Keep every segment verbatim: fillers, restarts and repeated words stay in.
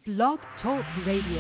Blog Talk Radio.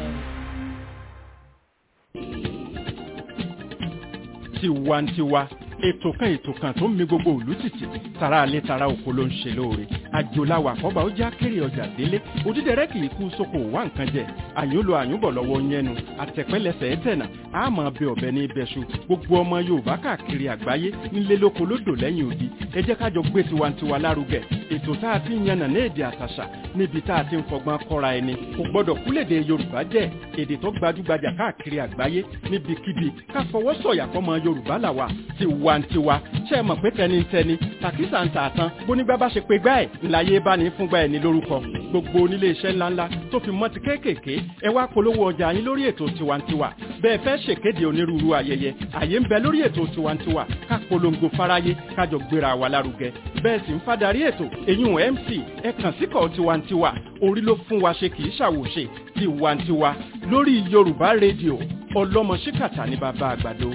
Tiwantiwa, ètò kan ètò kan tó ń mi gbogbo ìlú tìtì, tara alẹ́ tara oko ló ń ṣe lóore. Àjòláwà àkọ́bà ó já kéré ọjà délé, òdídẹrẹ́ kì í kú sóko wá nǹkan jẹ. Àyùnlò àyùnbọ̀ lọ́wọ́ yẹnu, àtẹ̀pẹ́lẹsẹ̀ ẹ̀tẹ̀nà, àmọ́ bẹ ọ̀bẹ ní ibẹ̀ṣu. Gbogbo ọmọ Yorùbá káàkiri àgbáyé nílé lóko lódò lẹ́yìn odi. Ẹ jẹ́ kájọ gbé tiwantiwa lárugẹ. Ètò tá a ti ń yànnà ní èdè àtàṣà níbi tá a ti ń fọgbọ́n kọ́ra ẹni. Kò gbọ́dọ̀ kúlèdè Yorùbá jẹ́ èdè tó gbajúgbajà káàkiri àgbáyé níbikíbi ká fọwọ́ sọ̀yà fọmọ Yorùbá làwà tiwantiwa. Ṣé ẹ mọ̀ pé tẹnitẹni tàkísà ń tà tán bónígbà bá ṣe pé gbá ẹ̀ ńláyé bá ní fúngbà ẹ̀ ní lórúkọ. Gbogbo onílé iṣẹ́ ńláńlá tó fi mọ́ ti kéékèèké ẹ wá polówó ọjà yín lórí ètò tiwantiwa. Bẹ́ẹ̀ fẹ́ ṣèkéde onírúurú ayẹyẹ àyè ń bẹ lórí ètò tiwantiwa ká polongo fáráyé kájọ gbéra wa lárugẹ. Bẹ́ẹ̀ sì ń fádàrí ètò èyún M C ẹ kàn síkọ̀ tiwantiwa orí ló fún wa ṣe kì í ṣàwòṣe tiwantiwa lórí Yorùbá rédíò ọlọ́mọ ṣíkàtà ní bàbá àgbàdo.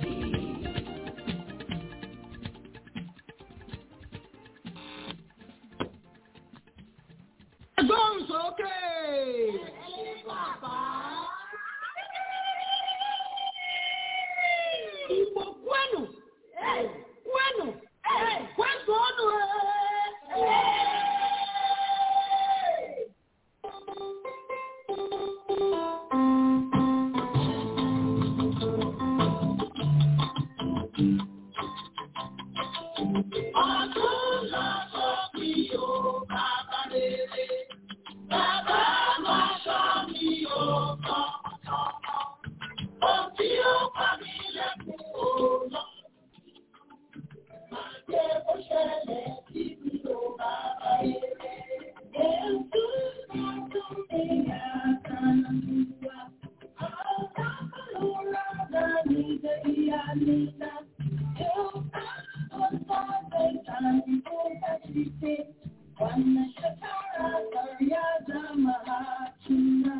Gbóhùn sókè. Ìgbò kwẹ́nù. Kwẹ́nù. Kwẹ́sọ̀nù. Ọdún lọ́sọ̀ kí o bàbá rere. Bàbá máa ṣọ́ mi ò tọ̀tọ̀tọ̀. Ohun tí ó pa mí lẹ́kùn ò lọ. Máa jẹ́ kó ṣẹlẹ̀ sí mi ò bàbá rere. Ètò ìdájọ́ mi àtàlùwà. Àwọn àlùrà náà ní ìyá mi náà. Yóò bá ọ̀sán ẹ̀ka ìfowópamọ́ ti ṣe. When the Shatara Karyada Mahachina,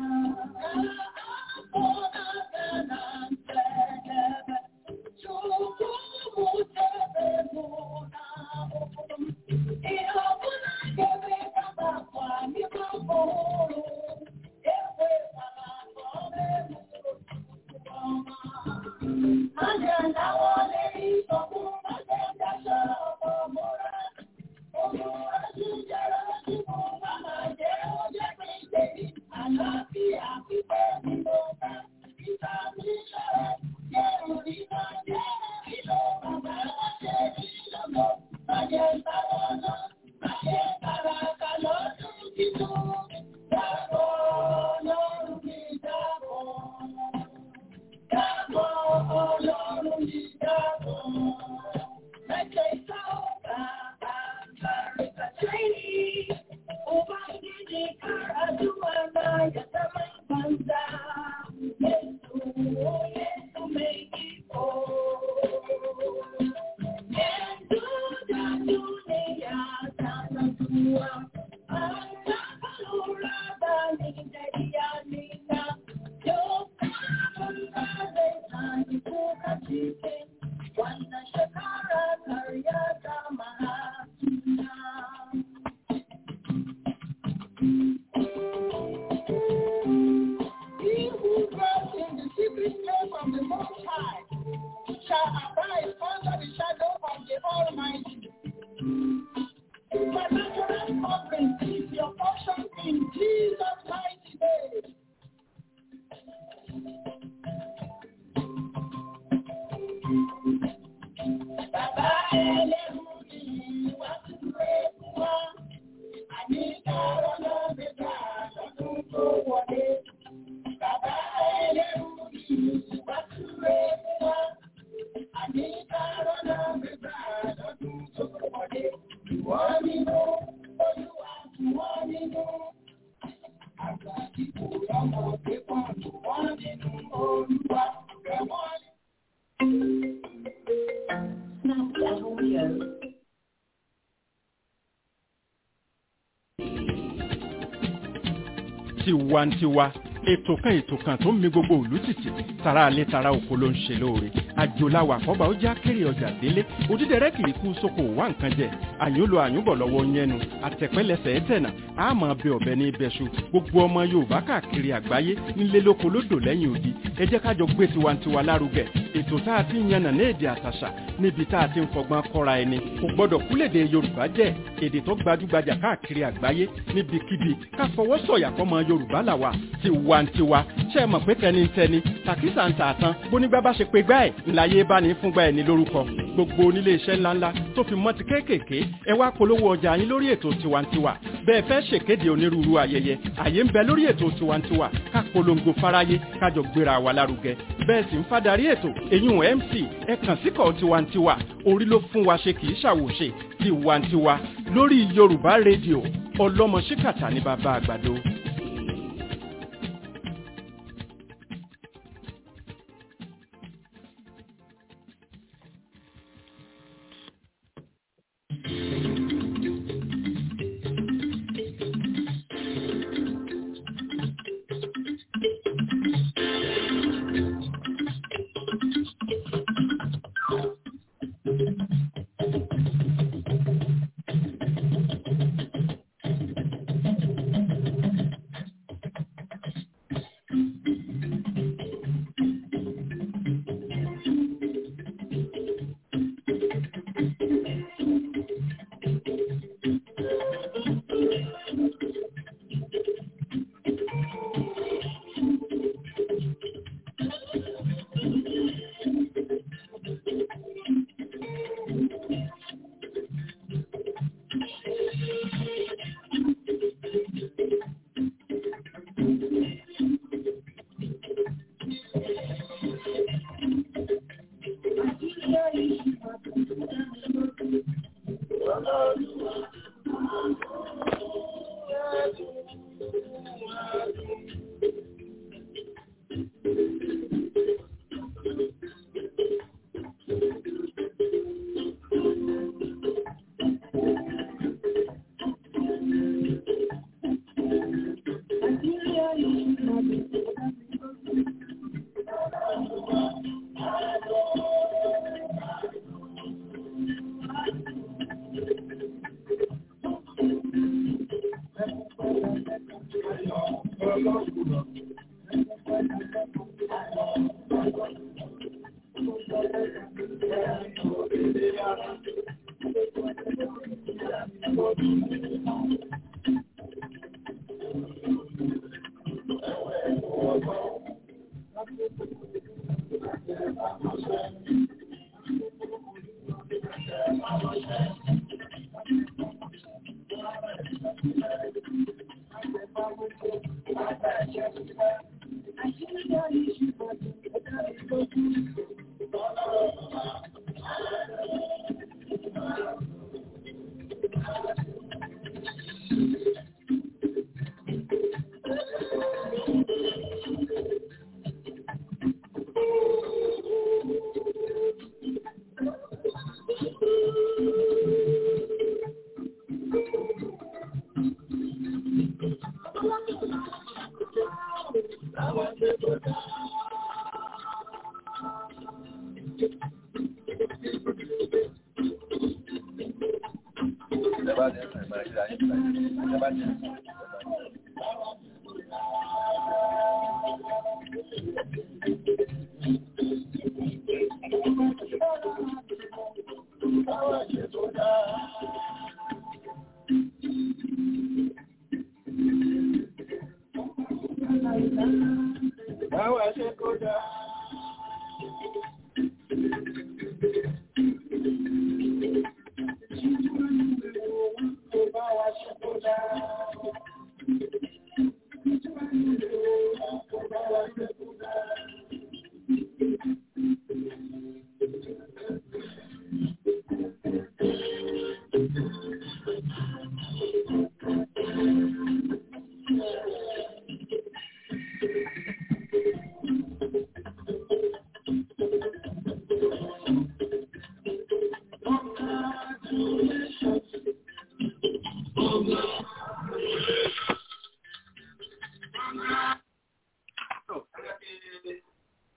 Tiwantiwa ètò kan ètò kan tó ń mi gbogbo ìlú tìtì tara alẹ́ tara oko ló ń ṣe lóore àjòláwà àkọ́bà ó já kéré ọjà délé òdídẹrẹ́ kì í kú sóko wá nǹkan jẹ àyúnlò àyúnbọ̀ lọ́wọ́ yẹnu àtẹ̀pẹ́lẹsẹ̀ ẹ̀tẹ̀nà àmọ́ bẹ ọ̀bẹ ní ibẹ̀ṣu gbogbo ọmọ Yorùbá káàkiri àgbáyé nílé lóko lódò lẹ́yìn odi ẹ jẹ́ kájọ gbé tiwantiwa lárugẹ ètò tá a ti ń yànnà ní èdè àtàṣà níbi tá a ti ń fọgbọ́n kọ́ra ẹni kò gbọ́dọ̀ kúlèdè Yorùbá jẹ́ èdè tó gbajúgbajà káàkiri àgbáyé níbikíbi ká fọwọ́ sọ̀yà fọmọ Yorùbá làwà tiwantiwa ṣe é mọ̀ pé tẹnitẹni tàkísà ń tà tán bónígbà bá ṣe pé gbá ẹ̀ ńláyé bá ní fúngbà ẹ̀ ní lórúkọ gbogbo onílé iṣẹ́ ńláńlá tó fi mọ́ ti kéékèèké ẹ wá polówó ọjà yín lórí ètò tiwantiwa bẹ́ẹ̀ fẹ́ ṣèkéde onírúurú ayẹyẹ àyè ń bẹ lórí ètò tiwantiwa ká polongo fáráyé kájọ gbéra wa lárugẹ bẹ́ẹ̀ sì ń fadarí ètò èyún M C ẹ kàn síkọ̀ tiwantiwa orí ló fún wa ṣe kì í ṣàwòṣe tiwantiwa lórí Yorùbá rédíò ọlọ́mọ ṣíkàtà ní bàbá àgbàdo.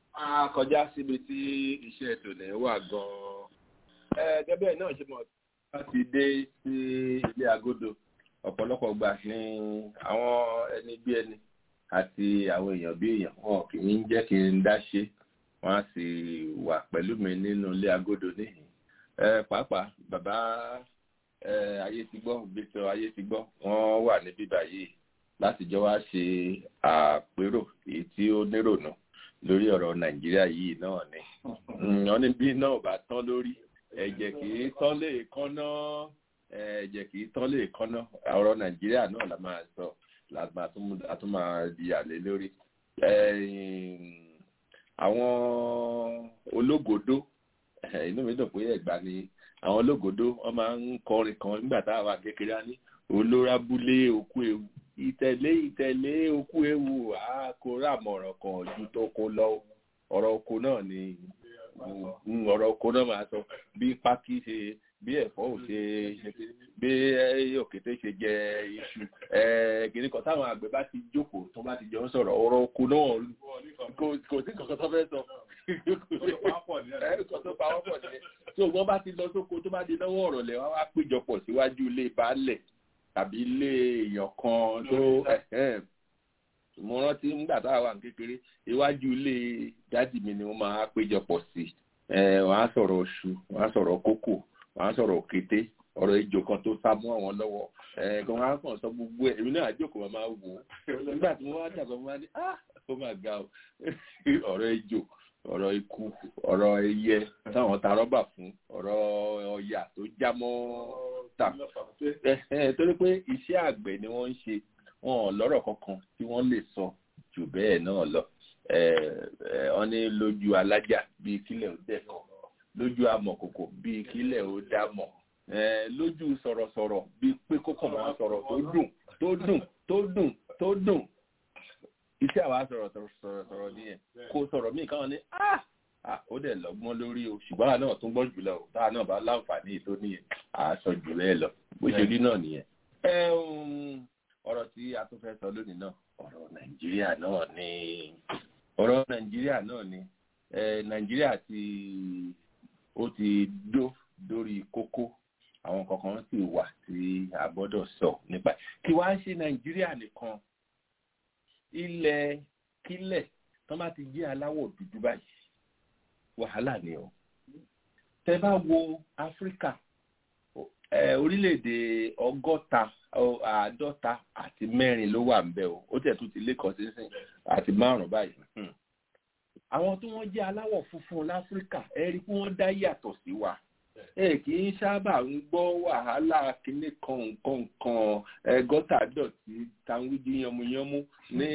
a kọjá síbi tí iṣẹ́ ètò ní wà gan-an gẹ́gẹ́ náà ṣe mọ̀ láti dé sí ilé agodo ọ̀pọ̀lọpọ̀ gbà ní àwọn ẹni bí ẹni àti àwọn èèyàn bí èèyàn wọn kì í jẹ́ kí n dá ṣe wọ́n á sì wà pẹ̀lú mi nínú ilé agodo níhìn pàápàá bàbá ayé ti gbọ́ Victor ayé ti gbọ́ wọ́n wà níbí báyìí láti jọ wá ṣe àpérò èyí tí ó nírònú lórí ọ̀rọ̀ Nàìjíríà yìí náà ni wọ́n ní bí náà bá tán lórí ẹ̀jẹ̀ kì í tán lè kánná ẹ̀jẹ̀ kì í tán lè kánná ọ̀rọ̀ Nàìjíríà náà la máa sọ la tún máa di àlè lórí àwọn ológodó inú mi dùn pé Ẹ̀gbá ni àwọn ológodó wọ́n máa ń kọrin kan nígbà tá a wà kékeré á ní olórábúlé òkú ewu ìtẹ̀lé ìtẹ̀lé òkú ewu àkórà mọ̀ràn kan ju tó kó lọ ọ̀rọ̀ oko náà ni ọ̀rọ̀ oko náà máa sọ bí pákí ṣe bí ẹ̀fọ́ ò ṣe bí òkété ṣe jẹ iṣu kìnnì kan táwọn àgbẹ̀ bá ti jókòó tó bá ti jọ ń sọ̀rọ̀ ọ̀rọ̀ oko náà kò sí kankan tó fẹ́ sọ ẹ̀ẹ́dùkan tó pa wọ́n pọ̀ sí tó wọ́n bá ti lọ sóko tó bá di lọ́wọ́ ọ̀rọ̀ lẹ̀ wọ́n wá péjọpọ̀ síwájú ilé baálẹ̀ tàbí ilé èèyàn kan tó mo rántí nígbà tá a wà ní kékeré iwájú ilé dádì mi ni wọ́n máa péjọpọ̀ sí wọ́n á sọ̀rọ̀ ọ̀ṣù wọ́n á sọ̀rọ̀ kókò wọ́n á sọ̀rọ̀ òkété ọ̀rọ̀ ejò kan tó sá mọ́ àwọn lọ́wọ́ ẹ̀ẹ́dùn wọn á kàn sọ gbogbo ẹ̀ èmi náà àjókòó máa wò ó nígbà tí wọ́n wá dàgbà wọ́n á ní ah ó máa ga ọ̀rọ̀ ejò ọ̀rọ̀ ikú ọ̀rọ̀ ẹyẹ táwọn ta rọ́bà fún ọ̀rọ̀ ọ̀yà tó já mọ́ ta torí pé iṣẹ́ àgbẹ̀ ni wọ́n ń ṣe wọn lọ́rọ̀ kankan tí wọ́n lè sọ jù bẹ́ẹ̀ náà lọ wọ́n ní lójú alájà bíi kílẹ̀ ó dẹ̀kọ̀ lójú amọ̀kòkò bíi kílẹ̀ ó dámọ̀ lójú sọ̀rọ̀sọ̀rọ̀ bíi pé kókò máa sọ̀rọ̀ tó dùn tó dùn tó dùn tó dùn iṣẹ́ àwa sọ̀rọ̀ sọ̀rọ̀ sọ̀rọ̀ nìyẹn kó sọ̀rọ̀ míì káwọn ní ah ó dẹ̀ lọ́gbọ́n lórí o ṣùgbọ́n àná tó ń gbọ́ jùlọ o táà náà bá láǹfààní tó nìyẹn à á sọ jù bẹ́ẹ̀ lọ bó ṣe rí náà nìyẹn. ọ̀rọ̀ tí a tún fẹ́ sọ lónìí náà ọ̀rọ̀ Nàìjíríà náà ni ọ̀rọ̀ Nàìjíríà náà ni Nàìjíríà ti ó ti dó lórí kókó àwọn kankan sì wà tí a gbọ́dọ̀ sọ nípa kí wàá ṣe Nàìjíríà nìkan ilẹ̀ kílẹ̀ tó bá ti jẹ́ aláwọ̀ dúdú báyìí wàhálà ni o tẹ́ bá wo Áfíríkà orílẹ̀-èdè ọgọ́ta àádọ́ta àti mẹ́rin ló wà ń bẹ̀ o ó tẹ̀ tún ti lékọ̀ọ́ sínsìn àti márùn-ún báyìí àwọn tí wọ́n jẹ́ aláwọ̀ funfun láfíríkà ẹ rí pé wọ́n dá yàtọ̀ sí wa ẹ kì í sábà ń gbọ́ wàhálà kíní kan nǹkan kan gọ́tà dọ̀tí tanwídí yánmuyánmú ní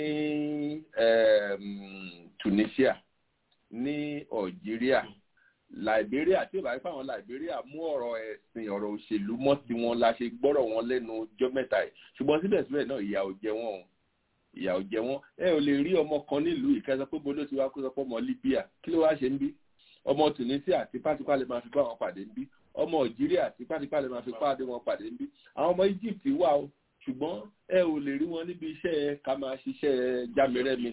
Tunisia ní Algeria Liberia tí ìbáyé fáwọn Liberia mú ọ̀rọ̀ ẹ̀sìn ọ̀rọ̀ òṣèlú mọ́ tí wọ́n la ṣe gbọ́rọ̀ wọn lẹ́nu ọjọ́ mẹ́ta yìí ṣùgbọ́n síbẹ̀síbẹ̀ náà ìyà ò jẹ wọ́n ìyà ò jẹ wọ́n ẹ ò lè rí ọmọ kan nílùú ìkẹsọ pé bolo ti wá kó sọ pé ọmọ Libya kí ló wá ṣe ń bí ọmọ Tunisia tipátipá lè máa fi bá wọn pàdé ń bí ọmọ Algeria tipátipá lè máa fi pàdé wọn pàdé ń bí àwọn ọmọ Egypt wà o ṣùgbọ́n ẹ ò lè rí wọn níbi iṣẹ́ ká máa ṣiṣẹ́ jámẹ́rẹ́mi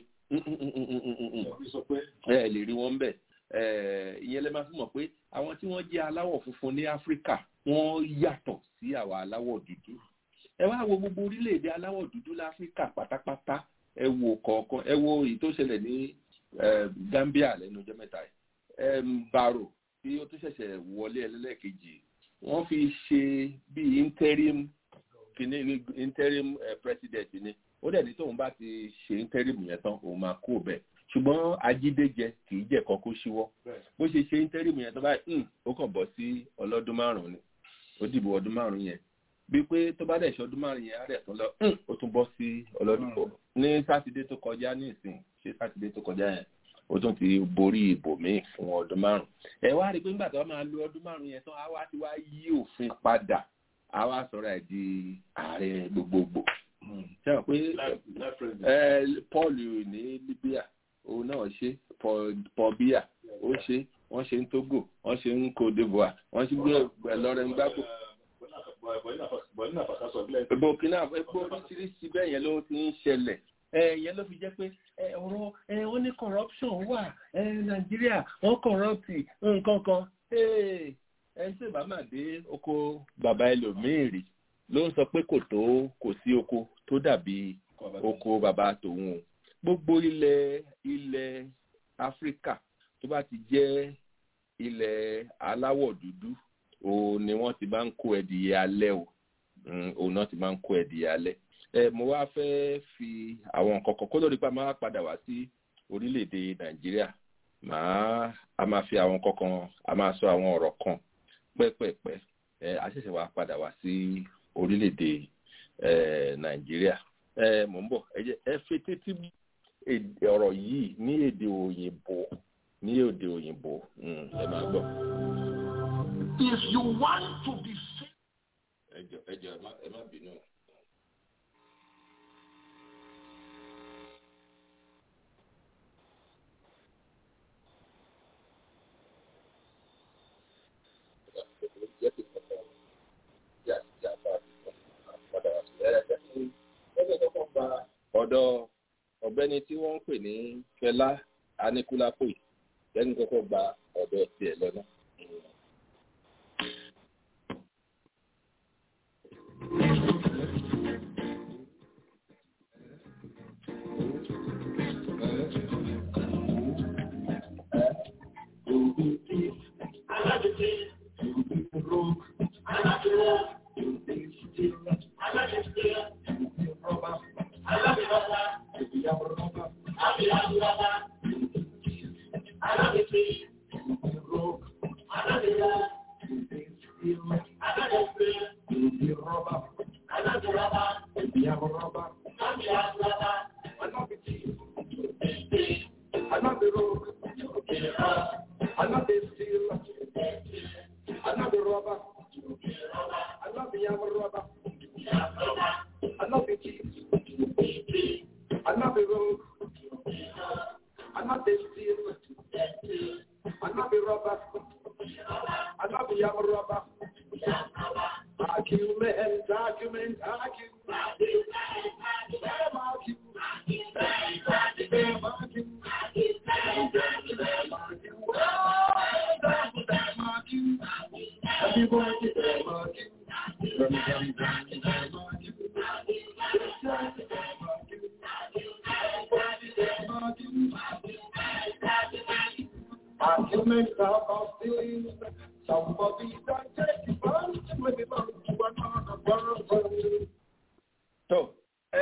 ẹ lè rí wọn bẹ́ẹ̀ ìyẹn lè máa fi mọ̀ pé àwọn tí wọ́n jẹ́ aláwọ̀ funfun ní Áfíríkà wọ́n yàtọ̀ sí àwa aláwọ̀ dúdú ẹ wá wo gbogbo orílẹ̀-èdè aláwọ̀ dúdú láfíríkà pátápátá ẹ wo kọ̀ọ̀kan ẹ wo èyí tó ṣẹlẹ̀ ní Gambia lẹ́nu ọjọ́ mẹ́ta yìí Barrow tí ó tún ṣẹ̀ṣẹ̀ wọlé ẹlẹ́lẹ́kejì wọ́n fi ṣe bí interim kìíní interim president ni ó dẹ̀ ní tóun bá ti ṣe interim yẹn tán òun máa kú bẹ́ẹ̀ ṣùgbọ́n ajídéjẹ kì í jẹ́ kan kó ṣíwọ́ bó ṣe ṣe interim yẹn tó báyìí ó kàn bọ́ sí ọlọ́dún márùn-ún ni ó dìbò ọdún márùn-ún yẹn bí pé tó bá dẹ̀ ṣe ọdún márùn-ún yẹn á dẹ̀ tún lọ ó tún bọ́ sí ọlọ́dún pọ̀ ní sátidé tó kọjá ní ìsìn ṣé sátidé tó kọjá yẹn ó tún ti borí ìbò míì fún ọdún márùn-ún ẹ wá rí i pé nígbà tó wá máa lo ọdún márùn-ún yẹn tán á wá ti wá yí òfin padà á wá sọ̀rọ̀ ẹ̀ di ààrẹ gbogbogbò ṣé wọ́n pé Paul ní Libya òun náà ṣe Paul Biya ó ṣe wọ́n ṣe ń Togo wọ́n ṣe ń Côte d'Ivoire wọ́n ṣe gbé Laurent Gbagbo Burkina Faso oríṣiríṣi bẹ́ẹ̀ yẹn ló ti ń ṣẹlẹ̀ ìyẹn ló fi jẹ́ pé ọ̀rọ̀ wọ́n ní corruption wà nàìjíríà wọ́n corrupt nǹkan kan ẹni tí bàbá máa dé oko bàbá ẹlòmíì rí ló ń sọ pé kò tó kò sí oko tó dàbí oko bàbá tòun o gbogbo ilẹ̀ ilẹ̀ áfíríkà tó bá ti jẹ́ ilẹ̀ aláwọ̀ dúdú òun ni wọ́n ti máa ń kó ẹdìyẹ alẹ́ o òun náà ti máa ń kó ẹdìyẹ alẹ́ ẹ mo wá fẹ́ fi àwọn nǹkan kan kó lórí pa máa padà wá sí orílẹ̀-èdè nàìjíríà máa a máa fi àwọn nǹkan kan a máa sọ àwọn ọ̀rọ̀ kan pẹ́pẹ́pẹ́ ẹ a ṣẹ̀ṣẹ̀ wá padà wá sí orílẹ̀-èdè ẹ nàìjíríà ẹ mò ń bọ̀ ẹ jẹ́ ẹ fi títí ọ̀rọ̀ yìí ní èdè òyìnbó ní èdè òyìnbó ẹ máa gbọ́. If you want to be fit. ẹ jọ ẹ jọ ẹ má bínú. ọ̀dọ̀ ọ̀gbẹ́ni tí wọ́n ń pè ní Fẹlá Aníkúlápó lẹ́nu kọ́kọ́ gba ọ̀dọ̀ tiẹ̀ lọ́nà. tó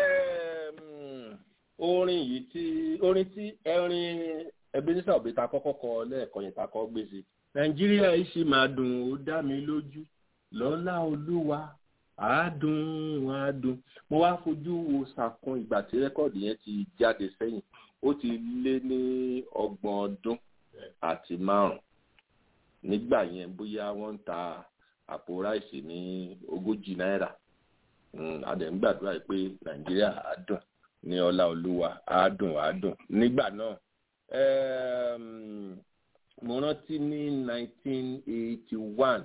orin yìí tí orin tí ẹrin Ebenezer Obey ta kọ́kọ́ kọ lẹ́ẹ̀kan yẹn ta kọ́ gbé sí nàìjíríà yìí ṣì máa dùn ó dá mi lójú lọ́lá olúwa àádùn àádùn mo wá fojú wo sàkún ìgbà tí rẹ́kọ̀dì yẹn ti jáde sẹ́yìn ó ti lé ní ọgbọ̀n ọdún àti márùn nígbà yẹn bóyá wọ́n ń ta àpò ráìsì ní ogójì náírà adẹ̀ ń gbàdúrà pé nàìjíríà á dùn ní ọlá olúwa á dùn á dùn nígbà náà mo rántí ní nineteen eighty one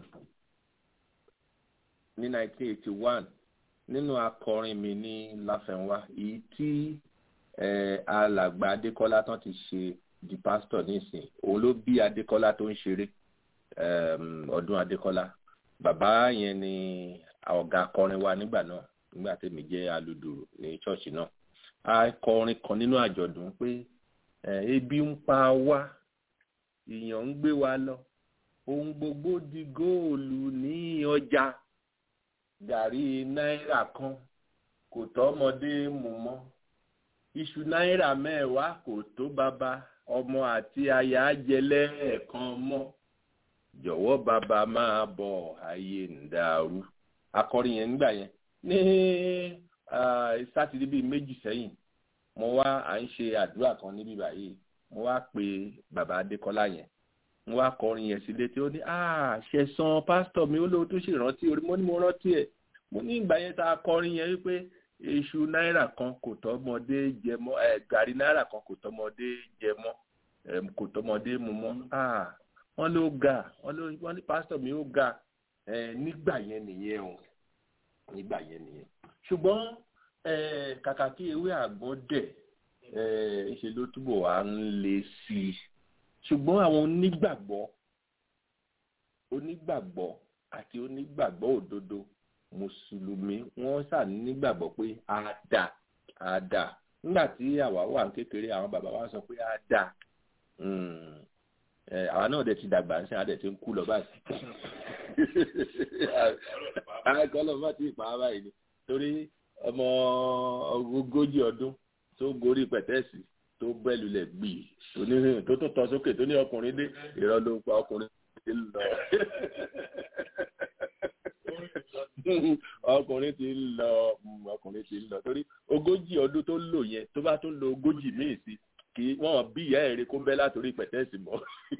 ní nineteen eighty one nínú akọrin mi ní láfẹnwá èyí tí alàgbà adékọ́lá tán ti ṣe di pásítọ̀ nísìn òun ló bí adékọ́lá tó ń ṣeré ọdún adékọ́lá bàbá yẹn ni ọ̀gá akọrin wa nígbà náà nígbà tèmi jẹ́ alùdùrù ní ṣọ́ọ̀ṣì náà akọrin kan nínú àjọ̀dún pé ebi ń pa wá ìyàn ń gbé wa lọ ohun gbogbo di góòlù ní ọjà gàrí náírà kan kò tọ́mọdé mú mọ́ iṣu náírà mẹ́wàá kò tó bàbá ọmọ àti aya jẹ lẹ́ẹ̀kan mọ́ jọ̀wọ́ bàbá máa bọ̀ ayé ń dàrú akọrin yẹn nígbà yẹn ní sátidé bíi méjì sẹ́yìn mo wá à ń ṣe àdúrà kan níbí báyìí mo wá pe bàbá adékọ́lá yẹn mo wá kọrin yẹn sílé tí ó ní ṣẹ̀san pásítọ̀ mi ó lóun tó ṣèrántí orí mo ní mo rántí ẹ̀ mo ní ìgbà yẹn tá a kọrin yẹn wípé iṣu náírà kan kò tọ́mọdé jẹ mọ́ ẹ̀ gàrí náírà kan kò tọ́mọdé jẹ mọ́ ẹ̀ kò tọ́mọdé mu mọ́ wọ́n ló ga wọ́n ní pásítọ̀ mi ó ga ẹ̀ nígbà yẹn nìyẹn o nígbà yẹn nìyẹn ṣùgbọ́n ẹ̀ kàkà kí ewé àgbọn dẹ̀ ṣe ló túbọ̀ wá ń le sí i ṣùgbọ́n àwọn onígbàgbọ́ onígbàgbọ́ àti onígbàgbọ́ òdodo mùsùlùmí wọ́n ṣà nígbàgbọ́ pé á dà á dà nígbà tí àwa wà kékeré àwọn bàbá wa sọ pé á dà àwa náà dẹ̀ ti dàgbà ń ṣe àdẹ̀ tí ń kú lọ báyìí àkọlọ́ bá ti pa á báyìí ni torí ọmọ ogójì ọdún tó gorí pẹ̀tẹ́ẹ̀sì tó bẹ́lulẹ̀ gbì tó tó tọ́ sókè tó ní ọkùnrin dé irọ́ ló ń pa ọkùnrin ti ń lọ ọkùnrin ti ń lọ ọkùnrin ti ń lọ torí ogójì ọdún tó lò yẹn tó bá tó lo ogójì míì sí kì í wọ́n bí ìyá ẹ̀rí kó bẹ́ látòrí pẹ̀tẹ́ẹ̀sì mọ́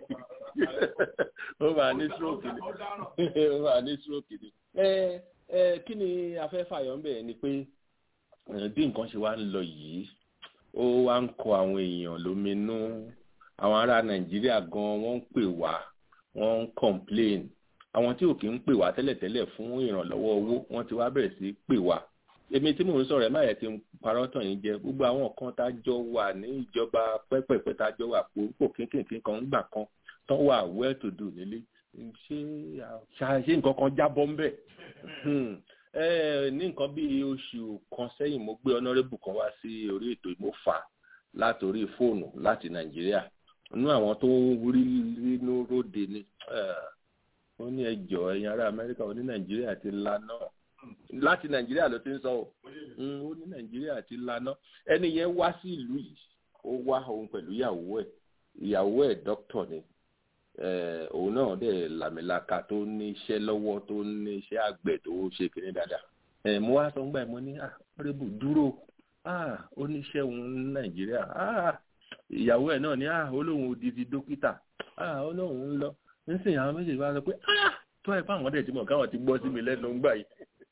ó máa ní stroke ni ó máa ní stroke ni. ẹ ẹ kí ni afẹ́fàyọ̀ ń bẹ̀ ni pé bí nǹkan ṣe wá ń lọ yìí ó wá ń kọ àwọn èèyàn lóminú àwọn ará nàìjíríà gan wọ́n ń pè wá wọ́n ń complain àwọn tí ò kí ń pè wá tẹ́lẹ̀tẹ́lẹ̀ fún ìrànlọ́wọ́ owó wọ́n ti wá bẹ̀rẹ̀ sí pè wá èmi tí mò ń sọ̀rọ̀ ẹ̀ má yẹ ti ń parọ́ tàn yín jẹ gbogbo àwọn kan tá jọ wà ní ìjọba pẹ́pẹ́pẹ́ tá jọ wà pò kínkìnkín kan ń gbà kan tán wà well to do nílé ṣé ṣe nǹkan kan jábọ́ ń bẹ̀ ní nǹkan bí oṣù kan sẹ́yìn mo gbé honourable kan wá sí orí ètò ìmọ̀fà látòrí fóònù láti nàìjíríà inú àwọn tó rí nínú róde ni ó ní ẹjọ́ ẹ̀yin ará amẹ́ríkà ó ní nàìjíríà ti laná láti nàìjíríà ló ti ń sọ ọ́ ó ní nàìjíríà ti laná ẹni yẹn wá sí ìlú yìí ó wá òun pẹ̀lú ìyàwó ẹ̀ ìyàwó ẹ̀ dókítà ni òun náà dẹ̀ làmìlaka tó ní iṣẹ́ lọ́wọ́ tó ní iṣẹ́ àgbẹ̀ tó ṣe kiri dáadáa mo wá sọ ń gbà mo ní àrẹ́bù dúró ó ní iṣẹ́ òun ní nàìjíríà ìyàwó ẹ̀ náà ní olóhùn odidi dókítà ó lóhùn ń lọ nísìnyí àwọn méjèèjì wá sọ pé tó ẹ̀ fáwọn ọ̀dẹ̀ tí mọ̀ káwọn ti gbọ́ sí mi lẹ́nu ń gbà yìí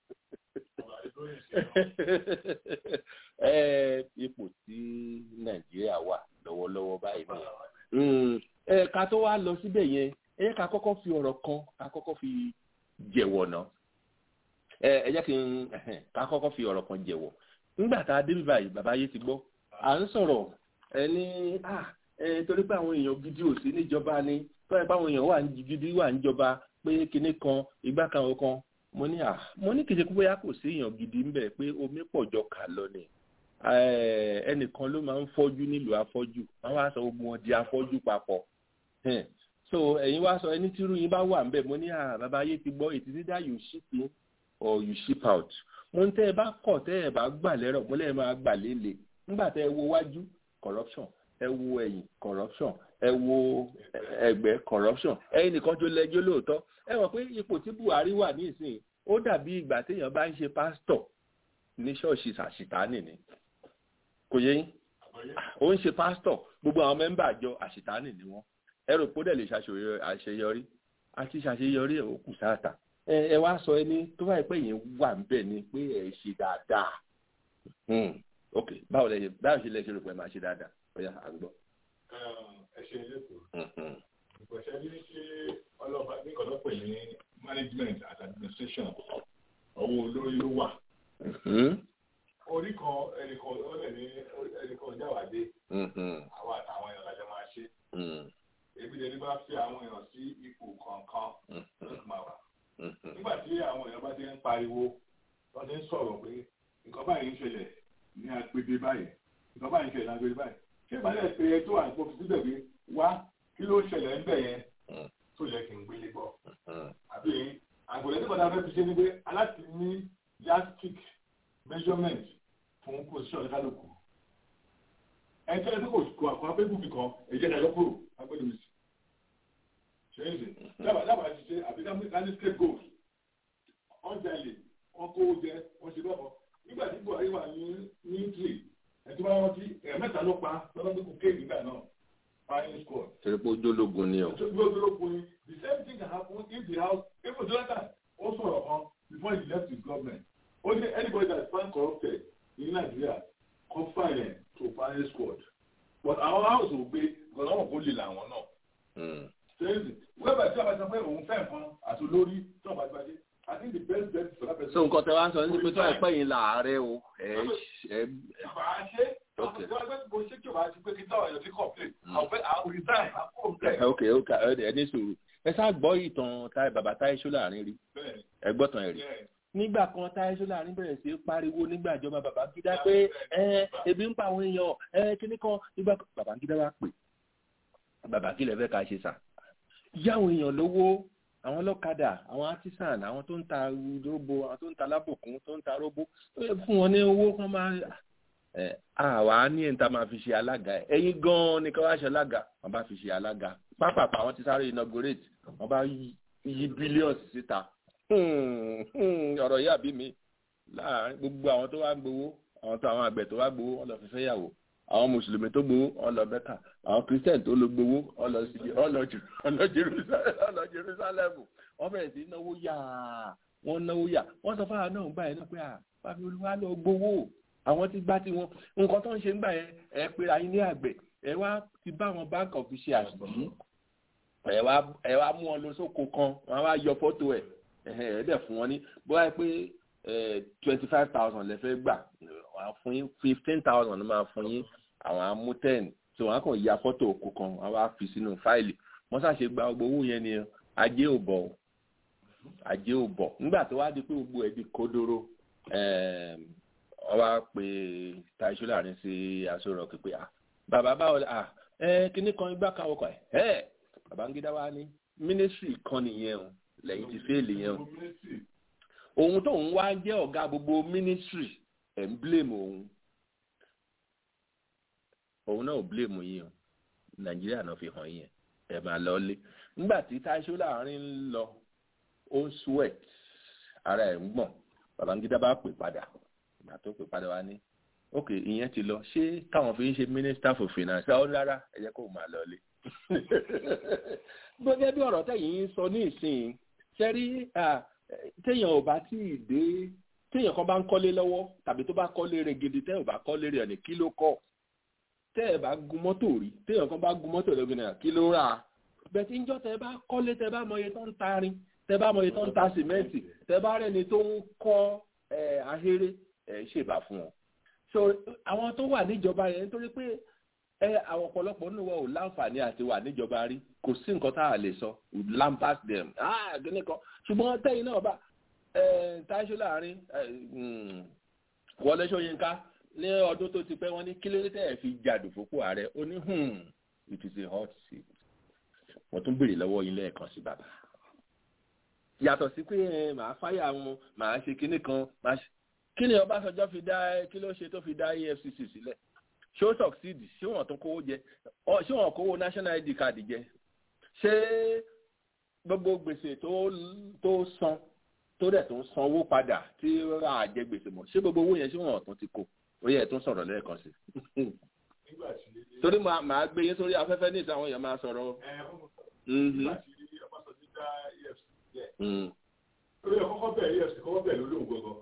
ipò tí nàìjíríà wà lọ́wọ́lọ́wọ́ báyìí nìyẹn ẹ ká tó wá lọ síbẹ̀ yẹn ẹ ká kọ́kọ́ fi ọ̀rọ̀ kan ká kọ́kọ́ fi jẹ̀wọ̀ náà ẹ ẹ jẹ́ kí n ká kọ́kọ́ fi ọ̀rọ̀ kan jẹ̀wọ̀ nígbà tá a dé báyìí bàbá yé ti gbọ́ à ń sọ̀rọ̀ ẹ ní ẹ torí pé àwọn èèyàn gidi ò sí níjọba ni tó ẹ pé àwọn èèyàn wà gidi wà níjọba pé kinní kan ìgbà kan ò kan mo ní à mo ní kìí ṣe bóyá kò sí èèyàn gidi ń bẹ̀ pé omi pọ̀ jọ kà lọ ni ẹnìkan ló máa ń fọ́jú nílùú afọ́jú wọ́n wá sọ gbogbo wọn di afọ́jú papọ̀ so ẹ̀yin wá sọ ẹni tí irú yín bá wà ń bẹ̀ mo ní à bàbá ayé ti gbọ́ ètí dídá you ship in or you ship out mo ń tẹ́ ẹ bá kọ̀ tẹ́ ẹ bá gbà lẹ́rọ̀ mo lẹ́ẹ̀ máa gbà lélẹ̀ nígbà tẹ́ ẹ wo wájú corruption ẹ wo ẹ̀yìn corruption ẹ wo ẹ̀gbẹ́ corruption ẹ̀yin nìkan tó lẹ́jọ́ lóòótọ́ ẹ mọ̀ pé ipò tí Buhari wà ní ìsìn ó dàbí ìgbà téèyàn bá ń ṣe pásítọ̀ ní ṣọ́ọ̀ṣì àṣìtánì ni kò yé yín ó ń ṣe pásítọ̀ gbogbo àwọn mẹ́mbà àjọ àṣìtánì ni wọ́n ẹ rò pé ó dẹ̀ lè ṣàṣeyọrí àti ṣàṣeyọrí ẹ̀ ó kù sáàtà ẹ wá sọ ẹni tó báyìí pé yẹn wà ń bẹ̀ ni pé ẹ ṣe dáadáa ok báwo lẹ báwo ṣe lẹ ṣe rò pé máa ṣe dáadáa ọ̀yà à ń gbọ́. ẹ ṣe lẹ́kọ̀ọ́ ìpọ̀ṣẹ́ ní ṣe ọlọ́ba ní kọ́lọ́pẹ̀ ní management and administration ọwọ́ olórí ló wà. orí kan ẹnìkan ọlẹ́ ní ẹnìkan jáwàdé àwọn àtàwọn èèyàn lájọ máa ṣe. èmi lè ní bá fi àwọn èèyàn sí ipò kọ̀ọ̀kan ló máa wà. nígbà tí àwọn èèyàn bá ti ń pariwo wọ́n ti ń sọ̀rọ̀ pé nǹkan báyìí ń ṣẹlẹ̀ ní agbègbè báyìí nǹkan báyìí ń ṣẹlẹ̀ ní agbègbè báyìí ṣé ìbálẹ̀ pé ẹ tó àgbo fi síbẹ̀ pé wá kí ló ṣẹlẹ̀ ń bẹ̀ yẹn tó yẹ kí n gbélé bọ̀. àbí àgbẹ̀lẹ̀ tí kọ́ta fẹ́ fi ṣe ni pé aláti ní yardstick measurement fún position kálukú. ẹ tẹ́lẹ̀ tí kò kó àkọ́ abẹ́gùn kan èyí ẹ̀dá yọkúrò agbẹ́lẹ̀ mi sí. ṣé é ṣe dábàá dábàá ti ṣe àbí dání scapegoat ọjà ilé wọn kó jẹ wọn ṣe bẹ́ẹ̀ nígbà tí Buhari wà ní ní three ẹ̀tọ́ bá rántí ẹ̀ mẹ́ta ló pa lọ́dún tó kù kéèkì nígbà náà firing squad. torí pé ojúlógun ni o. ojúlógun ni the same thing can happen if the house if the jonathan ó sọ̀rọ̀ kan before he left his government ó ní anybody that is found corrupted in Nigeria confine them to firing squad but our house ò gbé because àwọn kò lè làwọn náà. sẹ́yìn wíwẹ́bà tí a bá sọ pé òun fẹ́ nǹkan àti olórí tí wọ́n bá ti bá dé I think the best bet for that person. so nǹkan tẹ wá ń sọ ní pé tó ẹ pẹ́ yín láàárẹ̀ o ẹ ẹ Okay. ok ok ẹni sùúrù ẹ ṣáà gbọ́ ìtàn táì bàbá Táyé Ṣóláàrin rí ẹ gbọ́ tàn ẹ̀ rí nígbà kan Táyé Ṣóláàrin bẹ̀rẹ̀ sí pariwo nígbà ìjọba Babangida pé ẹ ebi ń pa àwọn èèyàn ẹ kíní kan nígbà Babangida wá pè bàbá kí lẹ fẹ́ ká ṣe sà yá àwọn èèyàn lówó àwọn ọlọ́kadà àwọn artisan àwọn tó ń ta róbó àwọn tó ń ta lábòkún tó ń ta róbó fún wọn ní owó kan máa ẹ àwa ní ẹ̀ńtà máa fi ṣe alága ẹ̀ ẹ̀yin gan-an ní ká wá ṣe alága wọn bá fi ṣe alága pápápá àwọn ti sáré inaugurate wọn bá yí billions síta ọ̀rọ̀ yìí àbí mi láàrin gbogbo àwọn tó wá gbowó àwọn tó àwọn àgbẹ̀ tó wá gbowó wọn lọ fi fẹ́ yàwó àwọn mùsùlùmí tó gbowó wọn lọ Mẹ́kà àwọn christian tó lọ gbowó wọn lọ sí ọlọ Jerusalem wọn bẹ̀rẹ̀ sí náwó yá wọn náwó yá wọn sọ fáwọn náà báyìí náà pé à bàbá olúwa lọ gbowó àwọn ti gbá tiwọn nǹkan tó ń ṣe ń gbà yẹn ẹ pera yín ní àgbẹ̀ ẹ wá ti bá àwọn bank official àṣìṣí ẹ wá ẹ wá mú wọn lọ sóko kan wọn wá yọ fọ́tò ẹ ẹ dẹ̀ fún wọn ní bóyá pé twenty five thousand lẹ fẹ́ gbà wọn fún yín fifteen thousand ló máa fún yín àwọn amú ten tí wọn kàn ya fọ́tò oko kan wọn wá fi sínú fáìlì wọn ṣàṣe gba gbogbo owó yẹn ni ajé ò bọ̀ ajé ò bọ̀ nígbà tó wá di pé gbogbo ẹ̀ di kódóró wọ́n wá pe Táyé Ṣóláàrin sí Aṣọ Rock pé à bàbá báwo à ẹ kíní kan igbá kan ọkọ̀ ẹ̀ ẹ́ Babangida wá ní mínísírì kan nìyẹn o lẹ́yìn ti fẹ́ẹ̀lì yẹn o òun tóun wá jẹ́ ọ̀gá gbogbo mínísírì ẹ̀ ń blame òun òun náà ò blame yín o Nàìjíríà náà fi hàn yín ẹ̀ máa lọ lé nígbà tí Táyé Ṣóláàrin ń lọ ó ń sweat ara ẹ̀ ń gbọ̀n Babangida bá pè padà ìgbà tó pè padà wá ní ok ìyẹn ti lọ ṣé káwọn fi ń ṣe minister for finance ọ rárá ẹ jẹ́ kó máa lọ lé gbọ́dọ̀ bí ọ̀rọ̀ tẹ̀yìn sọ ní ìsìn ṣẹ́rí téèyàn ò bá tí ì dé téèyàn kan bá ń kọ́lé lọ́wọ́ tàbí tó bá kọ́lé rẹ̀ gidi tẹ́ ò bá kọ́lé rẹ̀ ní kí ló kọ́ tẹ́ ẹ̀ bá gun mọ́tò rí téèyàn kan bá gun mọ́tò lọ́gbìn náà kí ló rà bẹ́ẹ̀ tí ń jọ́ tẹ́ bá kọ́lé tẹ́ bá mọye tó ń ta rin tẹ́ bá mọye tó ń ta sìmẹ́ǹtì tẹ́ bá rẹ́ni tó ń kọ́ ahéré ẹ̀ ṣèbà fún wọn. so àwọn tó wà níjọba yẹn nítorí pé ẹ àwọn ọ̀pọ̀lọpọ̀ nínú wọn ò láǹfààní àti wà níjọba rí kò sí nǹkan tá a lè sọ we lampas them ah gíní kan ṣùgbọ́n tẹ́yìn náà bá Táyé Ṣóláàrin Wọlé Ṣóyínká ní ọdún tó ti pẹ́ wọ́n ní kí ló dé tẹ́ ẹ̀ fi jàdù fòpò ààrẹ ó ní it is a hot seat wọ́n tún béèrè lọ́wọ́ yín lẹ́ẹ̀kan sí bàbá yàtọ̀ sí pé màá fáyà wọn màá ṣe kinní kan màá ṣe kí ni Ọbásanjọ́ fi dá kí ló ṣe tó fi dá E F C C sílẹ̀ ṣé ó succeed ṣé wọ́n tún kówó jẹ ṣé wọ́n kówó national I D card jẹ ṣé gbogbo gbèsè tó tó san tó dẹ̀ tó ń san owó padà tí a jẹ gbèsè mọ́ ṣé gbogbo owó yẹn ṣé wọ́n tún ti kó ó yẹ tún sọ̀rọ̀ lẹ́ẹ̀kan sí torí màá gbé yín sórí afẹ́fẹ́ ní ìta àwọn èèyàn máa sọ̀rọ̀. Orí ọkọ̀ bẹ̀rẹ̀ E F C kọ́kọ́ bẹ̀rẹ̀ lórí òun gbọ́ngàn.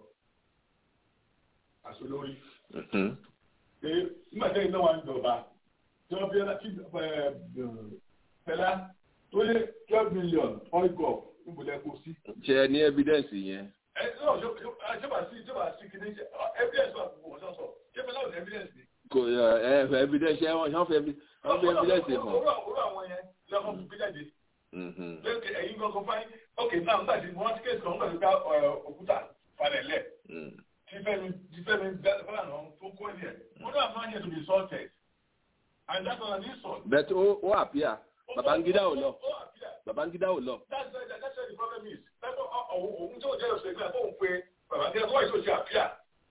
Àṣọ lórí. Pé nígbà tẹ́yìn náà wà ń jọba, tí wọ́n fi ẹ́ láti Fẹlá tó lé twelve million oil gulf níbo lẹ kó sí. Ṣé ẹ ní evidence yẹn? Ẹ náà ṣé bá sí ṣé bá sí kìíní ṣe evidence wà fún wọn sọ̀sọ̀ ṣé Fẹlá ò ní evidence ni. Kò ẹ evidence ẹ wọ́n fi evidence hàn. Òwúrọ̀ àwọn yẹn lọ́kọ̀ fún gbéjáde. Lókè ẹ̀yin gbọ́ngàn fáyín ok náà nígbà tí wọ́n ti kéèsì kan nígbà tí ká òkúta falẹ̀ lẹ̀ tí fẹ́mi tí fẹ́mi fẹ́mi àwọn tó kọ́ ẹ̀ wọ́n náà máa ń yẹ to be salted and that's what I need salt. Bẹ́ẹ̀ ó ó àpíà Babangida ò lọ Babangida ò lọ. That's why that's why the problem is pẹ́pẹ́ òun tó jẹ́ òṣèlú ẹ̀ fóun pé Babangida tó wà ní òṣèlú àpíà.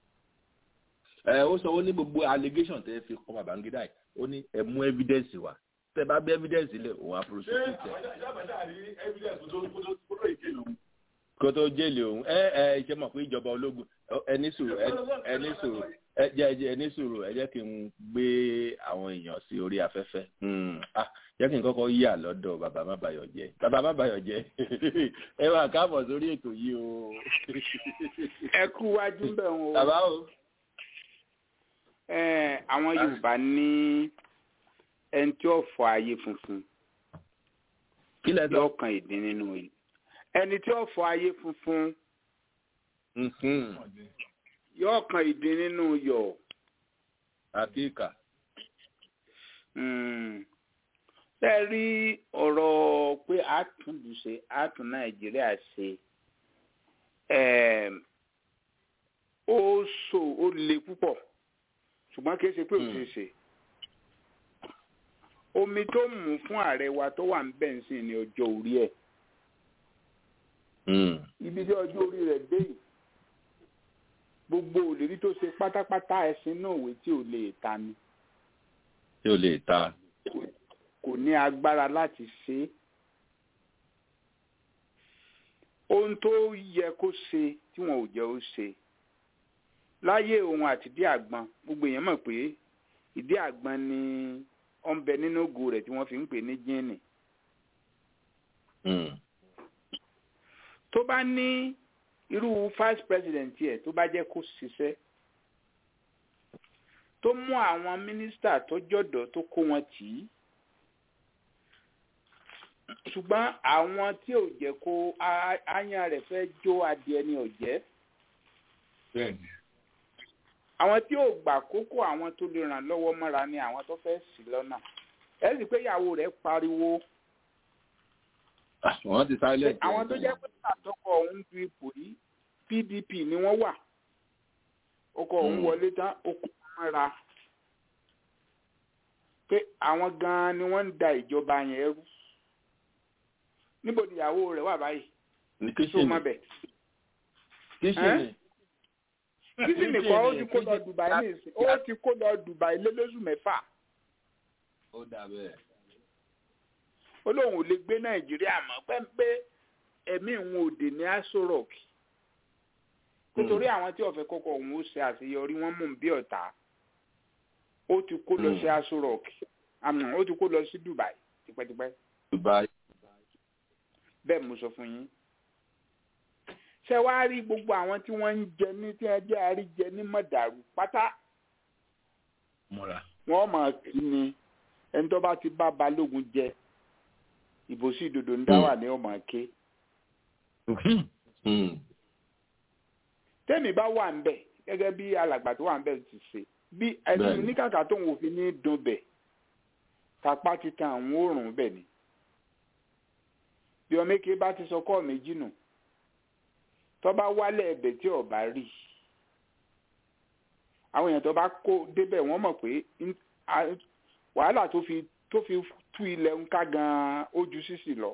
Ẹ ó sọ ó ní gbogbo allegation tẹ́ fi kọ́ Babangida yìí ó ní ẹ mú evidence wá tẹ bá bẹ evidence lẹ òun approve tẹ. kó tó jẹ́lẹ̀ òun ẹ ẹ ṣe mọ̀ pé ìjọba ológun ẹni sùúrù ẹni sùúrù ẹ jẹ́ ẹni sùúrù ẹ jẹ́ kí n gbé àwọn èèyàn sí orí afẹ́fẹ́ jẹ́ kí n kọ́kọ́ yà lọ́dọ̀ bàbá má bayọ̀ jẹ́ bàbá má bayọ̀ jẹ́ ẹ wà káàbọ̀ sórí ètò yìí o. ẹ kú wájú bẹ́ẹ̀ o. bàbá o. àwọn Yorùbá ní ẹni tí ó fọ ayé funfun yóò kan ìdín nínú yìí ẹni tí ó fọ ayé funfun yóò kan ìdín nínú yọ̀ àkíkà. ṣe rí ọ̀rọ̀ pé àtúndùṣe àtún nàìjíríà ṣe ó so ó le púpọ̀ ṣùgbọ́n kì í ṣe pé ò ṣe ṣe omi tó mú fún ààrẹ wa tó wà ń bẹ̀ ń sìn ní ọjọ́ orí ẹ̀ ibi tí ọjọ́ orí rẹ̀ dé yìí gbogbo òlérí tó ṣe pátápátá ẹ̀sìn náà òwe tí ò lè ta ni. tí ò lè ta. kò ní agbára láti ṣe é. ohun tó yẹ kó ṣe tí wọn ò jẹ́ ó ṣe. láyé òun àti ìdí àgbọn gbogbo èèyàn mọ̀ pé ìdí àgbọn ni ó ń bẹ nínú ògo rẹ̀ tí wọ́n fi ń pè ní jíìnì. tó bá ní irú vice president yẹ tó bá jẹ́ kó ṣiṣẹ́ tó mú àwọn mínísítà tó jọ̀dọ̀ tó kó wọn tì í ṣùgbọ́n àwọn tí ò jẹ́ kó áyán rẹ̀ fẹ́ jó adìẹ ni ò jẹ́ àwọn tí ò gbà kókó àwọn tó lè ràn lọ́wọ́ mọ́ra ni àwọn tó fẹ́ ṣì lọ́nà ẹ sì pé ìyàwó rẹ̀ pariwo wọ́n ti sáré àwọn tó jẹ́ pé àtọkọ òun du ipò yìí P D P ni wọ́n wà ọkọ òun wọlé tán ó kó mọ́ra pé àwọn gan-an ni wọ́n ń da ìjọba yẹn rú níbo ni ìyàwó rẹ̀ wà báyìí tó má bẹ̀. kíṣìnì kan ó ti kó lọ Dubai ní ìsìn ó ti kó lọ Dubai lé lóṣù mẹ́fà. ó dà bẹ́ẹ̀. ó lóun ò lè gbé Nàìjíríà mọ́ pẹ́ńpẹ́ ẹ̀mí òun ò dé ní Aso Rock nítorí àwọn tí ọ̀fẹ́ kọ́kọ́ òun ó ṣe àṣeyọrí wọ́n mú un bí ọ̀tá ó ti kó lọ sí Aso Rock àmọ́ ó ti kó lọ sí Dubai tipẹ́tipẹ́. Dubai. bẹ́ẹ̀ mo sọ fún yín ṣé wàá rí gbogbo àwọn tí wọ́n ń jẹ ní tí wọ́n jẹ́ àríjẹ ní mọ̀dàrú pátá wọ́n máa kí ni ẹni tó bá ti bá balógun jẹ ìbòsí ìdodo ń dá wà ní ọmọ ké tẹ́mi bá wà ń bẹ̀ gẹ́gẹ́ bí alàgbà tó wà ń bẹ̀ ti ṣe bí ẹni oníkàkà tó ń wò fi ní dùn bẹ̀ kápá títan àwọn òórùn bẹ̀ ni bí ọmọ èké bá ti sọ kọ́ méjì nù tó bá wálẹ̀ ẹ̀bẹ̀ tí ọba rí àwọn èèyàn tó bá kó débẹ̀ wọ́n mọ̀ pé wàhálà tó fi tó fi tú ilẹ̀ ń ká gan-an ó ju sísì lọ.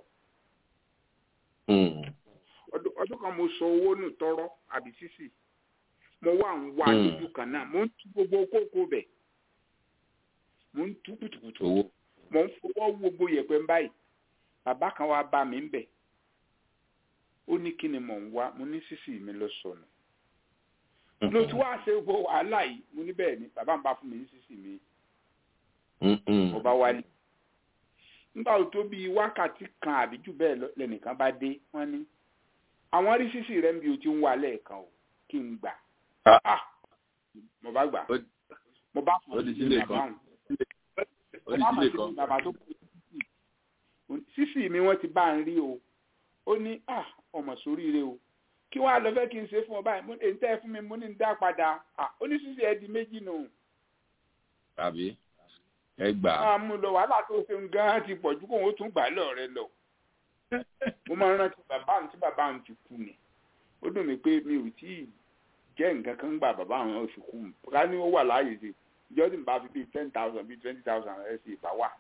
ọdún kan mo sọ owó nù tọrọ àbí sísì mo wà ń wá lójú kan náà mo ń tú gbogbo kókó bẹ̀ mo ń tú kùtùkùtù mo ń fọwọ́ gbogbo yẹ̀pẹ̀ ń báyìí bàbá kan wá bá mi ń bẹ̀ ó ní kí ni mò ń wá mo ní sísì mi lọ sọnù ló tí wàá ṣe gbogbo wàhálà yìí mo ní bẹ́ẹ̀ ni bàbá mi bá fún mi ní sísì mi mo bá wálé nígbà tó bí wákàtí kan àbí jù bẹ́ẹ̀ lẹ́nìkan bá dé wọ́n ní àwọn rí sísì rẹ̀ ń bí o ti ń wá lẹ́ẹ̀kan o kí n gbà mo bá gbà mo bá fún mi bàbá òun mo bá fún mi bàbá tó kù sísì mi wọ́n ti bá ń rí o ó ní ọmọ sóríire o kí wàá lọ fẹ́ kí n ṣe fún ọ báyìí èyí tẹ́ ẹ fún mi mo ní ń dá padà ó ní sísì ẹ di méjì nù. tàbí ẹ gbà. àmú lọ wàhálà tó ṣe ń gan ti pọ̀ ju kóun ó tún gbà lọ rẹ lọ. mo máa ń rántí bàbá mi tí bàbá mi ti kú ni ó dùn mí pé mi ò tí ì jẹ́ nǹkan kan gbà bàbá àwọn oṣù kú mi ká ní ó wà láàyè sí ìjọ́ tí mo bá fi bíi ten thousand bíi twenty thousand ẹ̀ sì bá wà.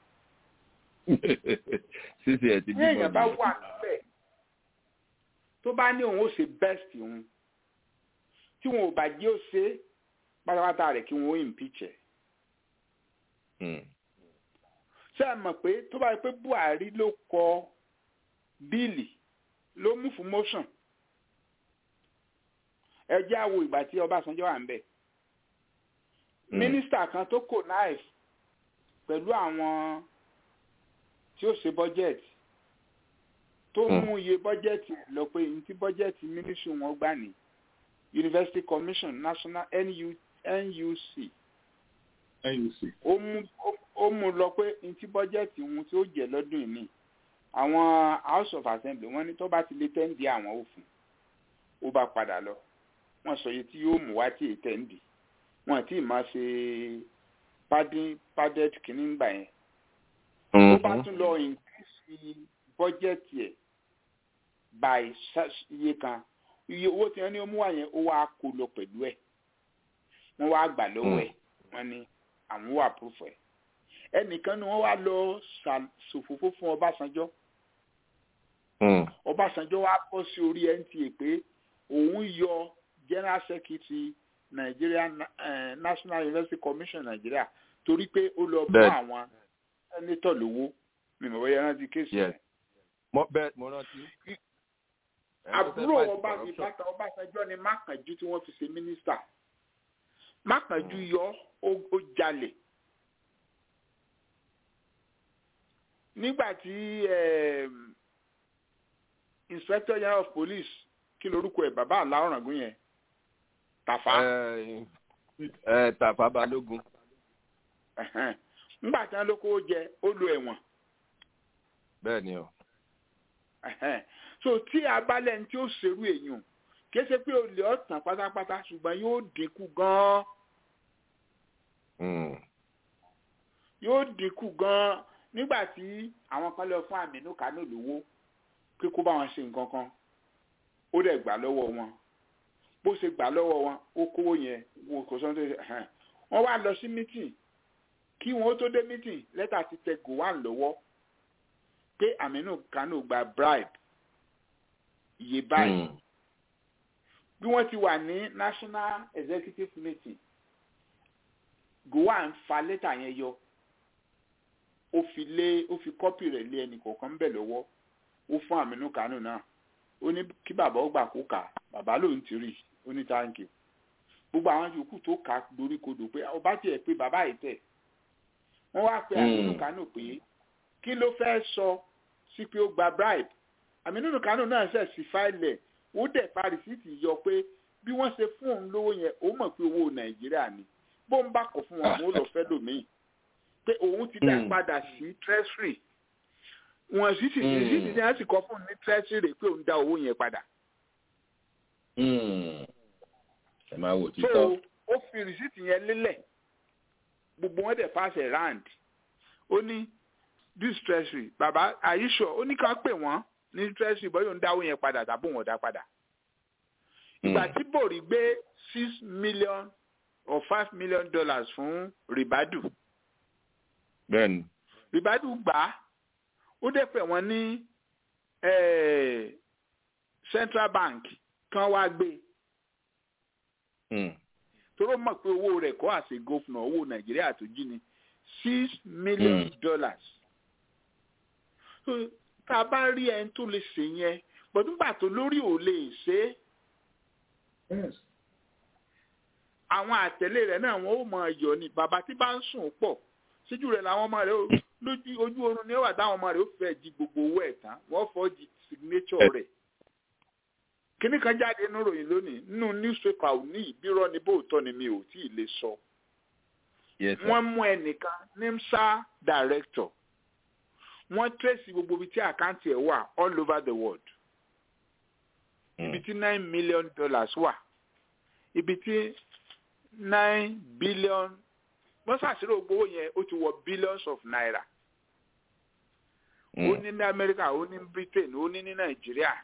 sísè ẹ ti bí mọ́ ní. ní èèyàn bá wà níbẹ̀ tó bá ní òun ó ṣe best òun tí wọn ò bá jẹ́ ó ṣe pátápátá rẹ̀ kí wọ́n ó impeach ẹ̀. ṣé ẹ mọ̀ pé tó bá yẹ pé Buhari ló kọ bíìlì ló mú fún motion ẹ jẹ́ àwo ìgbà tí Ọbásanjọ́ wà ń bẹ̀ mínísítà kan tó kò náìf pẹ̀lú àwọn tí ó ṣe bọ́jẹ̀tì tó mú iye bọ́jẹ̀tì lọ pé ní tí bọ́jẹ̀tì mínísítì wọn gbà ní University Commission National N U C ó mú lọ pé ní tí bọ́jẹ̀tì wọn tí ó jẹ́ lọ́dún yìí ní àwọn House of Assembly wọ́n ní tó bá ti lé tẹ́ǹdì àwọn òfin ó bá padà lọ wọ́n sọ yìí tí yóò mú wá tí èyí tẹ́ǹdì wọ́n àti máa ṣe padding padded kìíní gbà yẹn ó bá tún lọ increase budget yẹ by iye kan iye owó tí wọ́n ní ó mú wá yẹn ó wá kó lọ pẹ̀lú ẹ̀ wọ́n wá gbà lọ́wọ́ ẹ̀ wọ́n ní àwọn wà proof ẹ̀ ẹnìkan ni wọ́n wá lọ ṣòfófó fún Ọbásanjọ́ Ọbásanjọ́ wá kọ́ sí orí N T A pé òun yọ General Secretary Nigeria uh, National University Commission Nigeria torí pé ó lọ bá àwọn senator lówó mi mọ̀ bóyá rántí kéésì rẹ̀. mo bẹ mo rántí. àbúrò ọba ìbátan Ọbásanjọ́ ni Mákànjú tí wọ́n fi ṣe mínísítà Mákànjú yọ ó jalè nígbà tí Inspector General of Police kí lorúkọ ẹ̀ bàbá àlá ọ̀ràngún yẹn Tàfà. ẹ ẹ Tàfà Balógun. nígbà tí wọ́n ló kó jẹ ó lo ẹ̀wọ̀n. bẹ́ẹ̀ ni o. so tí abalẹ̀ ní tí ó ṣerú èèyàn kì í ṣe pé olè ọ̀tàn pátápátá ṣùgbọ́n yóò dínkù gan-an. yóò dínkù gan-an nígbà tí àwọn kan lọ fún Aminu Kano lówó pé kó bá wọn ṣe nǹkan kan ó dẹ̀ gbà lọ́wọ́ wọn bó ṣe gbà lọ́wọ́ wọn ó kówó yẹn wọn kò sọ́n tó ṣe wọ́n wá lọ sí mítìn kí wọ́n tó dé mítìn lẹ́tà ti tẹ Gowon lọ́wọ́ pé Aminu Kano gba bribe iye báyìí bí wọ́n ti wà ní National Executive Meeting Gowon fa lẹ́tà yẹn yọ ó fi lé ó fi kọ́pì rẹ̀ lé ẹnì kọ̀ọ̀kan ń bẹ̀ lọ́wọ́ ó fún Aminu Kano náà ó ní kí bàbá ó gbà kó kà bàbá lòun ti rí ó ní táǹkì gbogbo àwọn yòókù tó kà lórí kodò pé ọba tiẹ̀ pé bàbá yìí tẹ̀ wọ́n wá pe Aminu Kano pé kí ló fẹ́ sọ sí pé ó gba bribe Aminu Kano náà ṣẹ̀ sí fáìlẹ̀ ó dẹ̀ pa rìsíìtì yọ pé bí wọ́n ṣe fún òun lówó yẹn ó mọ̀ pé owó Nàìjíríà ni bó ń bá kọ̀ fún wọn mo lọ fẹ́ lòmíì pé òun ti dá padà sí treasury wọn sì sì sì sì sì sì kọ fún un ní treasury pé òun dá owó yẹn padà. ẹ máa wò títọ́. so ó fi rìsíìtì yẹn lélẹ̀ gbogbo wọn dẹ̀ pass a round ó ní this treasury baba are you sure ó ní ká pè wọ́n ní treasury bọ́ yóò ń dá owó yẹn padà tàbí òun ò dá padà. ìgbà tí Bòrí gbé six million or five million dollars fún Ribadu. bẹ́ẹ̀ni. Ribadu gbà á ó dẹ̀ pè wọ́n ní Central Bank kan wá gbé tóró mọ̀ pé owó rẹ̀ kọ́ àṣẹ gófìnà owó Nàìjíríà tó jí ni six million dollars. tá a bá rí ẹni tó lè ṣe yẹn gbọdúgbà tó lórí ò lè ṣe é àwọn àtẹ̀lé rẹ̀ náà wọ́n ó mọ ẹyọ ni bàbá tí bá ń sùn pọ̀ síjú rẹ̀ làwọn ọmọ rẹ̀ lójú ojú oorun ni ó wà táwọn ọmọ rẹ̀ ó fẹ́ jí gbogbo owó ẹ̀ tán wọ́n fọ́ jí signature rẹ̀. kíní kan jáde nínú ròyìn lónìí nínú newspaper ò ní ìbírọ́ ni bóòtọ́ ni mi ò tí ì lè sọ. wọ́n mú ẹnìkan nimsa director wọ́n trace gbogbo ibi tí àkáǹtì ẹ̀ wà all over the world. ibi tí nine million dollars wà ibi tí nine billion wọ́n ṣàṣírò gbowó yẹn ó ti wọ billions of naira. ó ní ní Amẹ́ríkà ó ní Britain ó ní ní Nàìjíríà.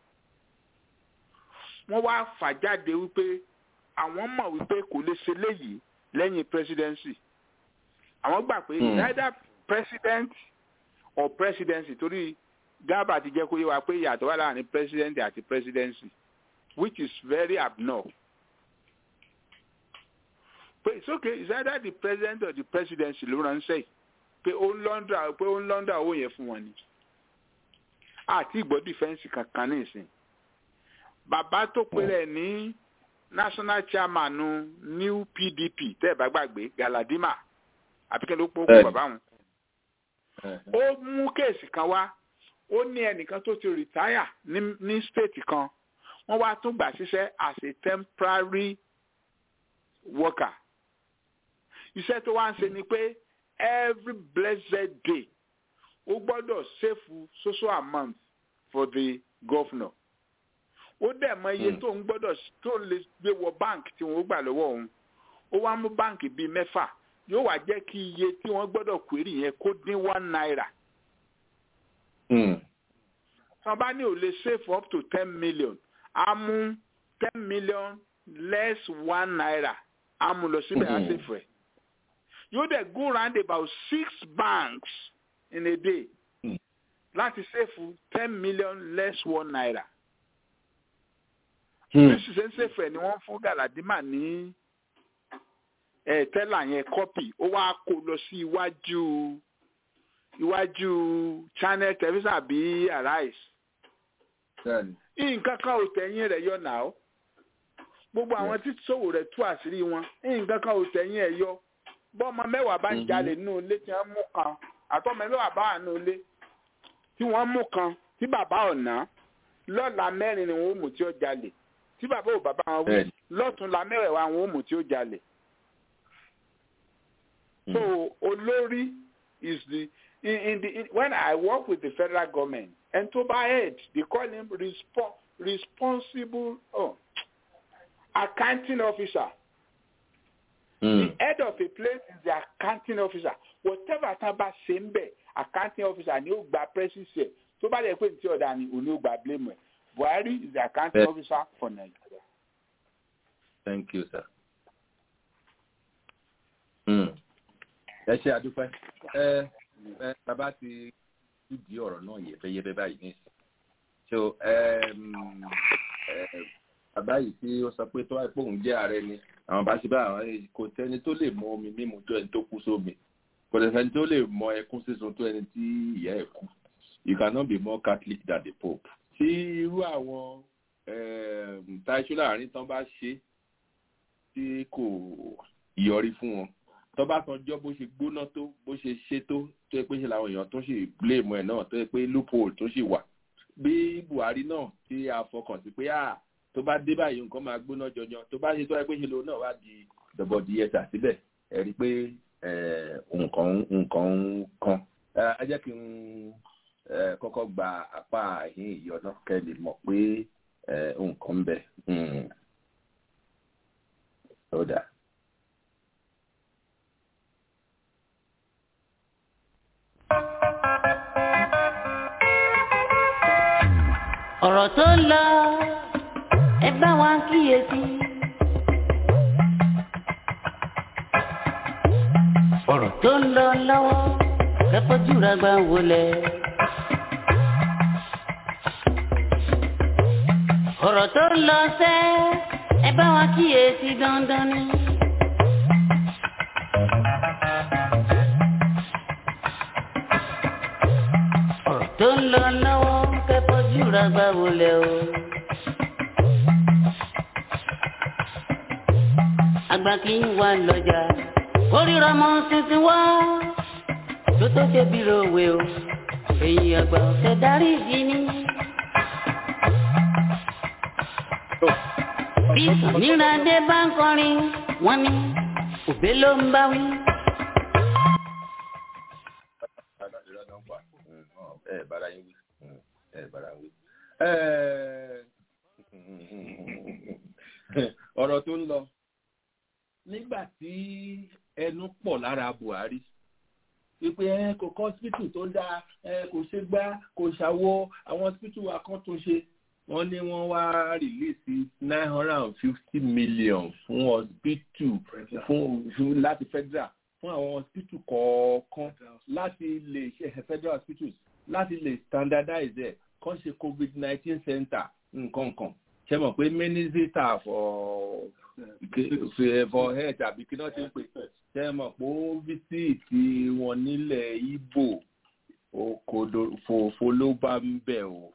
wọ́n wá fà jáde wípé àwọn mọ̀ wípé kò lè ṣe léyìí lẹ́yìn presidency. àwọn gbà pé either president or presidency torí Garba ti jẹ́ kó yé wa pé ìyàtọ̀ wà láàrin president àti presidency which is very abnormal. But it's okay, it's either the president or the presidency ló ránṣẹ́ pé ó ń lọ́ndà pé ó ń lọ́ndà owó yẹn fún wọn ni. àti ìgbọ́ defense kankan ní ìsìn. bàbá tó péré ní national chairman new P D P tẹ́ ẹ̀ bá gbàgbé Galadima àbíkẹ́ ló pọ̀ kó bàbá wọn. ó mú kéèsì kan wá ó ní ẹnìkan tó ti retire ní ní state kan wọ́n wá tún gbà síṣẹ́ as a temporary worker. iṣẹ́ tó wá ń ṣe ni pé every blessed day ó gbọ́dọ̀ save social amount for the governor. ó dẹ̀ mọ iye tó ń gbọ́dọ̀ tó lè gbé wọ bank tí wọ́n gbà lọ́wọ́ òun. ó wá mú báǹkì bíi mẹ́fà yóò wá jẹ́ kí iye tí wọ́n gbọ́dọ̀ query yẹn kó dín one naira. wọ́n bá ní ò lè save up to ten million á mú ten million less one naira á mú lọ síbẹ̀ á save rẹ̀. yóò dẹ̀ go round about six banks in a day láti save ten million less one naira. bí ṣiṣẹ́ ń save ẹ̀ ni wọ́n fún Galadima ní tẹ́lá yẹn kọ́pì ó wá kó lọ sí iwájú iwájú channel television àbí Arise. nǹkan kan ò tẹ̀yìn rẹ̀ yọ náà gbogbo àwọn tí ṣòwò rẹ̀ tú àṣírí wọn nǹkan kan ò tẹ̀yìn ẹ̀ yọ bọ́ọ̀mọ mẹ́wàá bá ń jalè nínú ilé tí wọ́n mú kan àtọ́mọ mẹ́wàá bá wà nínú ilé tí wọ́n mú kan tí bàbá ọ̀nà lọ́la mẹ́rin ni wọ́n mú tí ó jalè tí bàbá ò bàbá wọn wí lọ́tún la mẹ́wàá wọn ó mú tí ó jalè. So olórí is the in, in the in, when I work with the federal government and to by head they call him respo- responsible oh, accounting officer. Mm. The head of a place is the accounting officer. Whatever taba sembe accounting officer ni ó gba presidency. So ba le pe nti oda ni oni ó gba blame. Buhari is the accounting yes. officer for Nigeria. Thank you, sir. Mm. ẹ ṣe àdúpẹ́ ẹ ẹ bàbá ti di ọ̀rọ̀ náà yẹ̀fẹ́yẹ̀fẹ́ báyìí nísìnyí so bàbá yìí tí ó sọ pé tó wáyé pé òun jẹ́ ààrẹ ni àwọn bá ṣe bá àwọn kò tẹ́ni tó lè mọ omi mímu tó ẹni tó kú sómi kò tẹ́ni tó lè mọ ẹkún sísun tó ẹni tí ìyá ẹ̀ kú you cannot be more Catholic than the Pope tí irú àwọn táìṣó láàrin tán bá ṣe tí kò yọrí fún wọn tó bá san jọ bó ṣe gbóná tó bó ṣe ṣe tó tó yẹ pé ṣe làwọn èèyàn tó ṣe blame ẹ̀ náà tó yẹ pé loophole tó ṣì wà bí Buhari náà tí a fọkàn sí pé ah tó bá dé báyìí nǹkan máa gbóná jọjọ tó bá ṣe tó yẹ pé ṣe lòun náà wá di dọ̀bọ̀dì ẹ̀sà síbẹ̀ ẹ rí i pé nǹkan nǹkan kan ẹ jẹ́ kí n kọ́kọ́ gba apá ìhín ìyọ̀ náà kẹ́ lè mọ̀ pé nǹkan ń bẹ ó dáa. ọ̀rọ̀ tó ń lọ ẹ bá wa kíyèsí. ọ̀rọ̀ tó ń lọ lọ́wọ́ kẹ́kọ̀ọ́jú rẹ̀ gbà wọlé. ọ̀rọ̀ tó ń lọ sẹ́ ẹ bá wa kíyèsí dandan ni. ọ̀rọ̀ tó ń lọ lọ́wọ́ jura gba wọlé o. àgbà kì í wà lọ́jà kórìíra mọ́ tuntun wá tó tó ṣe bírò òwe o èyí àgbà ọ̀sẹ̀ darí ìdí ni. bí sàmìràdé bá ń kọrin wọ́n ní òbí ló ń bá wí. ẹ bára yín wí ẹ bára wí. ọ̀rọ̀ tó ń lọ nígbà tí ẹnu pọ̀ lára Buhari wípé ẹ kò kọ́ hospital tó dáa ẹ kò ṣe gbá kò ṣàwọ àwọn hospital wa kan tó ṣe wọ́n ní wọ́n wá rìlíìsì nine hundred and fifty million fún hospital fún láti federal fún àwọn hospital kọ̀ọ̀kan láti lè ṣe federal hospitals láti lè standardize ẹ̀ kàn ṣe covid nineteen center nǹkan kan ṣe mọ̀ pé minister for for health àbí kí náà ti ń pè ṣe mọ̀ pé ó fíṣítì wọn nílẹ̀ Ìgbò òfò ló bá ń bẹ̀ o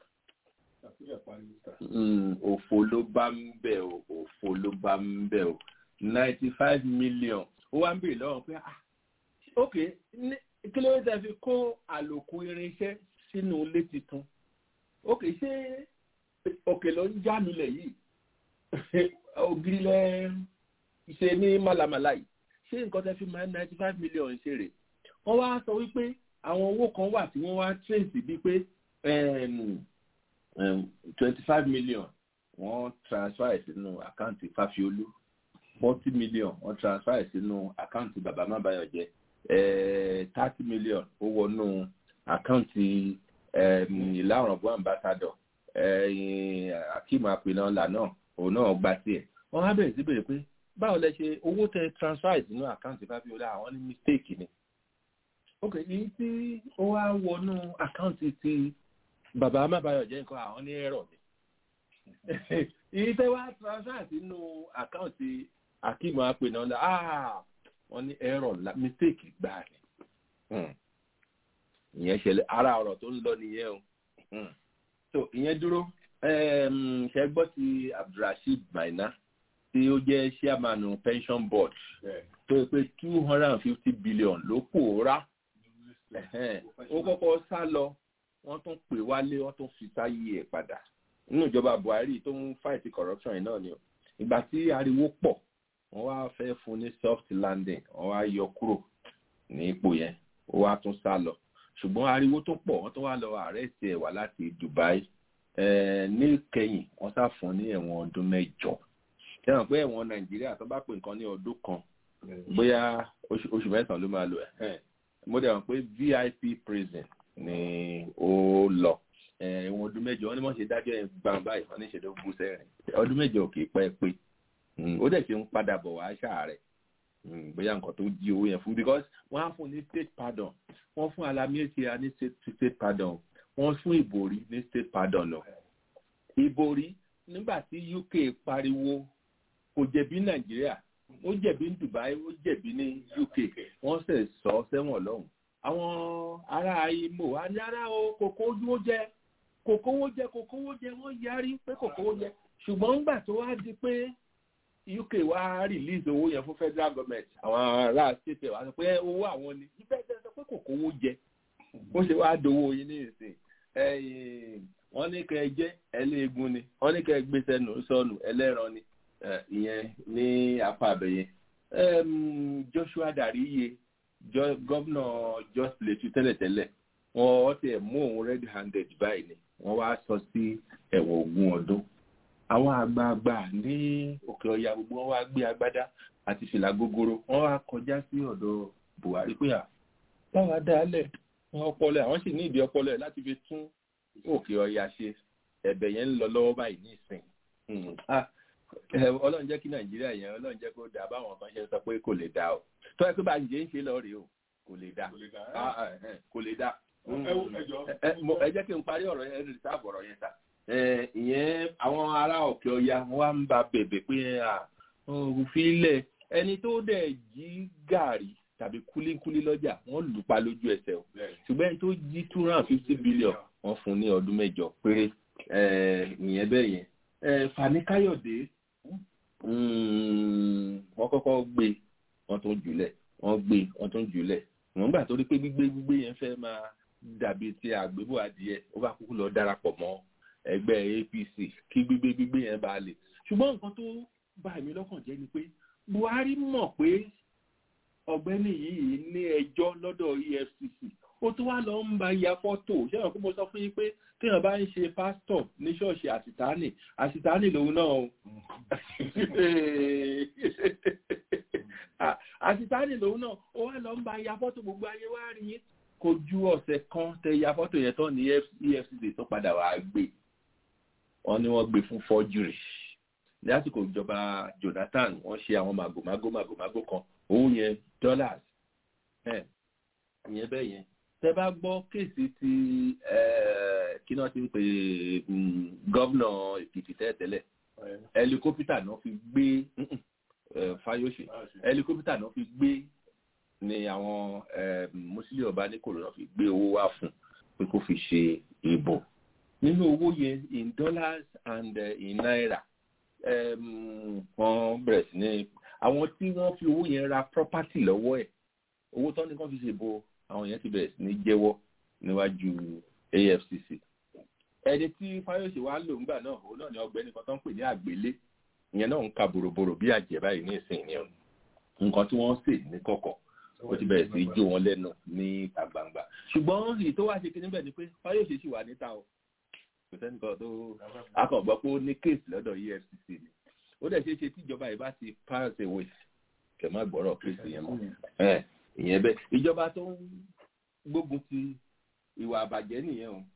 òfò ló bá ń bẹ̀ o òfò ló bá ń bẹ̀ o ninety five million ó wá ń bèèrè lọ́wọ́ pé ah ok kí ló dé fi kó àlòkù irinṣẹ́ sínú ilé tuntun ok ṣé òkè ló ń já lulẹ̀ yìí ògiri lẹ ṣe ní màlàmàlà yìí ṣé nǹkan tẹ́ fi máa ninety five million ṣe rè wọ́n wá sọ wípé àwọn owó kan wà tí wọ́n wá trace bíi pé twenty five million wọ́n transfer sínú àkáǹtì Fáfiolú forty million wọ́n transfer sínú àkáǹtì bàbá Mábáyọ̀jẹ́ thirty million ó wọnú àkáǹtì Ìlà Ọ̀ràngún ambassador Akeem Apinọlá náà òun náà gba tiẹ̀ wọ́n á bẹ̀rẹ̀ sí bèrè pé báwo lẹ ṣe owó tẹ transfer sínú àkáǹtì Fábíọ́lá àwọn ní mistake ni ok èyí tí ó wá wọnú àkáǹtì ti bàbá Mábáyọ̀jẹ́ nǹkan àwọn ní ẹ̀rọ ni èyí tẹ́ wá transfer sínú àkáǹtì Akeem Apinọlá ah wọ́n ní ẹ̀rọ mistake gbà ní ìyẹn ṣẹlẹ̀ ara ọ̀rọ̀ tó ń lọ nìyẹn o so ìyẹn dúró ṣe gbọ́ ti Abdulrasheed Maina tí ó jẹ́ chairman pension board tó pé two hundred and fifty billion ló pòórá ó kọ́kọ́ sá lọ wọ́n tún pè wálé wọ́n tún fi sáyé ẹ̀ padà nínú ìjọba Buhari tó ń fight corruption yìí náà ni o ìgbà tí ariwo pọ̀ wọ́n wá fẹ́ fún ní soft landing wọ́n wá yọ kúrò ní ipò yẹn ó wá tún sá lọ ṣùgbọ́n ariwo tó pọ̀ wọ́n tó wá lọ arrest ẹ̀ wá láti Dubai ní kẹ́yìn wọ́n sá fún ní ẹ̀wọ̀n ọdún mẹ́jọ ṣẹ́wọ̀n pé ẹ̀wọ̀n Nàìjíríà tó bá pè nǹkan ní ọdún kan bóyá oṣù mẹ́sàn-án ló máa lò ẹ̀ mo dẹ̀ wọ́n pé V I P prison ni ó lọ ẹ̀wọ̀n ọdún mẹ́jọ wọ́n ní wọ́n ṣe dájọ́ ẹ̀ gbàǹ báyìí wọ́n ní ṣe ló bú sẹ́rìn ọdún mẹ́jọ kì í pẹ́ pé ó dẹ̀ ṣe ń padà bọ̀ wá ṣàárẹ̀ bóyá nǹkan tó jí owó yẹn fún because wọ́n á fún ní state pardon wọ́n fún Alamiyetia ní state pardon wọ́n fún Ìbòrí ní state pardon lọ. Ìbòrí nígbà tí U K pariwo kò jẹ̀bi Nàìjíríà ó jẹ̀bi ní Dubai ó jẹ̀bi ní U K wọ́n sì sọ sẹ́wọ̀n lọ́hùn. àwọn ará Imo wá ní ara o kòkó ojú ó jẹ kòkó owó jẹ kòkó owó jẹ wọ́n yarí pé kòkó owó jẹ ṣùgbọ́n nígbà tó wá di pé U K wá release owó yẹn fún federal government àwọn ará state wá sọ pé owó àwọn ni ibẹ̀ jẹ́ sọ pé kòkó owó jẹ ó ṣe wá dowó yín ní ìsìn wọ́n ní kẹ́ ẹ jẹ́ ẹlẹ́ẹ̀gún ni wọ́n ní kẹ́ ẹ gbé sẹ́nu sọ́nù ẹlẹ́ran ni ìyẹn ní apá abẹ́yẹ. Joshua Dariye gọ́vnà Jos Plateau tẹ́lẹ̀tẹ́lẹ̀ wọ́n ti ẹ̀ mú òun red handed báyìí ni wọ́n wá sọ sí ẹ̀wọ̀n ogún ọdún. àwọn àgbààgbà ní òkè ọya gbogbo wọn wá gbé agbádá àti fìlà gogoro wọ́n wá kọjá sí ọ̀dọ̀ Buhari pé à báwa dálẹ̀ ọpọlọ àwọn sì ní ìdí ọpọlọ láti fi tún òkè ọya ṣe ẹ̀bẹ̀ yẹn ń lọ lọ́wọ́ báyìí ní ìsìn Ọlọ́run jẹ́ kí Nàìjíríà yẹn Ọlọ́run jẹ́ kó dáa báwọn kan ṣe sọ pé kò lè dáa o tó ẹ pé bá a jẹ́ ń ṣe lọ rèé o kò lè dáa kò lè dáa ẹ jẹ́ kí n parí ọ̀rọ̀ yẹn rìsáàbù ọ̀rọ̀ yẹn ta ìyẹn àwọn ará òkè ọya wá ń ba bèbè pé òfin ilẹ̀ ẹni tó dẹ̀ jí gàrí tàbí kúlíkúlí lọ́jà wọ́n lù pa lójú ẹsẹ̀ o ṣùgbọ́n ẹni tó jí two hundred and fifty billion wọ́n fún ní ọdún mẹ́jọ péré ìyẹn bẹ́ẹ̀ yẹn Fani Káyọ̀dé wọ́n kọ́kọ́ gbé wọ́n tún jùlẹ̀ wọ́n gbé wọ́n tún jùlẹ̀ wọ́n gbà torí pé gbígbé gbígbé yẹn fẹ́ máa dàbí ti àgbébò adìẹ ó bá kúkú lọ darapọ̀ mọ́ ẹgbẹ́ A P C kí gbígbé gbígbé yẹn bá lè ṣùgbọ́n nǹkan tó bà mí lọ́kàn jẹ́ ni pé Buhari mọ̀ pé ọ̀gbẹ́ni yìí ní ẹjọ́ lọ́dọ̀ E F C C ó tún wá lọ ń ba ya fọ́tò ṣé wọn kó mo sọ fún yín pé téèyàn bá ń ṣe pásítọ̀ ní ṣọ́ọ̀ṣì àsìtánì àsìtánì lòun náà o àsìtánì lòun náà ó wá lọ ń ba ya fọ́tò gbogbo ayé wá rí yín kò ju ọ̀sẹ̀ kan tẹ ya fọ́tò yẹn tán ní E F C C tó padà wá gbé wọn ni wọ́n gbé fún forgery lásìkò ìjọba Jonathan wọ́n ṣe àwọn màgòmágó màgòmágó kan owó yẹn dollars ìyẹn bẹ́ẹ̀ yẹn tẹ́ bá gbọ́ kéèsì ti kí náà ti ń pè gọ́vnà Èkìtì tẹ́lẹ̀ ẹlikópítà náà fi gbé Fáyọ̀ṣe ẹlikópítà náà fi gbé ni àwọn Musili ọba ní kòrò náà fi gbé owó wá fún pé kó fi ṣe ìbò nínú owó yẹn in dollars and uh, in naira wọ́n bẹ̀rẹ̀ sí ní àwọn tí wọ́n fi owó yẹn ra property lọ́wọ́ ẹ̀ owó tán ní kán fi ṣe ìbò àwọn yẹn ti bẹ̀rẹ̀ sí ní jẹ́wọ́ níwájú A F C C ẹni tí Fáyọ̀ṣe wá lò ńgbà náà òun náà ni ọ̀gbẹ́ni kan tó ń pè ní àgbélé ìyẹn náà ń ka bòròbòrò bí àjẹ́ báyìí ní ìsìn ní ọ̀nà nǹkan tí wọ́n sè ní kọ̀kọ̀ ó ti bẹ̀rẹ̀ sí jó wọn lẹ́nu ní ìta gbangba ṣùgbọ́n èyí tó wá ṣe kí níbẹ̀ ni pé Fáyọ̀ṣe sì wà níta o kò sẹ́nìkan tó akọ̀gbọ́ pé ó ní kéèsì lọ́dọ̀ E F C C ni ó dẹ̀ ṣe é ṣe tí ìjọba yìí bá ti pass away kẹ̀ má gbọ́rọ̀ kristi yẹn mọ́ ẹ̀ ìyẹn bẹ́ẹ̀ ìjọba tó ń gbógun ti ìwà àbàjẹ́ nìyẹn o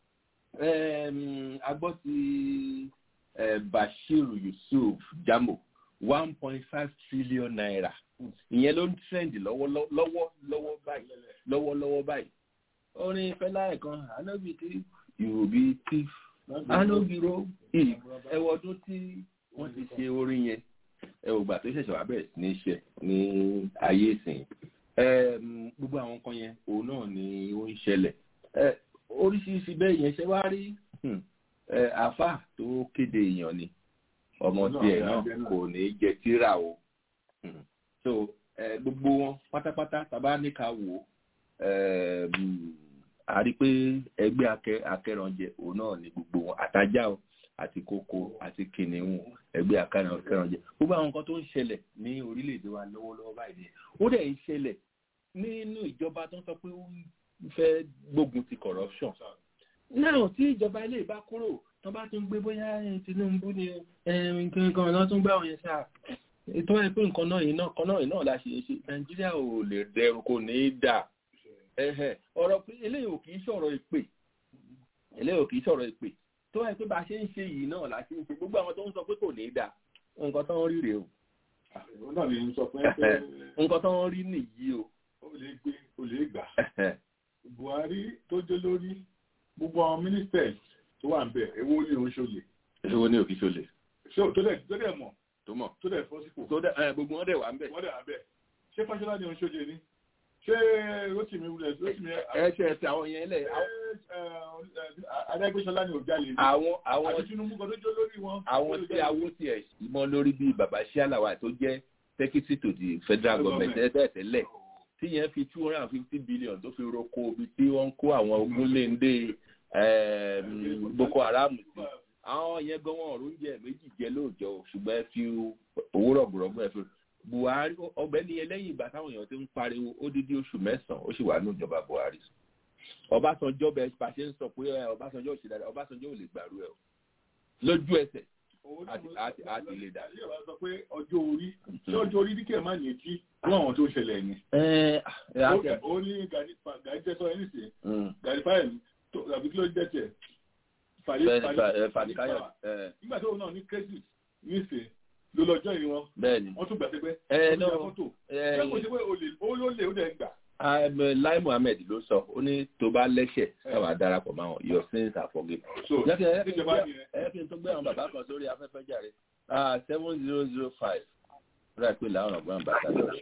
a gbọ́ ti Bashir Yusuf Jamo one point five trillion naira ìyẹn ló ń trend lọ́wọ́ lọ́wọ́ lọ́wọ́ báyìí lọ́wọ́ lọ́wọ́ báyìí orin fẹlá ẹ̀kan anobi tí ìròbí tí anobi ro ẹwọ ọdún tí wọ́n ti ṣe orin yẹn ẹwọ ìgbà tó ṣẹ̀ṣẹ̀ wá bẹ̀rẹ̀ sí ní ṣe ní ayé ìsìn gbogbo àwọn kan yẹn òun náà ni ó ń ṣẹlẹ̀ oríṣiríṣi bẹ́ẹ̀ yẹn ṣe wá rí àáfà tó kéde èèyàn ni ọmọ tiẹ̀ náà kò ní jẹ tírà o so gbogbo wọn pátápátá tàbá ní ká wò a rí pé ẹgbẹ́ akẹ́rànjẹ òun náà ni gbogbo wọn àtajá o àti kókó àti kìnìún ẹgbẹ́ akẹ́rànjẹ gbogbo àwọn nǹkan tó ń ṣẹlẹ̀ ní orílẹ̀-èdè wa lọ́wọ́lọ́wọ́ báyìí ó dẹ̀ ń ṣẹlẹ̀ nínú ìjọba tó ń sọ pé ó fẹ́ gbógun ti corruption náà tí ìjọba ilé ìbá kúrò tó bá tún gbé bóyá Tinubu ni nǹkan kan náà tún gbá òun yẹn sáà ètò ẹ pé nǹkan náà yìí náà kan náà yìí náà la ṣe é ṣe Nàìjíríà ò lè dẹrùn kò ní í dà ọ̀rọ̀ pé eléyìí ò kì í sọ̀rọ̀ ìpè eléyìí ò kì í sọ̀rọ̀ ìpè tó ẹ pé bá a ṣe ń ṣe yìí náà la ṣe ń ṣe gbogbo àwọn tó ń sọ pé kò ní í dà nǹkan tó ń rí rèé o. nǹkan tó ń rí nìyí o. ó lè gbé ó lè gbà. Buhari tó jẹ́ lórí gbogbo àwọn ministers tó wà ń bẹ̀ èwo ni òun ṣọlẹ̀. èwo ni òkì ṣọlẹ̀. tó dẹ̀ tó dẹ̀ mọ̀ tó mọ̀ tó dẹ̀ fọ́sípò. tó dẹ̀ gbogbo wọn dẹ̀ wà ń bẹ̀. wọ́n dẹ̀ wà ń bẹ̀. ṣé Fáṣọlá ni òun ṣọlẹ̀ ni? ṣé Rotimi wulẹ̀ Rotimi. ẹ ṣe ẹsẹ àwọn yẹn lẹ. Adégbèsọlá ni òjá lè ní. àwọn àwọn àti Tinubu kan tó jó lórí wọn. àwọn tí awo tiẹ̀ mọ́ lórí bíi bàbá Ṣíàlàwà tó jẹ́ secretary to the federal government ẹ̀ tẹ́lẹ̀ tí yẹn fi two hundred and fifty billion tó fi roko ibi tí wọ́n ń kó àwọn ogunléndé Boko Haram sí àwọn yẹn gan wọn oúnjẹ méjì jẹ lóòjọ́ ṣùgbọ́n ẹ fi owó rọ̀gbọ̀rọ̀gbọ̀ ẹ fi Buhari ọ̀gbẹ́ni ẹlẹ́yìn ìgbà táwọn èèyàn ti ń pariwo ó dídí oṣù mẹ́sàn-án ó sì wà ní ìjọba Buhari Ọbásanjọ́ bẹ́ẹ̀ pàṣẹ ń sọ pé Ọbásanjọ́ ò sí dáadáa Ọbásanjọ́ ò lè gbàrú ẹ o lójú ẹsẹ̀ àti àti lè dà. ṣé ìwà sọ pé ọjọ́ orí ṣé ọjọ́ orí díkẹ̀ máa ní etí láwọn tó ṣẹlẹ̀ ni. ó ní gàdí jẹ́ sọ ẹni sí gàdí fáyẹ̀mí àbí kí ló jẹ́ tiẹ̀ fàdíkáyọ̀ nígbà tó náà ní kẹ́sì níṣẹ́ ló lọ́jọ́ ìrìn wọn bẹ́ẹ̀ni wọ́n tún gbà pé pé ẹ náà fọ́tò ṣé kò ṣe pé ó ló lè ó dẹ̀ gbà. Lai Muhammed ló sọ ó ní tó bá lẹ́sẹ̀ sábà darapọ̀ mọ́ àwọn your sins are forgiven. ẹ kí n tó gbé àwọn bàbá kan sórí afẹ́fẹ́ jàre seven zero zero five rẹ̀ pé làwọn ọ̀gbọ́n bàtà lọ́rẹ̀.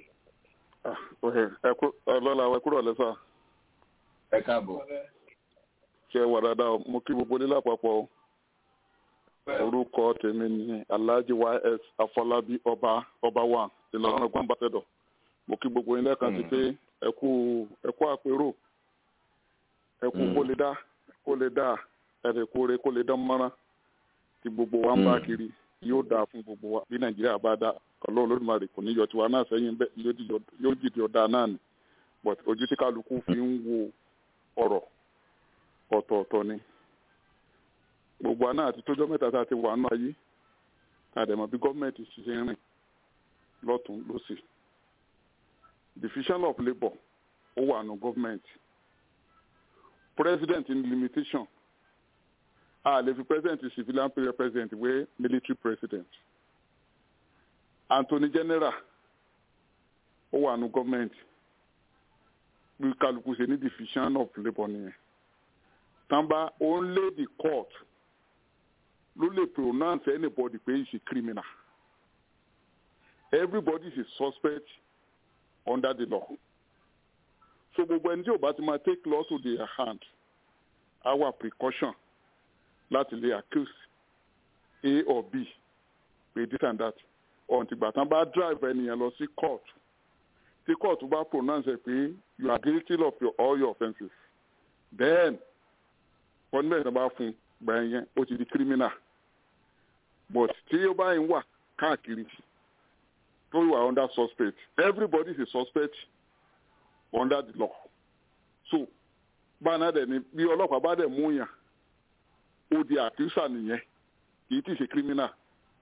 ọlọ́lá wa kúrò lẹ́sà. ẹ káàbọ̀. ṣe wà dáadáa mo kí gbogbo nílẹ̀ àpapọ̀ orúkọ tèmi ní Alhaji Y S Afọlábí ọba ọba wa Ìlọrin ọgbọ́n bàtẹ́dọ̀ mo kí gbogbo yín lẹ́ẹ̀kan sí pé ẹ kú ẹ kú àpérò ẹ kú kó lè dá kó lè dá ẹ̀rẹ̀ kó rẹ kó lè dán mọ́rán tí gbogbo wa ń bá kiri yóò dáa fún gbogbo wa bí Nàìjíríà bá dá Ọlọ́run Olódùmarè kò ní yọ tiwa náà sẹ́yìn bẹ́ẹ̀ yóò jìdí ọ̀dà náà ni but ojú tí kálukú fi ń wo ọ̀rọ̀ ọ̀tọ̀ọ̀tọ̀ ni gbogbo àná àti tójọ́ mẹ́ta tá a ti wà nù ayé àdèmọ̀ bí gọ́ọ̀mẹ̀ntì ṣiṣẹ́ rìn lọ́tún lọ́sì division of labour ó wà nù gọ́ọ̀mẹ̀ntì president in limitation a lè fi president civilian period president wé military president Anthony General ó wà nù gọ́ọ̀mẹ̀ntì bí kálukú ṣe ní division of labour nìyẹn tàǹbà only the court ló lè pronounce anybody pé he's a criminal everybody is a suspect under the law so gbogbo ẹni tí ò bá ti máa take law to their hand our precaution láti lè accuse A or B pé this and that until gbàtàn bá drive ẹnìyẹn lọ sí court tí court bá pronounce ẹ pé you are guilty of your, all your offences then wọ́n ní bá fún gbà yẹn ó ti di criminal but tí ó bá ń wà káàkiri tó wà under suspect everybody is a suspect under the law so báyìí dẹ̀ ni bí ọlọ́pàá bá dẹ̀ mú yàn ó di accuser nìyẹn kì í ti ṣe criminal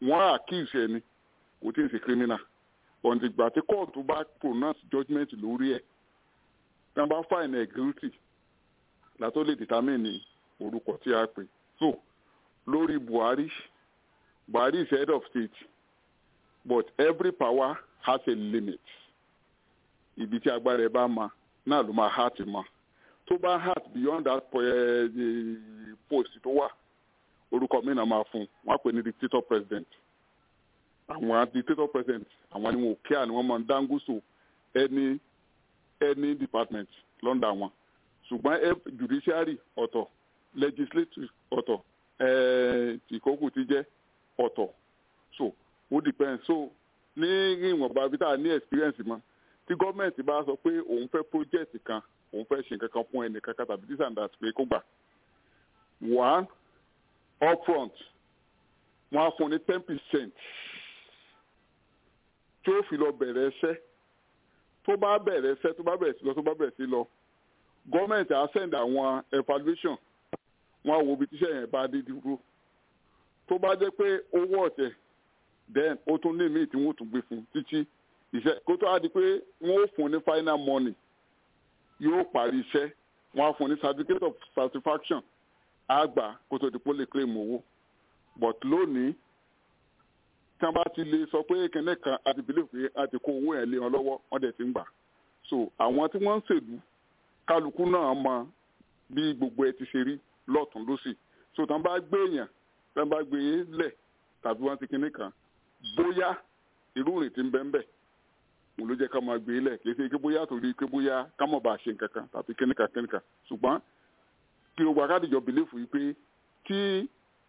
wọ́n accuse ẹni kò tí ì ṣe criminal ọ̀nà ìgbà tí kóòtù bá pronounce judgement lórí ẹ̀ tí wọ́n bá fine ẹ̀ guilty látó lè determine orúkọ tí a pè. So lórí Buhari, Buhari is head of state, but every power has a limit. Ibi tí agbára ẹ bá ma náà ló máa heart ma. Tó bá heart beyond that uh, post tó wà, orúkọ mi náà máa fún un. Wọ́n á pè ní dictator president. Àwọn dictator president, àwọn ni wọn ò kíá ni wọ́n máa ń dángúsò any any department lọ́ndà wọn. Ṣùgbọ́n judiciary ọ̀tọ̀, legislative ọ̀tọ̀, ìkókù ti jẹ́ ọ̀tọ̀. So ó depend. So ní ìwọ̀nba bí tá a ní experience mọ́, tí gọ́ọ̀mẹ̀ntì bá sọ pé òun fẹ́ project kan, òun fẹ́ ṣe nǹkan kan fún ẹnì kankan tàbí this and that pé kó gbà. One, upfront, wọ́n á fún ní ten percent tí ó fi lọ bẹ̀rẹ̀ ẹsẹ̀. Tó bá bẹ̀rẹ̀ ẹsẹ̀, tó bá bẹ̀rẹ̀ sí lọ, tó bá bẹ̀rẹ̀ sí lọ, gọ́ọ̀mẹ̀ntì á send àwọn evaluation, wọ́n á wo ibi tíṣẹ́ yẹn bá dé dúró. Tó bá jẹ́ pé owó ọ̀tẹ̀, then ó tún ní míì tí wọ́n tún gbé fún títí iṣẹ́ kó tó á di pé wọ́n ó fún ní final money yóò parí iṣẹ́, wọ́n á fún ní certificate of satisfaction àgbà kó tó di pé ó lè claim owó. But lónìí tí wọ́n bá ti lè sọ pé kẹ́nẹ́ kan àti believe pé a ti kó owó yẹn lé wọn lọ́wọ́, wọ́n dẹ̀ ti ń gbà. So àwọn tí wọ́n ń ṣèlú kálukú náà mọ bí gbogbo ẹ ti ṣe rí lọ́tún lósì. So tí wọ́n bá gbé èèyàn, tí wọ́n bá gbé e lẹ̀ tàbí wọ́n ti kinní kan, bóyá irú ìrètí ń bẹ́ ń bẹ̀ mo ló jẹ́ ká máa gbé lẹ̀ kì í ṣe pé bóyá torí pé bóyá ká mọ̀ bá ṣe nǹkan kan tàbí kíníkà kíníkà. Ṣùgbọ́n kí o gba kádìjọ bìlífù yìí pé tí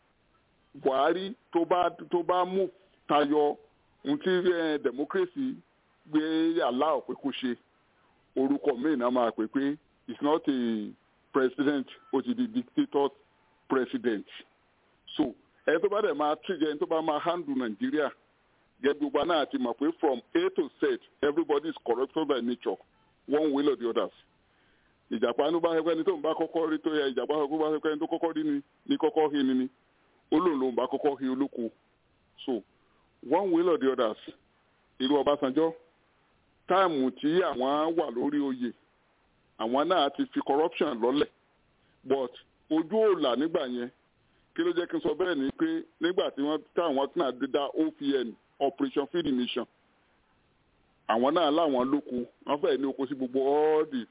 Buhari tó bá tó bá mú tayọ ohun tí democracy gbé aláwọ̀ pé kó ṣe, orúkọ míì náà máa pè pé it's not a president, ó ti di dictator president. So ẹni tó bá dẹ̀ máa tríjẹ, ẹni tó bá máa handle Nàìjíríà gẹ́gẹ́ gbogbo náà ti mọ̀ pé from A to Z everybody is corrupted by nature one way or the others. Ìjàpá ní bá ṣe pé ẹni tó ń bá kọ́kọ́ rí tó yẹ ìjàpá sọ pé bá ṣe pé ẹni tó kọ́kọ́ rí ni ní kọ́kọ́ hí ni ni olóòlò ló ń bá kọ́kọ́ hí olóko. So one way or the others, irú Ọbásanjọ́ táìmù tí àwọn wà lórí oyè àwọn náà ti fi corruption lọ́lẹ̀, but ojú òòlà nígbà yẹn kí ló jẹ́ kí n sọ bẹ́ẹ̀ ni pé nígbà tí wọ́n táwọn náà dídá O P N Operation Feed the Nation, àwọn náà láwọn lóko, wọ́n fẹ́ẹ̀ ní oko sí gbogbo all the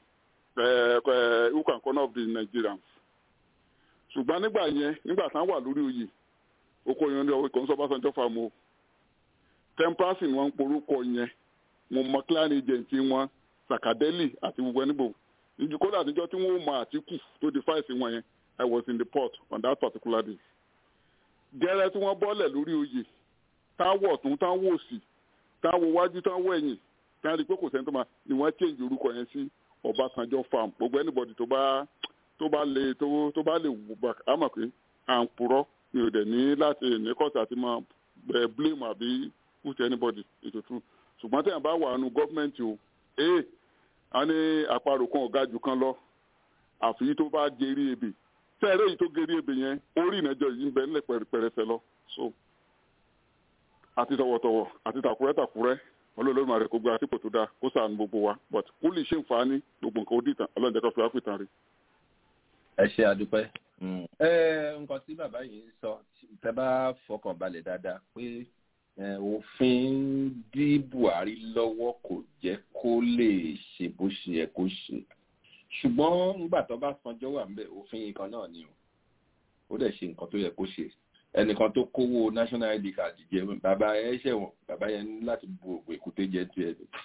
hook and corner of the Nigerians. Ṣùgbọ́n nígbà yẹn nígbà táwọn wà lórí oyè, oko yẹn ní ọwọ́ ìkànnì Ọbásanjọ́ fàmù temperance ni wọ́n ń porúkọ yẹn, wọn mọ clan agent wọn Sakadeli àti gbogbo ẹnìbò kódà àtijọ́ tí wọ́n mọ Àtíkù tó di fáìsì wọn yẹn, I was in the port on that particular day. Gẹ́rẹ́ tí wọ́n bọ́lẹ̀ lórí oyè, táwọ̀ tún táwọ̀ òsì, táwọ̀ wájú táwọ̀ ẹ̀yìn, táwọn rí pé kò sẹ́ni tó máa ni wọ́n change orúkọ yẹn sí Ọbásanjọ́ farm. Gbogbo anybody tó bá tó bá lè tó tó bá lè wù bá a mọ̀ pé à ń purọ́ mi ò dẹ̀ ní láti ní kọ́ọ̀tù àti máa blame àbí put anybody into true. Ṣùgbọ́n tẹ̀yàn bá wà nù gọ́ọ̀mẹ̀ntì o, ee a ní àparò kan ọ̀gá jù kan lọ, àfi tó bá gerí ebè. Tẹ́ẹ̀rẹ́ yìí tó gerí ebè yẹn, orí ìnàjọ yìí ń bẹ nílẹ̀ pẹ̀rẹ̀pẹ̀rẹ̀sẹ̀ lọ. So àti tọwọ́tọwọ́ àti tàkúrẹ́ tàkúrẹ́ Ọlọ́run máa rẹ̀ kó gba sípò tó dáa kó ṣàánú gbogbo wa, but kó lè ṣe ń fa ní gbogbo nǹkan ó dìtàn Ọlọ́run jẹ́ ká fi wá pìtàn rí. Ẹ ṣe àdúpẹ́. ẹ nǹkan tí bàbá yìí sọ tẹ́ bá fọkàn balẹ̀ dáadáa pé òfin dí Buhari lọ́wọ́ kò jẹ́ kó lè ṣe bó ṣe yẹ kó ṣe, ṣùgbọ́n nígbà tó bá sanjọ́ wà ńbẹ̀ òfin kan náà ni ó dẹ̀ ṣe nǹkan tó yẹ kó ṣe. Ẹnìkan tó kówó national I D card jẹ bàbá ẹ ṣẹ̀wọ̀n, bàbá yẹn ní láti bu ògùn èkúté jẹ tiẹ̀ ni.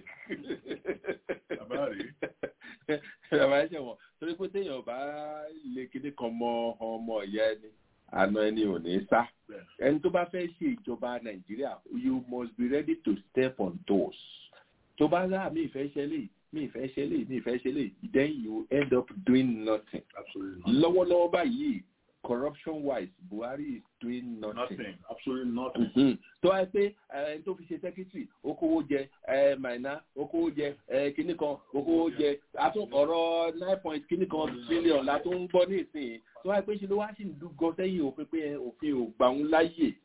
bàbá rèé bàbá ẹ ṣẹ̀wọ̀n torí pé téèyàn bá lè kéde kan mọ ọmọ ìyá ẹni àna ẹni ò ní sá. Ẹni tó bá fẹ́ ṣe ìjọba Nàìjíríà, you must be ready to step on toes. Tó bá rà mí ìfẹ́ ṣẹlẹ̀ mi ìfẹ́ ṣẹlẹ̀ mi ìfẹ́ ṣẹlẹ̀ then you end up doing nothing. Lọ́wọ́lọ́wọ́ báyìí corruption wise Buhari is doing nothing. Nothing, absolutely nothing. Mm-hmm. tó wáyé pé ẹni tó fi ṣe secretary okòwò jẹ maina okòwò jẹ kíní kan okòwò jẹ àtún ọ̀rọ̀ nine point kíní kan trillion la tó ń gbọ́ ní ìsìn tó wáyé pé ṣe ló wá sí ń dúgọ sẹ́yìn òfin pé òfin ò gbà ń láyè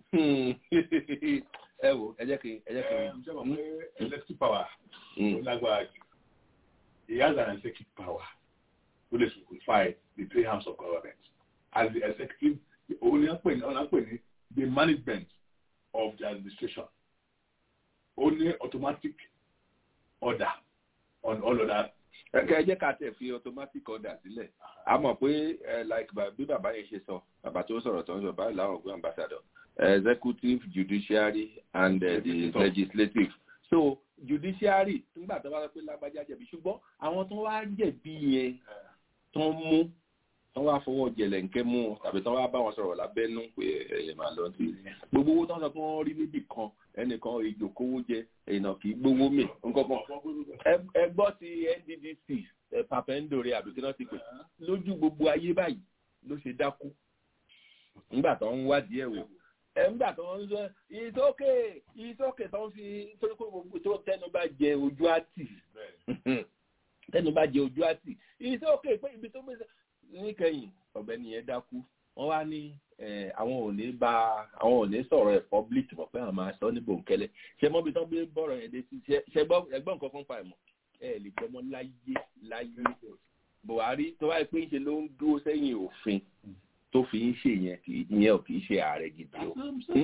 ẹ wo ẹ jẹ́ kí ẹ jẹ́ kí. ǹjẹ́ mo pé electric power ló lágbára jù he has an executive power who dey simplify the three arms of government as the executive òun ni wọ́n pè ní wọ́n pè ní the management of the administration ó ní automatic order on all other. ẹ jẹ́ ká tẹ̀ fi automatic order sílẹ̀ a mọ̀ pé like bí bàbá yẹn ṣe sọ bàbá tó sọ̀rọ̀ tó ń sọ báyìí láwọn ògbó ambassador executive judiciary and uh, the legislative so judiciary nígbà tó bá sọ pé lágbájá jẹ̀bi ṣùgbọ́n àwọn tó wá jẹ̀bi yẹn tó ń mú tó wá fọwọ́ jẹ̀lẹ̀ǹkẹ́ mú tàbí tó wá bá wọn sọ̀rọ̀ lábẹ́nú pé ẹ̀yẹ̀ máa lọ sí gbogbo owó tó ń sọ pé wọ́n rí níbì kan ẹnìkan ìjòkówó jẹ èèyàn kì í gbowó mì nǹkan kan ẹ gbọ́ ti N D D C papendore àbíkí náà ti pè lójú gbogbo ayé báyìí ló ṣe dákú nígbà tó ń wádìí ẹ̀ wò ẹ̀ nígbà tó ń sọ ìsókè ìsókè tó ń fi torí pé gbogbo tó tẹnu bá jẹ ojú àtì tẹnu bá jẹ ojú àtì ìsókè pé ibi tó gbé níkẹyìn ọ̀gbẹ́ni yẹn dákú wọ́n wá ní àwọn ò ní bá àwọn ò ní sọ̀rọ̀ ẹ̀ public mọ̀ pé àwọn máa sọ ní bòńkẹ́lẹ́ ṣe mọ́ bí tán gbé bọ̀rọ̀ yẹn dé sí ṣe ẹgbọ́n nǹkan fún pa ẹ̀mọ́ ẹ lè gbọmọ láyé láyé Buhari tó wáyé pé ń ṣe ló ń dúró sẹ́yìn òfin tó fi ń ṣe yẹn kì í yẹn ò kì í ṣe ààrẹ gidi o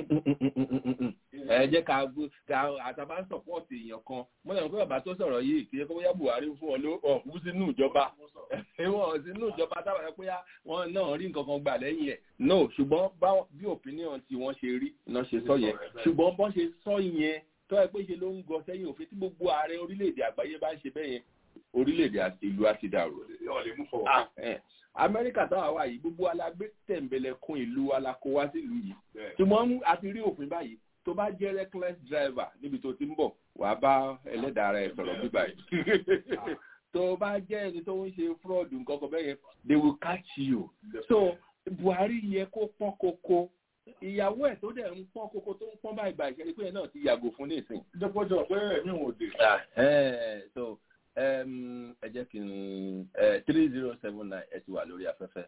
ẹ jẹ́ ká àtàbá ń sọ̀pọ̀tì èèyàn kan mo lè rò pé bàbá tó sọ̀rọ̀ yìí kì í ṣe pé bóyá Buhari fún wọn ló ọ̀hún sínú ìjọba wọn sínú ìjọba táwọn ẹ pé wọn náà rí nǹkan kan gbà lẹ́yìn ẹ̀ no ṣùgbọ́n bí opinion tí wọ́n ṣe rí iná ṣe sọ yẹn ṣùgbọ́n bọ́n ṣe sọ yẹn tó ẹ pé ṣe ló ń gọ sẹ́yìn òfin tí gbogbo ààrẹ orílẹ̀-èdè àgbáyé bá ń ṣe bẹ́ẹ̀ yẹn orílẹ̀-èdè àti ìlú àti dàrú. Amẹ́ríkà táwa wà yìí gbogbo alágbé tẹ̀m̀bẹ̀lẹ̀kùn ìlú alákó wá sílùú yìí ṣùgbọ́n a ti rí òfin báyìí tó bá jẹ́ reckless driver níbi tó ti ń bọ̀ wàá bá ẹlẹ́dàá rẹ̀ sọ̀rọ̀ bíbá yìí tó bá jẹ́ ẹni tó ń ṣe fraud nǹkan kan bẹ́ẹ̀ yẹn they will catch you. So Buhari yẹ kó pọ́n kókó ìyàwó ẹ̀ tó dẹ̀ ń pọ́n kókó tó ń pọ́n báyìí báyìí ṣe pé ẹ̀ náà ti yàgò fún nísìn. dọ́pọ̀jọ́ pé ẹ̀mí wọn ò dé. so ẹ jẹ́ kí n three zero seven nine ẹ ti wà lórí afẹ́fẹ́.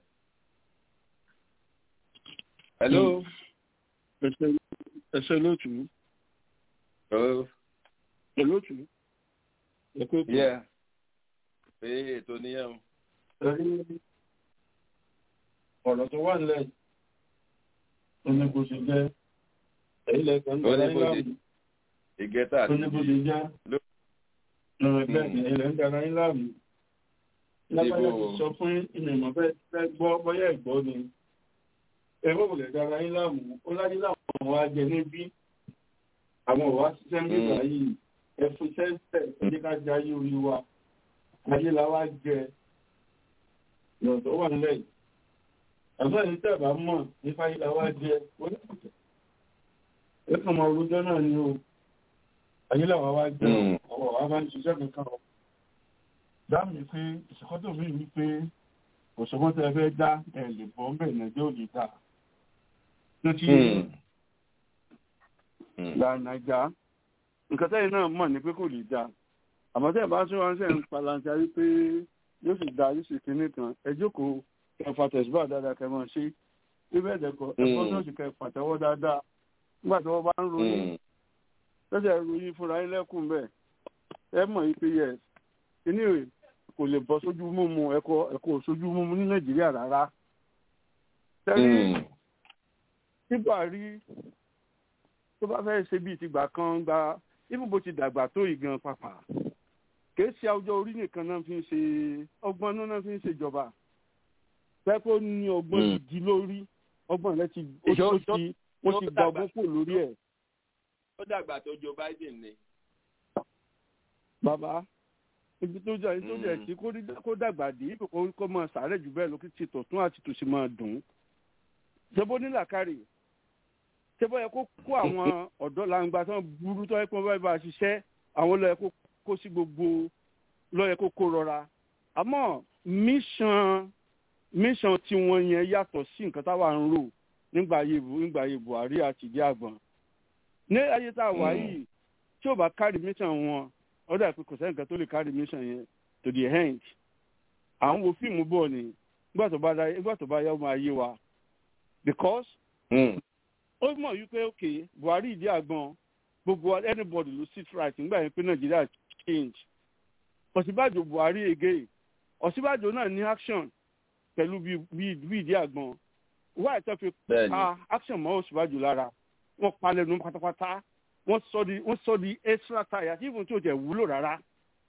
hello. ẹsẹ lóòtú. ẹ lóòtú. ẹ kó kú. yẹ pé ètò níyẹn. ọ̀rọ̀ tó wà nílẹ̀ onígbòsí jẹ́ ilẹ̀ kan gbọ́dọ̀ láàmú. ìgẹ́ta àti onígbòsí jẹ́ lọ́rọ̀ ẹgbẹ́ ilẹ̀ ń dára ní láàmú. lápájá ti sọ fún ìmọ̀ fẹ́ gbọ́ bọ́yá ẹ̀gbọ́ ni ẹgbẹ́ òlẹ̀ dára ní láàmú ó lájú láwọn ọmọ wa jẹ níbí àwọn ọ̀wá ṣiṣẹ́ nígbà yìí ẹ̀fún sẹ́ńtẹ̀ ẹ̀jẹ̀ ká jẹ ayé orí wa ayé la wá jẹ lọ́rọ̀ tó wà nílẹ̀ yìí. àbúrò ní tẹ̀bà mọ̀ nípa ayé la wá jẹ ẹ̀kọ́ ọmọ orújọ́ náà ni o ayé làwọn wá jẹ ọ̀wọ̀ wa máa ń ṣiṣẹ́ kankan o. dáàmì pé ìṣèkọ́tò mi ní pé òṣùwọ́n tẹ fẹ́ dá ẹ̀ lè bọ́ ń bẹ̀ nàìjẹ́ ò lè dá tó ti la nàìjà nǹkan tẹ́yìn náà mọ̀ ní pé kò lè dá àmọ́ tẹ́ ẹ̀ bá tún wá ń sẹ́ ń palanta rí pé yóò sì dá yóò sì kíní kan ẹ jókòó kẹfà tẹ̀síbà dáadáa kẹ mọ̀ ṣe bí bẹ́ẹ̀ dẹ̀kọ́ ẹ̀kọ́ náà sì kẹ pàtẹ́wọ́ dáadáa nígbà tí wọ́n bá ń ròyìn lọ́sẹ̀ ròyìn fúnra yín lẹ́kùn bẹ́ẹ̀ ẹ mọ̀ yí pé yẹ kíní rè kò lè bọ́ sójú mímu ẹ̀kọ́ ẹ̀kọ́ sójú mímu ní Nàìjíríà rárá. tẹ́lẹ̀ nígbà rí tó bá fẹ́ ṣe bíi tìgbà kan gba ibùbó ti dàgbà tó ìgan pàpà kìí ṣe àwùjọ orí nìkan náà fi ń ṣe ọgbọ́n náà fi ń ṣèjọba pẹ́pẹ́ ní ọgbọ́n gidi lórí ọgbọ́n rẹ ti ó ti wọ́n ti gba ọgbọ́n kò lórí ẹ̀. ó dàgbà tó Joe Biden ni. bàbá ibi tó jẹ́ tó jẹ́ tí kó dàgbà dé ibi kó máa sàárẹ̀ jù bẹ́ẹ̀ lókè tí tọ̀tún àti tòsí máa dùn. ṣebó ní làkàrè ṣebó yẹ kó kó àwọn ọ̀dọ́ làǹgbà tó ń burú tó yẹ kó bá bá ṣiṣẹ́ àwọn ló yẹ kó kó sí gbogbo ló yẹ kó kó rọra. àmọ́ mission mission tí wọ́n yẹn yàtọ̀ sí nǹkan táwa ń rò nígbà ayé nígbà ayé Buhari àti ìdí àgbọ̀n. ní ayé tá a wà yìí tí ò bá kárí mission wọn ó dà pé kò sẹ́yìn kan tó lè kárí mission yẹn to the end. à ń wo fíìmù bọ̀ ni nígbà tó bá yá ó máa yé wa because ó mọ̀ wípé ok Buhari ìdí àgbọn gbogbo anybody ló sit right nígbà yẹn pé Nàìjíríà change Ọ̀ṣínbàjò Buhari again Ọ̀ṣínbàjò náà ní action pẹ̀lú bí ìdí àgbọn wá ìtọ́ fi pa action mọ́ Ọ̀ṣínbàjò lára wọ́n palẹ̀ nu pátápátá wọ́n sọ di wọ́n sọ di extra tire tí ìfún tí ò jẹ́ wúlò rárá.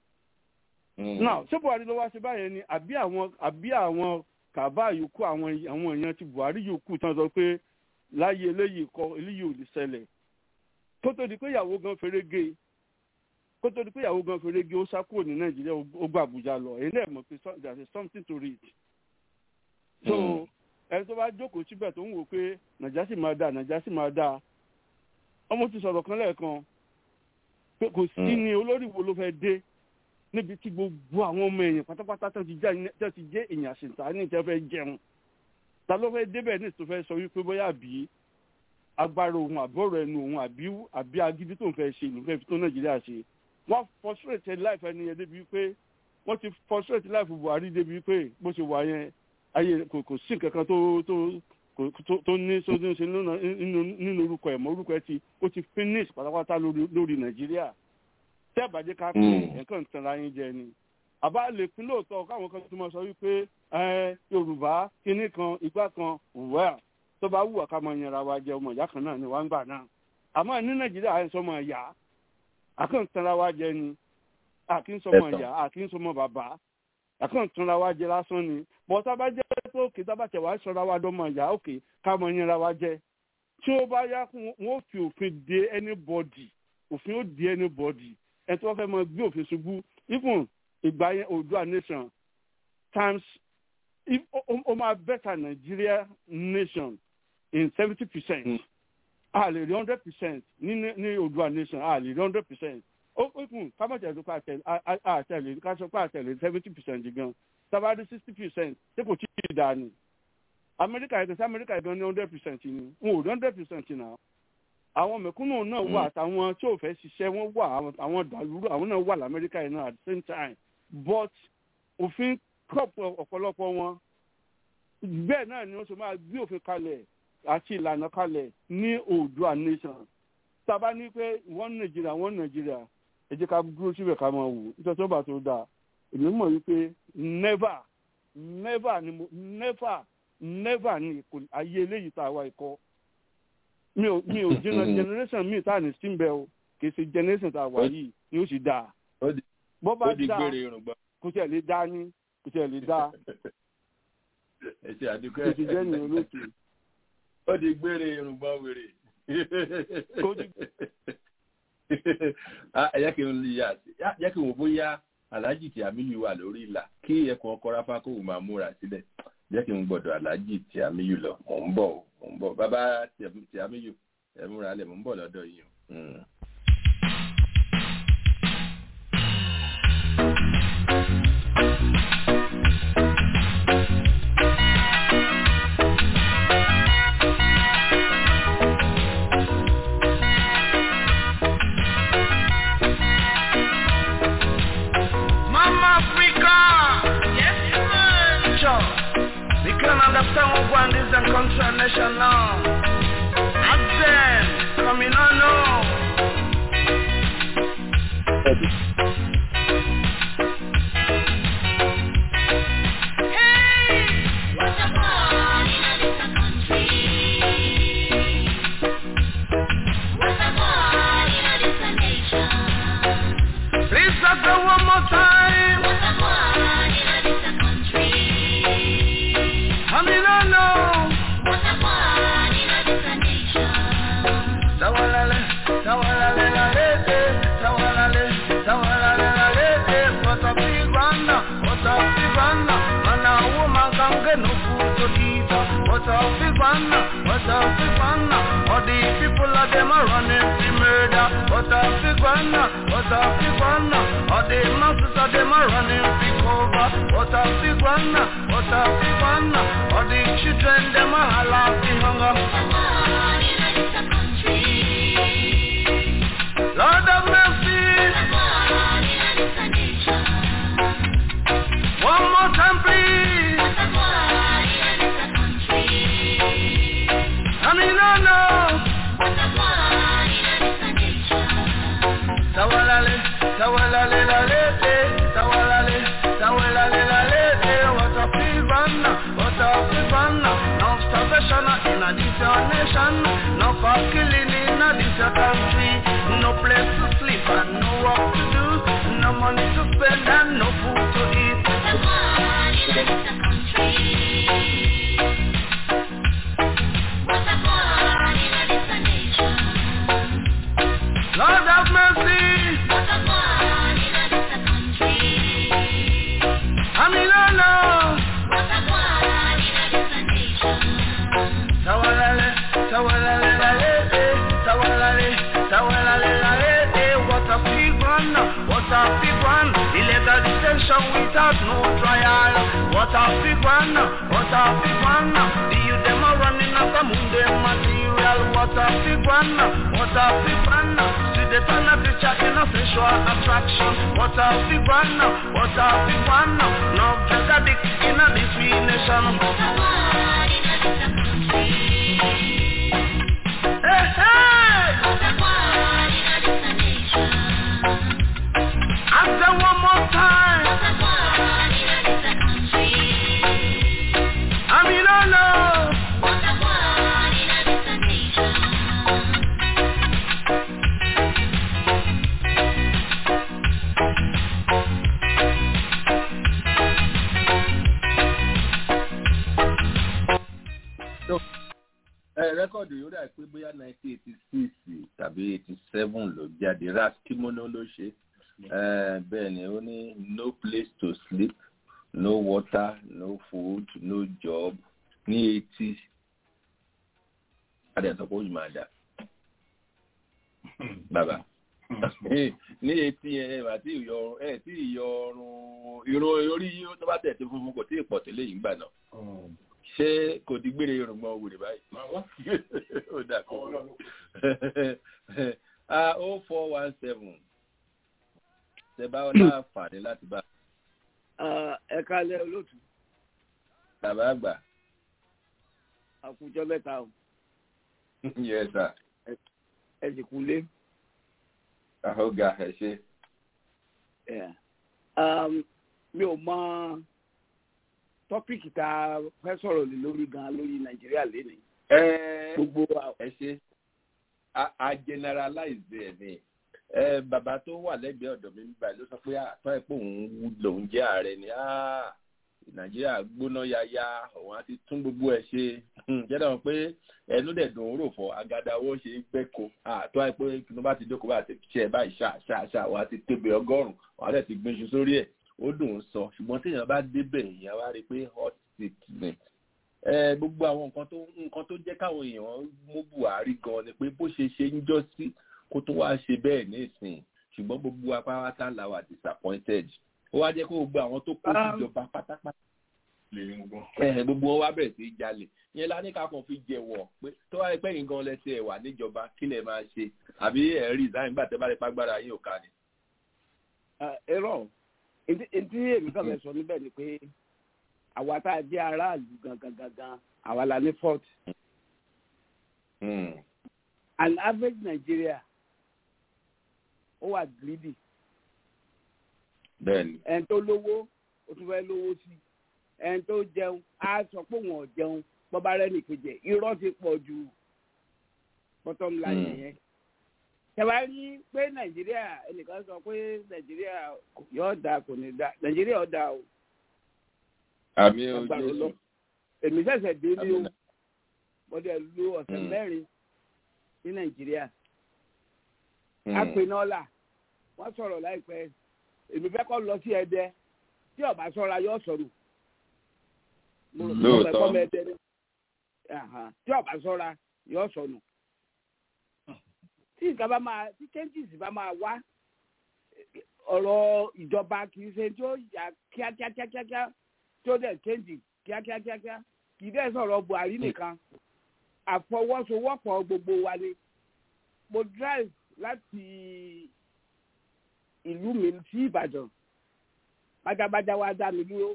now ṣé Buhari ló wá ṣe báyẹn ni àbí àwọn àbí àwọn kàbá yòókù àwọn àwọn èèyàn ti Buhari yòókù tán sọ pé láyé eléyìí kọ eléyìí ò lè ṣẹlẹ̀ kó tó di pé ìyàwó gan fèrè gé kó tó di pé ìyàwó gan fèrè gé ó sá kúrò ní Nàìjíríà ó gba Àbújá lọ èyí náà mọ̀ pé there is something to read. so ẹni tó bá jókòó síbẹ̀ tó ń wò pé Nàìjíríà sì máa dáa Nàìjíríà sì máa dáa ọmọ ti sọ̀rọ̀ kan lẹ́ẹ̀kan pé kò sí ní olórí wo ló fẹ́ dé níbi tí gbogbo àwọn ọmọ èèyàn pátápátá tó ti jẹ́ èèyàn àṣìǹtà ní ìtẹ́ fẹ́ jẹun ta ló fẹ́ débẹ̀ ní ìtò fẹ́ sọ wípé bóyá àbí agbára òun àbọ̀rọ̀ ẹnu òun àbí àbí agídí tó ń fẹ́ ṣe ìlú fẹ́ fi tó Nàìjíríà ṣe wọ́n frustrate life ẹni yẹn débi wípé wọ́n ti frustrate life Buhari débi wípé bó ṣe wà yẹn ayé kò sí nǹkan kan tó tó tó ní sójú ṣe nínú orúkọ ẹ̀ mọ́ orúkọ ẹ̀ ti ó ti finish pátápátá lórí Nàìjíríà tẹ́ àbájẹ́ ká pé ẹ̀kan tanra yín jẹ ni àbá lè pín lóòótọ́ káwọn kan tó máa sọ wípé Yorùbá kinní kan igbá kan wẹ́ẹ̀ tó bá wù ká máa yanra wa jẹ ọmọ ìyá kan náà ni wọ́n ń gbà náà àmọ́ ní Nàìjíríà àìsàn ọmọ ìyá àkàn tanra wa jẹ ni àkínsọmọ ìyá àkínsọmọ bàbá àkàn tanra wa jẹ lásán ni bọ́tá bá jẹ́ pé òkè tá bá tẹ̀ wá sọ̀rọ̀ wa dọ́mọ ìyá òkè ká máa yanra wa jẹ tí ó bá yá wọ́n fi òfin de anybody òfin ó de anybody ẹ̀ tí wọ́n fẹ́ máa gbé òfin ṣubú even ìgbà yẹn Oòduà nation times if o máa better Nigeria nation in seventy percent a lè rí hundred percent ní ní Oòduà nation a lè rí hundred percent ó kún ká má tẹ̀lé ká tẹ̀lé àtẹ̀lé ká sọ pé àtẹ̀lé seventy percent gan tabadi sixty percent ṣé kò tí ì dáa ni Amẹ́ríkà yìí kẹsí Amẹ́ríkà yìí gan ní hundred percent ni wọn ò rí hundred percent náà àwọn mẹ̀kúnnù náà wà àtàwọn tí ò fẹ́ ṣiṣẹ́ wọn wà àwọn dàlúrú àwọn náà wà l'Amẹ́ríkà yìí náà at the same time but òfin crop ọ̀pọ̀lọpọ̀ wọn bẹ́ẹ̀ náà ni wọ́n ṣe máa gbé òfin kalẹ̀ àti ìlànà kalẹ̀ ní Oòduà nation tábà ní pé wọ́n Nàìjíríà wọ́n Nàìjíríà ẹ jẹ́ ká dúró síbẹ̀ ká máa wò nítorí tó bá tó dáa èmi mọ̀ wípé never never ni mo never never ni ayé eléyìí tá a wá ikọ́ mi ò mi ò generation mi tá a ní síbẹ̀ o kì í ṣe generation tá a wá yìí ni ó sì dáa bọ́ bá dáa kò tẹ̀ lé dáa ní kò tẹ̀ lé dáa kò sì jẹ́ ní olóòtú. ó di gbére irùngbọ̀n wèrè. ẹ kí n yà yẹ kí n wò bóyá Alhaji Tìámíyù wà lórí ìlà kí ẹkùn ọkọ ráfá kó máa múra sílẹ̀ jẹ́ kí n gbọ́dọ̀ Alhaji Tìámíyù lọ mò ń bọ̀ mò ń bọ̀ bàbá Tìámíyù ẹ múra lẹ̀ mò ń bọ̀ lọ́dọ̀ yìí. One is a country nation now. Accent coming on now. Hey, what a boy in this country. What a boy in this nation. Please let's go one more time. What a boy in this country. I mean, I know. What a boy in this nation. Tawalale, tawalale, lalete, tawalale, tawalale, lalete. What a big one, what a big one. And a woman can get no food to eat. What a big one, what a big one. All the people of them are running for murder. What a big one, what a big one. All the masses of them are running for cover. What a big one, what a big one. All the children them are halal for hunger. Lord of mercy. One more time, please. I mean, no, no. for killing in this country. No place to sleep and no work to do. No money to spend and no food to eat. What a war in this country. What a war in this nation. Lord have mercy. What a war in this country. I mean, oh no. What a war in this nation. Tawalale, tawalale, lale, tawalale, tawalale, lale. What a big one, what a big one. Illegal detention without no trial. What a big one, what a big one. The youth them are running after Monday material. What a big one, what a big one. See the turn of the chat in a sexual attraction. What a big one, what a big one. No drug addict in a this free nation. What a war in a this country. Hey, hey! What a war in a this nation. After one more time. What a war in a this country. I mean, oh no. What a war in a this nation. Rẹ́kọ̀dù yóò dà pé bóyá nineteen eighty six tàbí eighty seven ló jáde. Raskimono ló ṣe. Bẹ́ẹ̀ ni ó ní no place to sleep, no water, no food, no job ní eighty. Adé sọ pé ó yìí máa dà. Bàbá. Ní eighty ẹ̀ ẹ̀ tí ìyọ ẹ̀ tí ìyọ ọrùn irun orí yìí tó bá tẹ̀ tí funfun kò tí ì pọ̀ tẹ́lẹ̀ yìí gbà náà. Ṣé kò di gbére yorùbá wèrè báyìí? Ó dà kọ́. O four one seven. Ṣé báwo náà fàdé láti bá? Ẹ kálẹ̀ olóòtú. Bàbá àgbà. Àkùjọ mẹ́ta o. Yes sir. Ẹ sì kúlé. Àhóga ẹ ṣe. Mi ò mọ tọ́pìkì tá a fẹ́ sọ̀rọ̀ lé lórí gan lórí Nàìjíríà lénìí. Gbogbo ẹ ṣe a generalize ẹ ní bàbá tó wà lẹ́gbẹ̀ẹ́ ọ̀dọ̀ mi nígbà ló sọ pé àtọ́ ẹ̀ pé òun lòun jẹ́ ààrẹ ni Nàìjíríà gbóná yaya òun á ti tún gbogbo ẹ̀ ṣe jẹ́dá wọn pé ẹnu dẹ̀ dùn ún rò fọ́ agada owó ṣe ń gbẹ́ko àtọ́ ẹ̀ pé kí ló bá ti dókòó bá ti ṣe ẹ̀ báyìí ṣáà ṣáà ṣáà wọ́n á ti tóbi ọgọ́rùn-ún wọ́n á dẹ̀ ti gbé iṣu sórí ẹ̀ ó dùn ún sọ ṣùgbọ́n téèyàn bá débẹ̀ èèyàn wá rí i pé hot seat ni gbogbo àwọn nǹkan tó nǹkan tó jẹ́ káwọn èèyàn mú Buhari gan ni pé bó ṣe ṣe ń jọ́ sí kó tó wá ṣe bẹ́ẹ̀ nísìn ṣùgbọ́n gbogbo apáwátá la wà disappointed ó wá jẹ́ kó gbogbo àwọn tó kó ìjọba pátápátá gbogbo wọn wá bẹ̀rẹ̀ sí í jalè yẹn la ní ká kàn fi jẹ̀wọ̀ pé tó wáyé pé yín gan lẹ́sẹ̀ ẹ̀ wà níjọba kí lẹ̀ máa ṣe àbí ẹ̀ rí ìdáhùn gbà tẹ́ bá lè pàgbára yín ò ká ni. ẹ̀rọ ètí èmi kàn fẹ́ sọ níbẹ̀ ni pé àwa tá a jẹ́ aráàlú gangan gangan àwa la ní fort. An average Nigeria ó wà greedy. Bẹ́ẹ̀ni. ẹni tó lówó ó tún fẹ́ lówó sí ẹni tó jẹun á sọ pé òun ò jẹun bọ́bá rẹ̀ nìkejì irọ́ ti pọ̀ ju bottom line yẹn. Ṣẹ̀wá rí pé Nàìjíríà ẹnìkan sọ pé Nàìjíríà yóò dáa kò ní dáa Nàìjíríà yóò dáa o. Àmì ò Jésù. Èmi ṣẹ̀ṣẹ̀ dé ní o mo dẹ̀ lo ọ̀sẹ̀ mẹ́rin ní Nàìjíríà. Apẹ̀nọ́là wọ́n sọ̀rọ̀ láìpẹ́ èmi fẹ́ kọ́ lọ sí Ẹdẹ tí ọba ṣọ́ra yóò sọ̀rọ̀. Lóòótọ́. Tí ọba ṣọ́ra yóò sọ̀rọ̀. Tí nǹkan bá máa tí changes bá máa wá ọ̀rọ̀ ìjọba kì í ṣe tí ó yà kíákíákíákíá tí ó dẹ̀ change kíákíákíá kì í dẹ̀ sọ̀rọ̀ Buhari nìkan àfọwọ́sowọ́pọ̀ gbogbo wa ni. Mo drive láti ìlú mi sí Ìbàdàn bájábájá wa dá mi dúró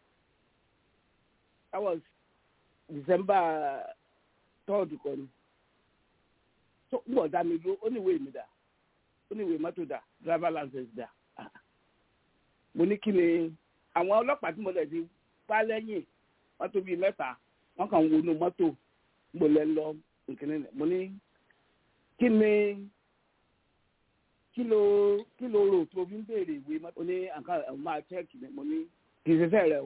that was December third kan ni tó ń bọ̀ dá mi dúró ó ní ìwé mi dà ó ní ìwé mọ́tò dà driver license dà mo ní kí ni àwọn ọlọ́pàá tí mo lè ti bá lẹ́yìn wọ́n tó bíi mẹ́ta wọ́n kàn ń wọnú mọ́tò mo lẹ́ lọ nkíní mo ní kí ni kí ló kí ló rò tó fi ń béèrè ìwé mọ́tò ní àǹkà máa chẹ́ẹ̀kì mi mo ní kì í ṣe fẹ́ rẹ o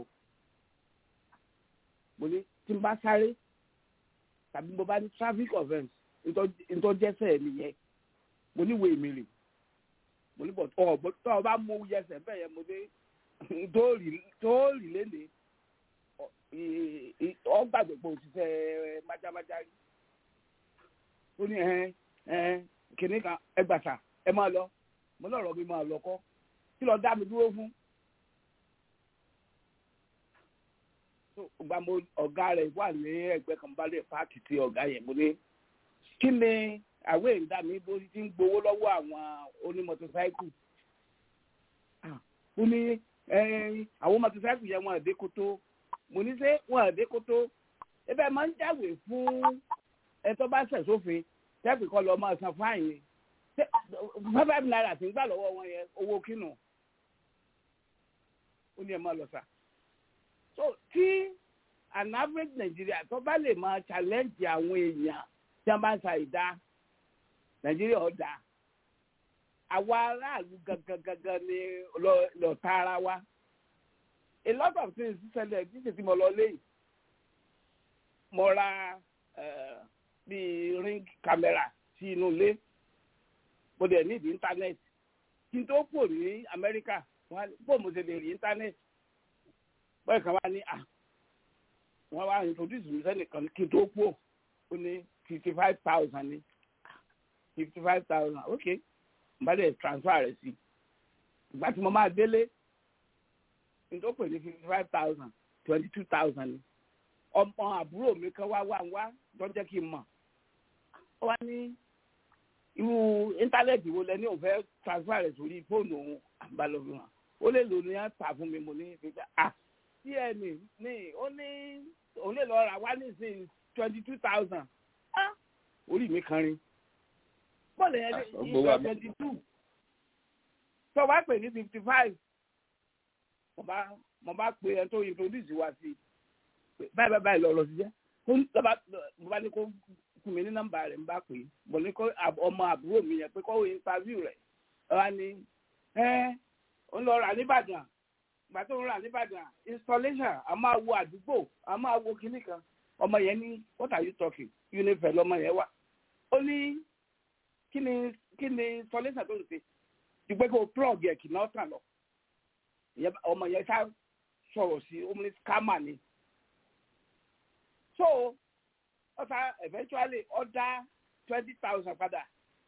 mo ní tí n bá sáré tàbí mo bá ní traffic offence ntọ́jẹ́sẹ̀ nìyẹn mo ní wo èmi rè mo ní bọ̀ ọ̀ tó o bá mú yẹsẹ̀ bẹ́ẹ̀ yẹn mo ní tó rí léde ọ gbàgbé pé òṣìṣẹ́ májámájá rí ó ní ẹ ẹ kìnìún kan ẹgbàsà ẹ máa lọ mo lọ́rọ̀ mi máa lọ kọ́ kí lọ dá mi dúró fún. gba mo ọ̀gá rẹ̀ wà ní ẹgbẹ́ kan balẹ̀ páàkì tí ọ̀gá yẹn mo ní kí ni àwẹ̀ ìdá mi bó ti ń gbowó lọ́wọ́ àwọn onímọ̀tòsáìkù ó ní àwọn mọ̀tòsáìkù yẹn wọn àdékòtó mo ní sẹ́ wọn àdékòtó ebe máa ń jáwèé fún ẹ̀tọ́ bá ṣẹ̀ sófin tẹ́pì kọ́ lọ máa san fáìní five naira tí ń gbà lọ́wọ́ wọn yẹn owó kínú ó ní ẹ máa lọ sà. so tí an average Nigeria tó bá lè máa challenge àwọn èèyàn tí wọ́n bá ń sa ìdá Nàìjíríà ọ̀dà àwa aráàlú gangan gangan ni lọ ta ara wa a lot of things ṣẹlẹ̀ títí tí mo lọ léyìí mo ra bíi ring camera sí inú ilé mo dẹ̀ ní ìdí internet kí n tó pò ní Amẹ́ríkà bó mo ṣe lè rí internet bọ́ọ̀ kan wá ní à wọ́n wá introduce mi sẹ́nìkan kí n tó pò ó ní fifty five thousand ní fifty five thousand ok n bá dẹ̀ transfer rẹ̀ sí ìgbà tí mo máa délé n tó pè ní fifty five thousand twenty two thousand ní ọmọ àbúrò mi kan wá wá wá tó jẹ́ kí n mọ̀ ó wá ní irú íńtánẹ́ẹ̀tì wo lẹ ní òun fẹ́ transfer rẹ̀ sórí fóònù òun àbálòfin hàn ó lè lò ní à tà fún mi mo ní fífẹ́ à tí ẹ ní ní ó ní òun lè lọ rà wá nísìnyí twenty two thousand á orí mi kan rin bọ́ọ̀lù yẹn ní ìjọ twenty two tó wá pè ní fifty five mo bá mo bá pe ẹni tó introduce wa sí báyìí báyìí báyìí lọ́ọ́ lọ sí jẹ́ mo bá ní kó fún mi ní nọ́mbà rẹ̀ ń bá pè é mo ní kó ọmọ àbúrò mi yẹn pé kó interview rẹ̀ wá ní ẹ́ ń lọ rà nìbàdàn ìgbà tó ń rà nìbàdàn installation a máa wo àdúgbò a máa wo kinní kan ọmọ yẹn ní what are you talking unifẹ̀ lọmọ yẹn wà ó ní kí ni kí ni installation tó ń ṣe ìgbẹ́ kó plug ẹ̀ kì náà tàn lọ ọmọ yẹn sá sọ̀rọ̀ sí ó ní scammer ni so ọ̀sà eventually ọ̀dà twenty thousand padà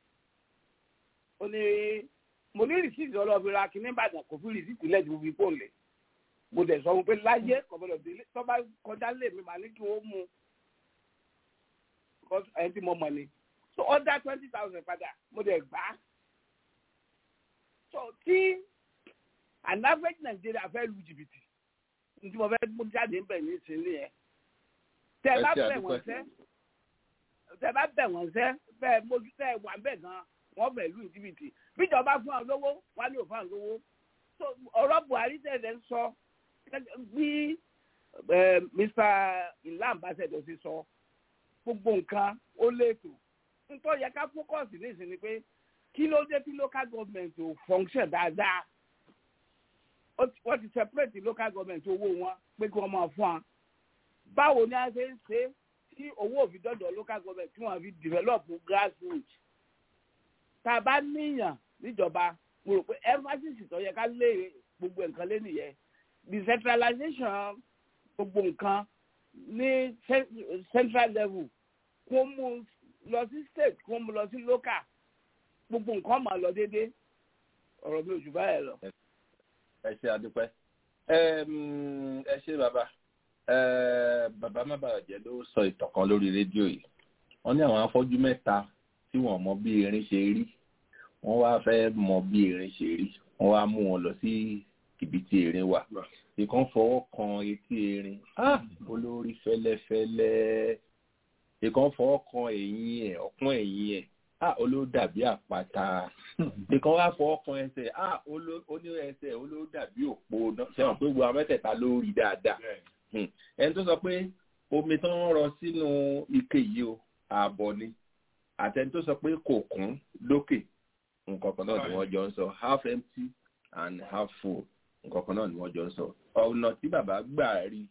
ó ní mo ní rìsíìtì ọlọ́ọ̀bí ra kí ní Ìbàdàn kò fún rìsíìtì lẹ́ẹ̀dì fi fóònù lẹ̀ mo dẹ̀ sọ pé láyé kọ̀bọ̀dọ̀ délé tó bá kọjá lè mi màá ní kí wọ́n mú ẹni tí mo mọ̀ ni so ọ̀dà twenty thousand padà mo dẹ̀ gbà á so tí an average Nigeria fẹ́ lu jìbìtì ní tí mo fẹ́ mú jáde ń bẹ̀ ní ìsinmi yẹn tẹ bá bẹ̀ wọ́n sẹ́ tẹ bá bẹ̀ wọ́n sẹ́ bẹ́ẹ̀ mójú tẹ wà bẹ́ẹ̀ gan wọ́n bẹ̀ lu jìbìtì bíjọba fún àwọn lówó wà ní òfin àwọn lówó so ọ̀rọ̀ Buhari tẹ̀lé ń sọ bí Mister Ilham Ambassador ti sọ gbogbo nǹkan ó léètò nítorí yẹ ká fókọ̀sì ní ìsinmi pé kí ló dé tí local government ò function dáadáa wọ́n ti separate local government owó wọn pé kí wọ́n máa fún wa báwo ni a ṣe ń ṣe tí owó òfin dọ́dọ̀ local government tí wọ́n fi develop grassroots tá a bá níyàn níjọba mo rò pé emphasis tó yẹ ká lé gbogbo nǹkan lé nìyẹn decentralization gbogbo nǹkan ní central level kó mú lọ sí state kó mú lọ sí local gbogbo nǹkan máa lọ déédéé ọ̀rọ̀ mi ò jù báyẹn lọ. ẹ ṣe àdúpẹ́ ẹ ṣe bàbá bàbá má bàa jẹ́ ló sọ ìtàn kan lórí rédíò yìí wọ́n ní àwọn afọ́jú mẹ́ta tí wọ́n mọ bí erin ṣe rí wọ́n wá fẹ́ mọ bí erin ṣe rí wọ́n wá mú wọn lọ sí ibi tí erin wà ìkan fọwọ́ kan etí erin olórí fẹ́lẹ́fẹ́lẹ́ ìkan fọwọ́ kan ẹ̀yìn ẹ̀ ọ̀pọ̀n ẹ̀yìn ẹ̀ ah olóò dàbí àpáta ìkan wá fọwọ́ kan ẹsẹ̀ ah ó ní ẹsẹ̀ olóò dàbí òpó ṣẹ́wọ̀n pé gbogbo amẹ́tẹ̀ẹ̀ta ló rí dáadáa ẹni tó sọ pé omi tó ń rọ sínú ike yìí o ààbọ̀ ni àtẹni tó sọ pé kò kún lókè nǹkan kan náà ni wọ́n jọ ń sọ half empty and half full nǹkan kan náà ni wọ́n jọ ń sọ ọ̀nà tí bàbá gbà rí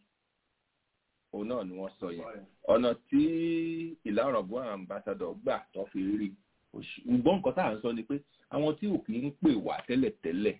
òun náà ni wọ́n sọ yẹn ọ̀nà tí Ìlá-Ọ̀ràngún ambassador gbà tó fi rí ṣùgbọ́n nǹkan tá à ń sọ ni pé àwọn tí ò kì í pè wá tẹ́lẹ̀tẹ́lẹ̀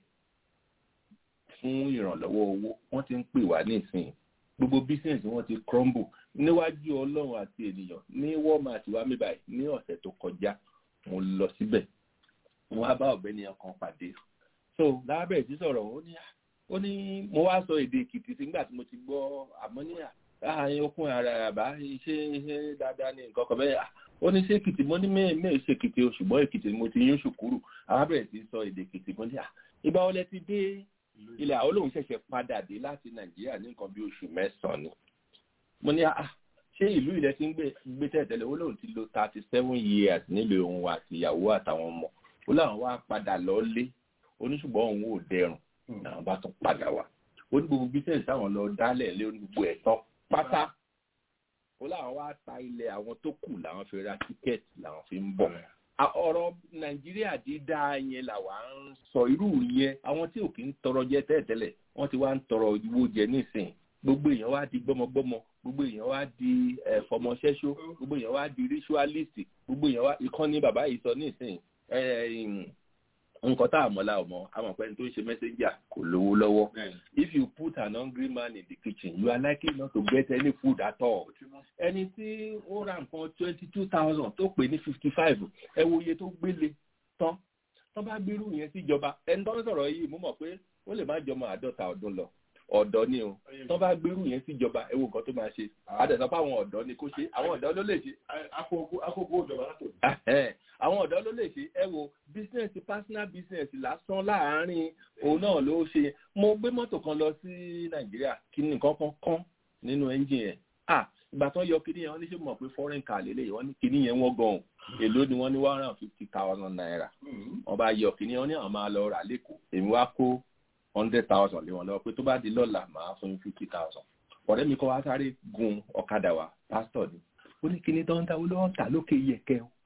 fún ìrànlọ́wọ́ owó wọ́n ti ń pè wá nísìnyí gbogbo business wọn ti crumble níwájú Ọlọ́run àti ènìyàn ní Walmart wa mi báyìí ní ọ̀sẹ̀ tó kọjá mo lọ síbẹ̀ mo wá bá ọ̀gbẹ́ni ọkàn pàdé so lábẹ́ ìdí sọ̀rọ̀ ó ní ó ní mo wá sọ èdè Èkìtì nígbà tí mo ti gbọ́ àmọ́ ní àárín okùn ara àbá ṣe ṣe dáadáa ní nǹkan kan bẹ́ẹ̀ ó ní ṣé Èkìtì mo ní mẹ́ẹ̀ ṣe Èkìtì o ṣùgbọ́n Èkìtì mo ti yún ṣùkúrù àwọn abẹ́rẹ́ ti sọ èdè Èkìtì mo ní à ìgbà wọlé ti dé ilẹ̀ àwọn olóhùn ṣẹ̀ṣẹ̀ padà dé láti Nàìjíríà ní nǹkan bí oṣù mẹ́sàn-án ni mo ní à ṣé ìlú ilẹ̀ ti ń gbé tẹ̀tẹ̀lẹ̀ olóhùn ti lò thirty seven years nílùú òun àti ìyàwó àtàwọn ọmọ ó láwọn wá padà lọ́lé oníṣùgbọ́n òun ò dẹrùn àwọn bá tún padà wá ó ní gbogbo bísẹ̀nsì táwọn lọ dálẹ̀ lé gbogbo ẹ̀tọ́ pátá ó láwọn wá ta ilẹ̀ àwọn tó kù làwọn fi ra tíkẹ́ẹ̀tì làwọn fi ń bọ̀ ọ̀rọ̀ Nàìjíríà dídá yẹn làwa ń sọ irú yẹn àwọn tí ò kí ń tọrọ jẹ tẹ́lẹ̀tẹ́lẹ̀ wọ́n ti wá ń tọrọ owó jẹ nísìnyí gbogbo èèyàn wá di gbọ́mọgbọ́mọ gbogbo èèyàn wá di ẹ̀fọmọṣẹ́ṣó gbogbo èèyàn wá di ritualist gbogbo èèyàn wá ìkànnì bàbá yìí sọ nísìnyí nǹkan tá a mọ̀ la ọmọ àwọn ọ̀pẹ́ni tó ń ṣe messenger kò lówó lọ́wọ́ if you put an hungry man in the kitchen you are likely not to get any food at all ẹni tí ó ra nǹkan twenty two thousand tó pè ní fifty five ẹ wo iye tó gbélé tán tán bá gbérù yẹn síjọba ẹni tó ń sọ̀rọ̀ yìí mo mọ̀ pé ó lè má jọmọ àádọ́ta ọdún lọ ọ̀dọ́ ni o tán bá gbérù yẹn síjọba ẹ wo nǹkan tó máa ṣe àdẹ̀sọ́ pé àwọn ọ̀dọ́ ni kó ṣe àwọn ọ̀dọ́ ló lè ṣe akókó ìjọba látò àwọn ọ̀dọ́ ló lè ṣe ẹ wo business personal business lásán láàárín òun náà ló ṣe mo gbé mọ́tò kan lọ sí Nàìjíríà kí ni nǹkan kan kán nínú engine yẹn ah ìgbà tán yọ kíní yẹn wọ́n ní ṣe mọ̀ pé foreign car lélẹ̀ wọ́n ní kíní yẹn wọ́n gan-an èló ni wọ́n ní one hundred and fifty thousand naira wọ́n bá yọ kíní yẹn wọ́n ní àwọn máa lọ rà lẹ́kọ̀ọ́ èmi wá kó hundred thousand lé wọn lọ pé tó bá di lọ́la màá fún fifty thousand ọ̀rẹ́ mi kọ́ wá sáré gun ọ̀kadà wa pásítọ̀ ni ó ní kíní tó ń ta olóhùn ta lókè yẹ̀kẹ́ o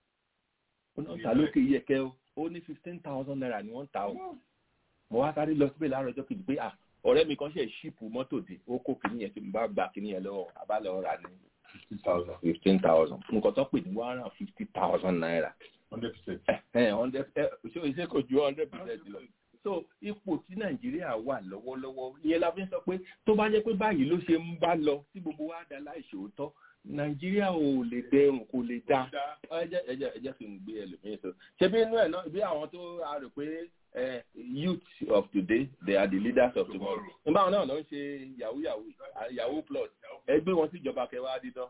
ó ní ta lókè yẹ̀kẹ́ o ó ní fifteen thousand naira ni wọ́n ta o mo wá sáré lọ síbẹ̀ láàárọ̀ ọjọ́ kejì pé à ọ̀rẹ́ mi kan ṣe ṣíìpù mọ́tò dé ó kó kíní yẹn tí mo bá gba kíní yẹn lọ́wọ́ abálọ̀ rà ní fifteen thousand nǹkan tó pè ní one hundred and fifty thousand naira hundred percent ṣé iṣẹ́ kò ju hundred percent lọ so ipò tí Nàìjíríà wà lọ́wọ́lọ́wọ́ ìyẹn la fi ń sọ pé tó bá jẹ́ pé báyìí ló ṣe ń bá lọ tí gbogbo wa dá láìṣòótọ́ Nàìjíríà ò lè dẹrùn kò lè dá ẹjẹ ẹjẹ ẹjẹ fi ń gbé ẹlòmíràn sọ ṣe bí inú ẹ náà bí àwọn tó a rò pé youth of today they are the leaders of tomorrow nígbà wọn náà ló ń ṣe yahoo yahoo yahoo plus ẹgbẹ́ wọn síjọba kẹwàá dídán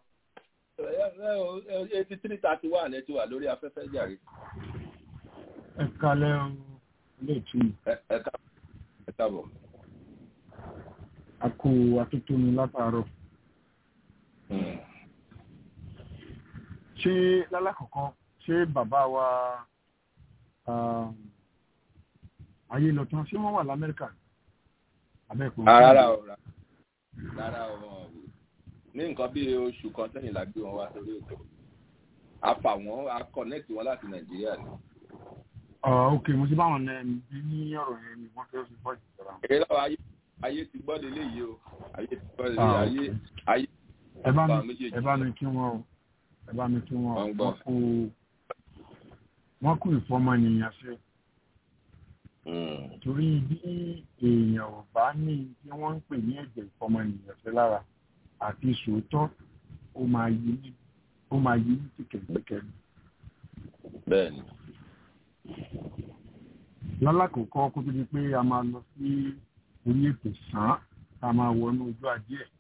eighty three thirty one ẹ ti wà lórí afẹ́fẹ́ jàre. ẹ kalẹ́ o ilé ìtumọ̀. ẹ káàbọ̀. a kò atótónu látàárọ̀. ṣé lálákọ̀ọ́kọ́ ṣé bàbá wa ayé lọ tán ṣé wọ́n wà lamẹ́ríkà abẹ́ẹ̀kọ́. rárá o rárá o ní nǹkan bí oṣù kan sẹ́yìn la gbé wọn wá sórí ètò a fà wọ́n a connect wọn láti Nàìjíríà ni. ok mo ti bá wọn ní ọ̀rọ̀ yẹn ni wọ́n fẹ́ fi bọ́ ìjọba. èyí lọ́wọ́ ayé ayé ti gbọ́ lélẹ̀ yìí o ayé ti gbọ́ lélẹ̀ ayé ayé. ẹ bá mi ẹ bá mi kí wọn o ẹ bá mi kí wọn o wọn kú wọn kú ìfọmọnìyàn ṣe. torí bí èèyàn ò bá ní tí wọ́n ń pè ní ẹ̀jẹ̀ ìfọmọnìyàn ṣe lára àti sòótọ́ ó máa yí ní ó máa yí ní tìkẹ̀tìkẹ̀. bẹ́ẹ̀ni. lálákòókò kó tó di pé a máa lọ sí orí ètò sàn ká máa wọnú ojú ajé ẹ̀.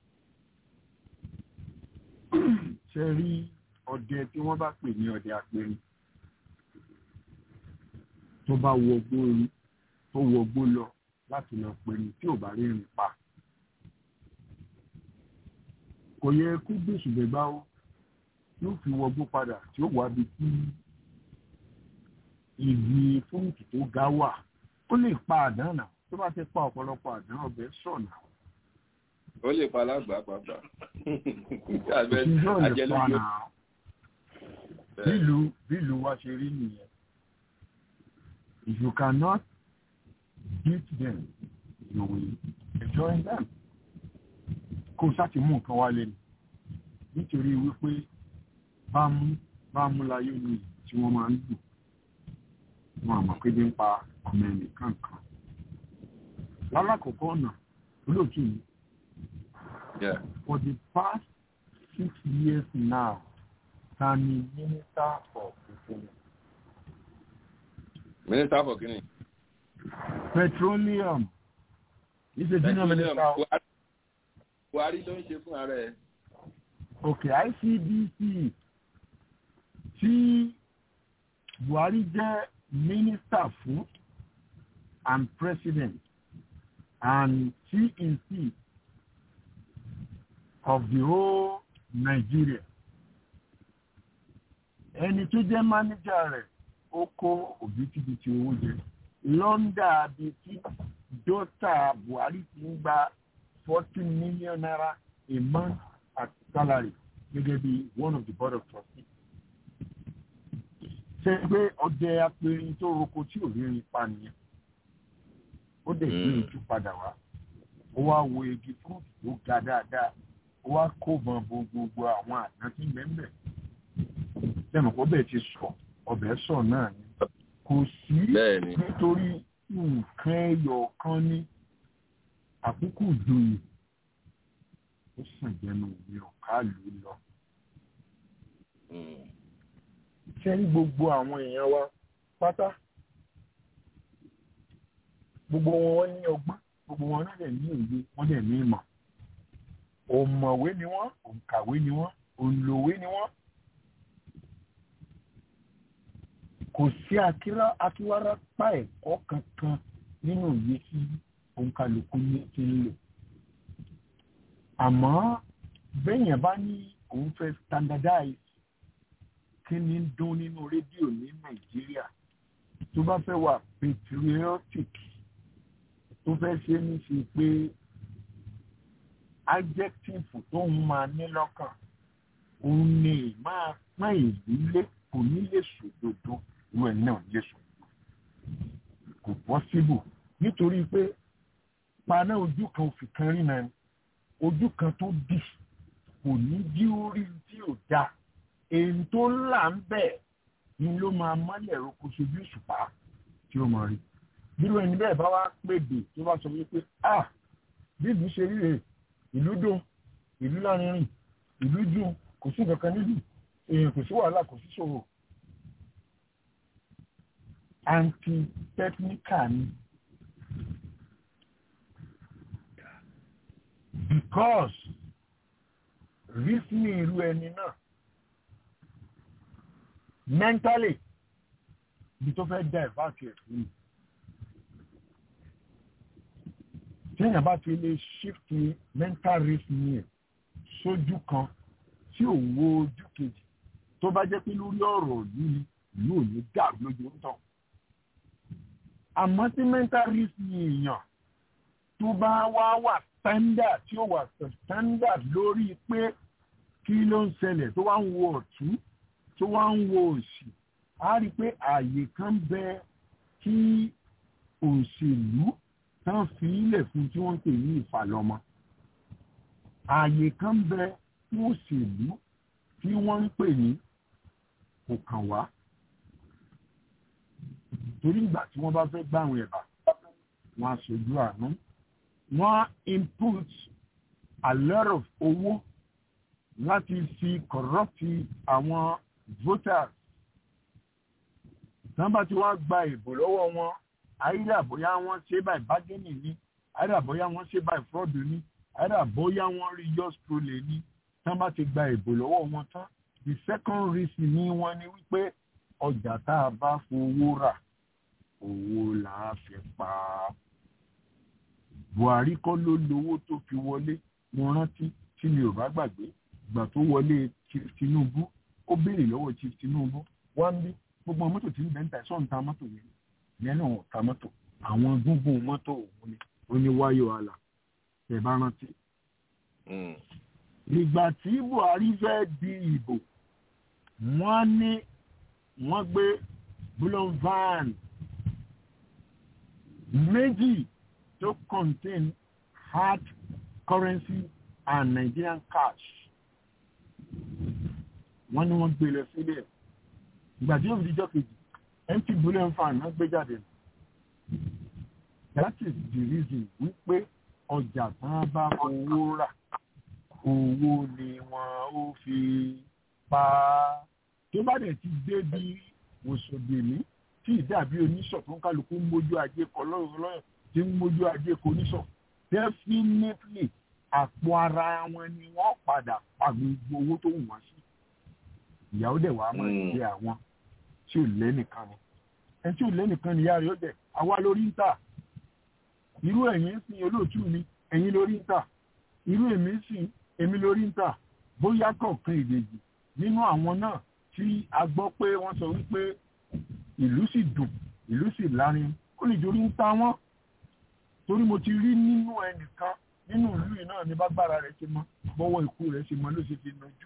ṣe rí ọdẹ tí wọ́n bá pè ní ọdẹ apẹ̀rin tó bá wọgbó tó wọgbó lọ láti lọ pẹ̀rin tí ò bá rí rìn pa. kò yẹ kó gbèsè gbẹgbá ó yóò fi wọgbó padà tí ó wà bí tí ibi fúnkì tó ga wà ó lè pa àdán náà tó bá ti pa ọ̀pọ̀lọpọ̀ àdán ọbẹ̀ sọ̀nà. ó lè pa alágbà pàápàá. bílù bílù wa ṣe rí nìyẹn. If you cannot beat them, you will join them. Kó sáti mú nǹkan wálé ni nítorí wípé bámú bámú láyé ni tí wọ́n máa ń lù wọn àmọ́ pé bí ń pa ọmọ ẹnìkan kan. Lálákọ̀ọ́kọ́ ọ̀nà olóòtú yìí. Yeah. For the past six years now, Tani Minister for Petroleum. Minister for Guinea. Petroleum. He's a junior minister. Buhari ló ń ṣe fún ara ẹ̀. Okay, I C D C. Tí Buhari jẹ́ minister fún and president and C E C of the whole Nigeria. Ẹni tó jẹ́ manager rẹ̀ ó kó òbítíbitì owó jẹ. Lọ́ndà bíi tí dọ́tà Buhari ti ń gba fourteen million naira a month as salary gẹ́gẹ́ bí one of the board of trustees. Ṣé pé ọdẹ apẹ̀rin tó roko tí ò rí rin pa nìyẹn? Ó dẹ̀ gbé ojú padà wá. Ó wá wo igi fúrúùtù tó ga dáadáa. Ó wá kó bọn bo gbogbo àwọn àná tí mẹ́mbẹ̀. Lẹ́mọ̀ kó bẹ́ẹ̀ ti sọ, ọbẹ̀ sọ náà ni. Kò sí nítorí nǹkan ẹyọ kan ní àkókò ìjòyè. Ó sàn jẹnu mi ọ̀ká lù ú lọ. Ṣé ní gbogbo àwọn èèyàn wa pátá? Gbogbo wọn ní ọgbọ́n, gbogbo wọn náà dẹ̀ ní òye, wọ́n dẹ̀ ní ìmọ̀. Òmọ̀wé ni wọ́n, òǹkàwé ni wọ́n, òǹlòwé ni wọ́n. Kò sí akíwárá pa ẹ̀kọ́ kankan nínú òye tí òǹkàlùkù ní ti ń lò. Àmọ́ bẹ́yẹn bá ní òun fẹ́ standardize kí ni ń dún nínú rédíò ní Nàìjíríà tó bá fẹ́ wà patriotic tó fẹ́ ṣe ní ṣe pé adjective tó ń máa ní lọ́kàn òun ni máa pọ́n ìlú lé kò ní lè sòdodo ìwé náà lè sòdodo kò possible nítorí pé paná ojú kan òfin kan rí náà ojú kan tó dì kò ní jí orí tí ò dáa èyí tó là ń bẹ̀ ni ló máa mọ́lẹ̀ roko sojú ìṣùpá tí ó mọ̀ rí bírò ẹni bẹ́ẹ̀ bá wá pèdè tó bá sọ wípé ah bí ìlú ṣe rí rèé ìlú dùn ìlú lárinrin ìlú dùn kò sí nǹkan kan nílùú èèyàn kò sí wàhálà kò sí ṣòro anti-technical ni because reasoning irú ẹni náà mentally bí tó fẹ́ dá ìbáàkì ẹ̀ fún mi tí èèyàn bá fi lè shift mental reasoning ẹ̀ sójú kan tí ò wo ojú kejì tó bá jẹ́ pé lórí ọ̀rọ̀ yìí ìlú ò ní dàrú lójú ń tàn àmọ́ tí mental reasoning èèyàn tó bá wá wà standard tí ó wà standard lórí pé kí ló ń ṣẹlẹ̀ tó wá ń wo ọ̀tún tó wá ń wo òsì á rí i pé ààyè kan bẹ kí òṣèlú tán fi ilẹ̀ fún tí wọ́n ń pè ní ìfàlọ́mọ ààyè kan bẹ fún òṣèlú tí wọ́n ń pè ní òkàn wá torí ìgbà tí wọ́n bá fẹ́ gbàwọn ẹ̀bà wọ́n á ṣojú àánú wọ́n input a lot of owó láti fi corrupt àwọn voters tán bá ti wá gba ìbò lọ́wọ́ wọn àìdá bóyá wọ́n ṣe by bargaining ní àìdá bóyá wọ́n ṣe by fraud ní àìdá bóyá wọ́n rí just trolling ní tán bá ti gba ìbò lọ́wọ́ wọn tán the second reason ní wọ́n ní wípé ọjà tá a bá fowó rà owó là á fi pa á. Buhari kọ́ ló lówó tó fi wọlé mo rántí tí mi ò bá gbàgbé ìgbà tó wọlé Chief Tinubu ó béèrè lọ́wọ́ Chief Tinubu wá ń bí gbogbo mọ́tò tí ń bẹ́ ń ta ẹ̀sọ́ ń ta mọ́tò yẹn yẹn náà ta mọ́tò àwọn gúngún mọ́tò òun ni ó ní wáyọ̀ àlà ẹ̀ bá rántí. ìgbà tí Buhari fẹ́ di ìbò wọ́n ní wọ́n gbé bullion van méjì tó contain hard currency and Nigerian cash. Wọ́n ní wọ́n gbé lọ sílẹ̀. Ìgbà tí ó fi dijọ́ kejì, empty bullion van náà gbé jáde. That is the reason wípé ọjà tán bá owó rà, owó ni wọ́n ó fi pa. Tó bá dẹ̀ ti dé bí wòsòdèmí tí ìdàbí oníṣọ̀ tó ń kálukú ń mójú ajé kọ lọ́rùn lọ́yọ̀ tí ń mójú ajé kọ oníṣọ̀. Definitely àpò ara wọn ni wọ́n padà pa gbogbo owó tó wù wọ́n sí. Ìyàwó dẹ̀ wàá máa jẹ àwọn tí ò lẹ́nìkan ni. Ẹni tí ò lẹ́nìkan ni ìyá rẹ̀ ó dẹ̀ àwa lórí ń tà. Irú ẹ̀yin sí olóòtú mi ẹ̀yin lórí ń tà. Irú èmi sí èmi lórí ń tà. Bóyá kọ̀ọ̀kan ìdèjì nínú àwọn náà tí a gbọ́ pé wọ́n sọ wípé ìlú sì dùn ìlú sì lárin ó lè dorí ń ta wọ́n. Torí mo ti rí nínú ẹnìkan nínú ìlú yìí náà ní bágbára rẹ̀ ṣe mọ́ bọ́wọ́ ikú rẹ̀ ṣe mọ́ ló ṣe fi nájú.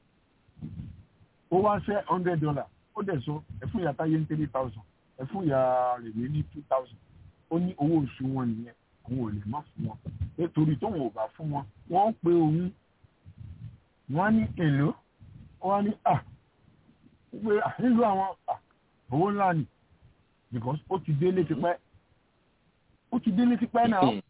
Ó wá ṣẹ́ hundred dollar ó dẹ̀ sọ ẹ̀fún ìyá táyé ní three thousand ẹ̀fún ìyá rèmí ní two thousand ó ní owó oṣù wọn nìyẹn òun ò lè má fún wọn nítorí tóun ò bá fún wọn wọ́n ń pe òun wọ́n ní èlò wọ́n ní à pé nílùú àwọn owó ńlá ni because ó ti délé tipẹ́ ó ti délé tipẹ́ náà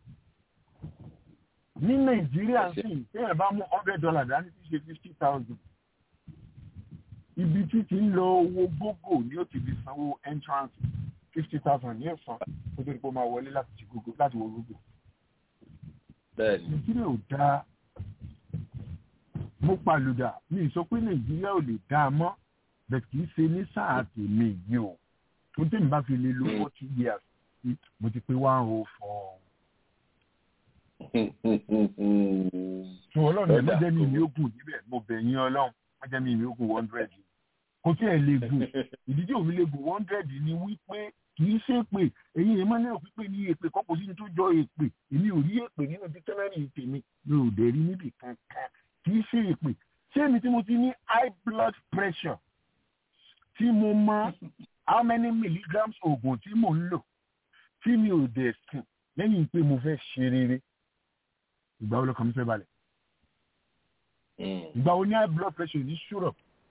ní Nàìjíríà sì téèyàn bá mú hundred dollar dání tí ṣe fifty thousand ibi tí ti ń lọ owó gbogbo ni ó ti fi sanwó entrance fifty thousand ní ẹ̀sán ó tó ní kó máa wọlé láti ti gbogbo láti wọ gbogbo. Nàìjíríà ò dáa mo pàlùdà mi sọ pé Nàìjíríà ò lè dáa mọ́ bẹ́ẹ̀ kì í ṣe ní sáà tèmi yìí o tó tèmi bá fi lè lo forty years mo ti pé one oh four. Sọ ọlọ́run ẹ̀ mọ́jẹ́ mi ìmí ogun níbẹ̀ mo bẹ̀ yín ọlọ́run mọ́jẹ́ mi ìmí ogun one hundred kò tí ẹ̀ lè gùn ìdí tí òfin lè gùn one hundred ni wípé kì í ṣe pé èyí ẹ̀ máa ń lérò pípé ní èpè kọ́pọ̀ sí ní tó jọ èpè èmi ò rí èpè nínú dictionary tèmi mi ò dẹ̀ rí níbì kankan kì í ṣe èpè ṣé èmi tí mo ti ní high blood pressure tí mo mọ how many milligrams oògùn tí mò ń lò tí mi ò dẹ̀ sùn lẹ́yìn pé mo fẹ́ ṣe rere ìgbà wo lọ́kàn mi fẹ́ balẹ̀ ìgbà wo ní high blood pressure ní ṣúrọ̀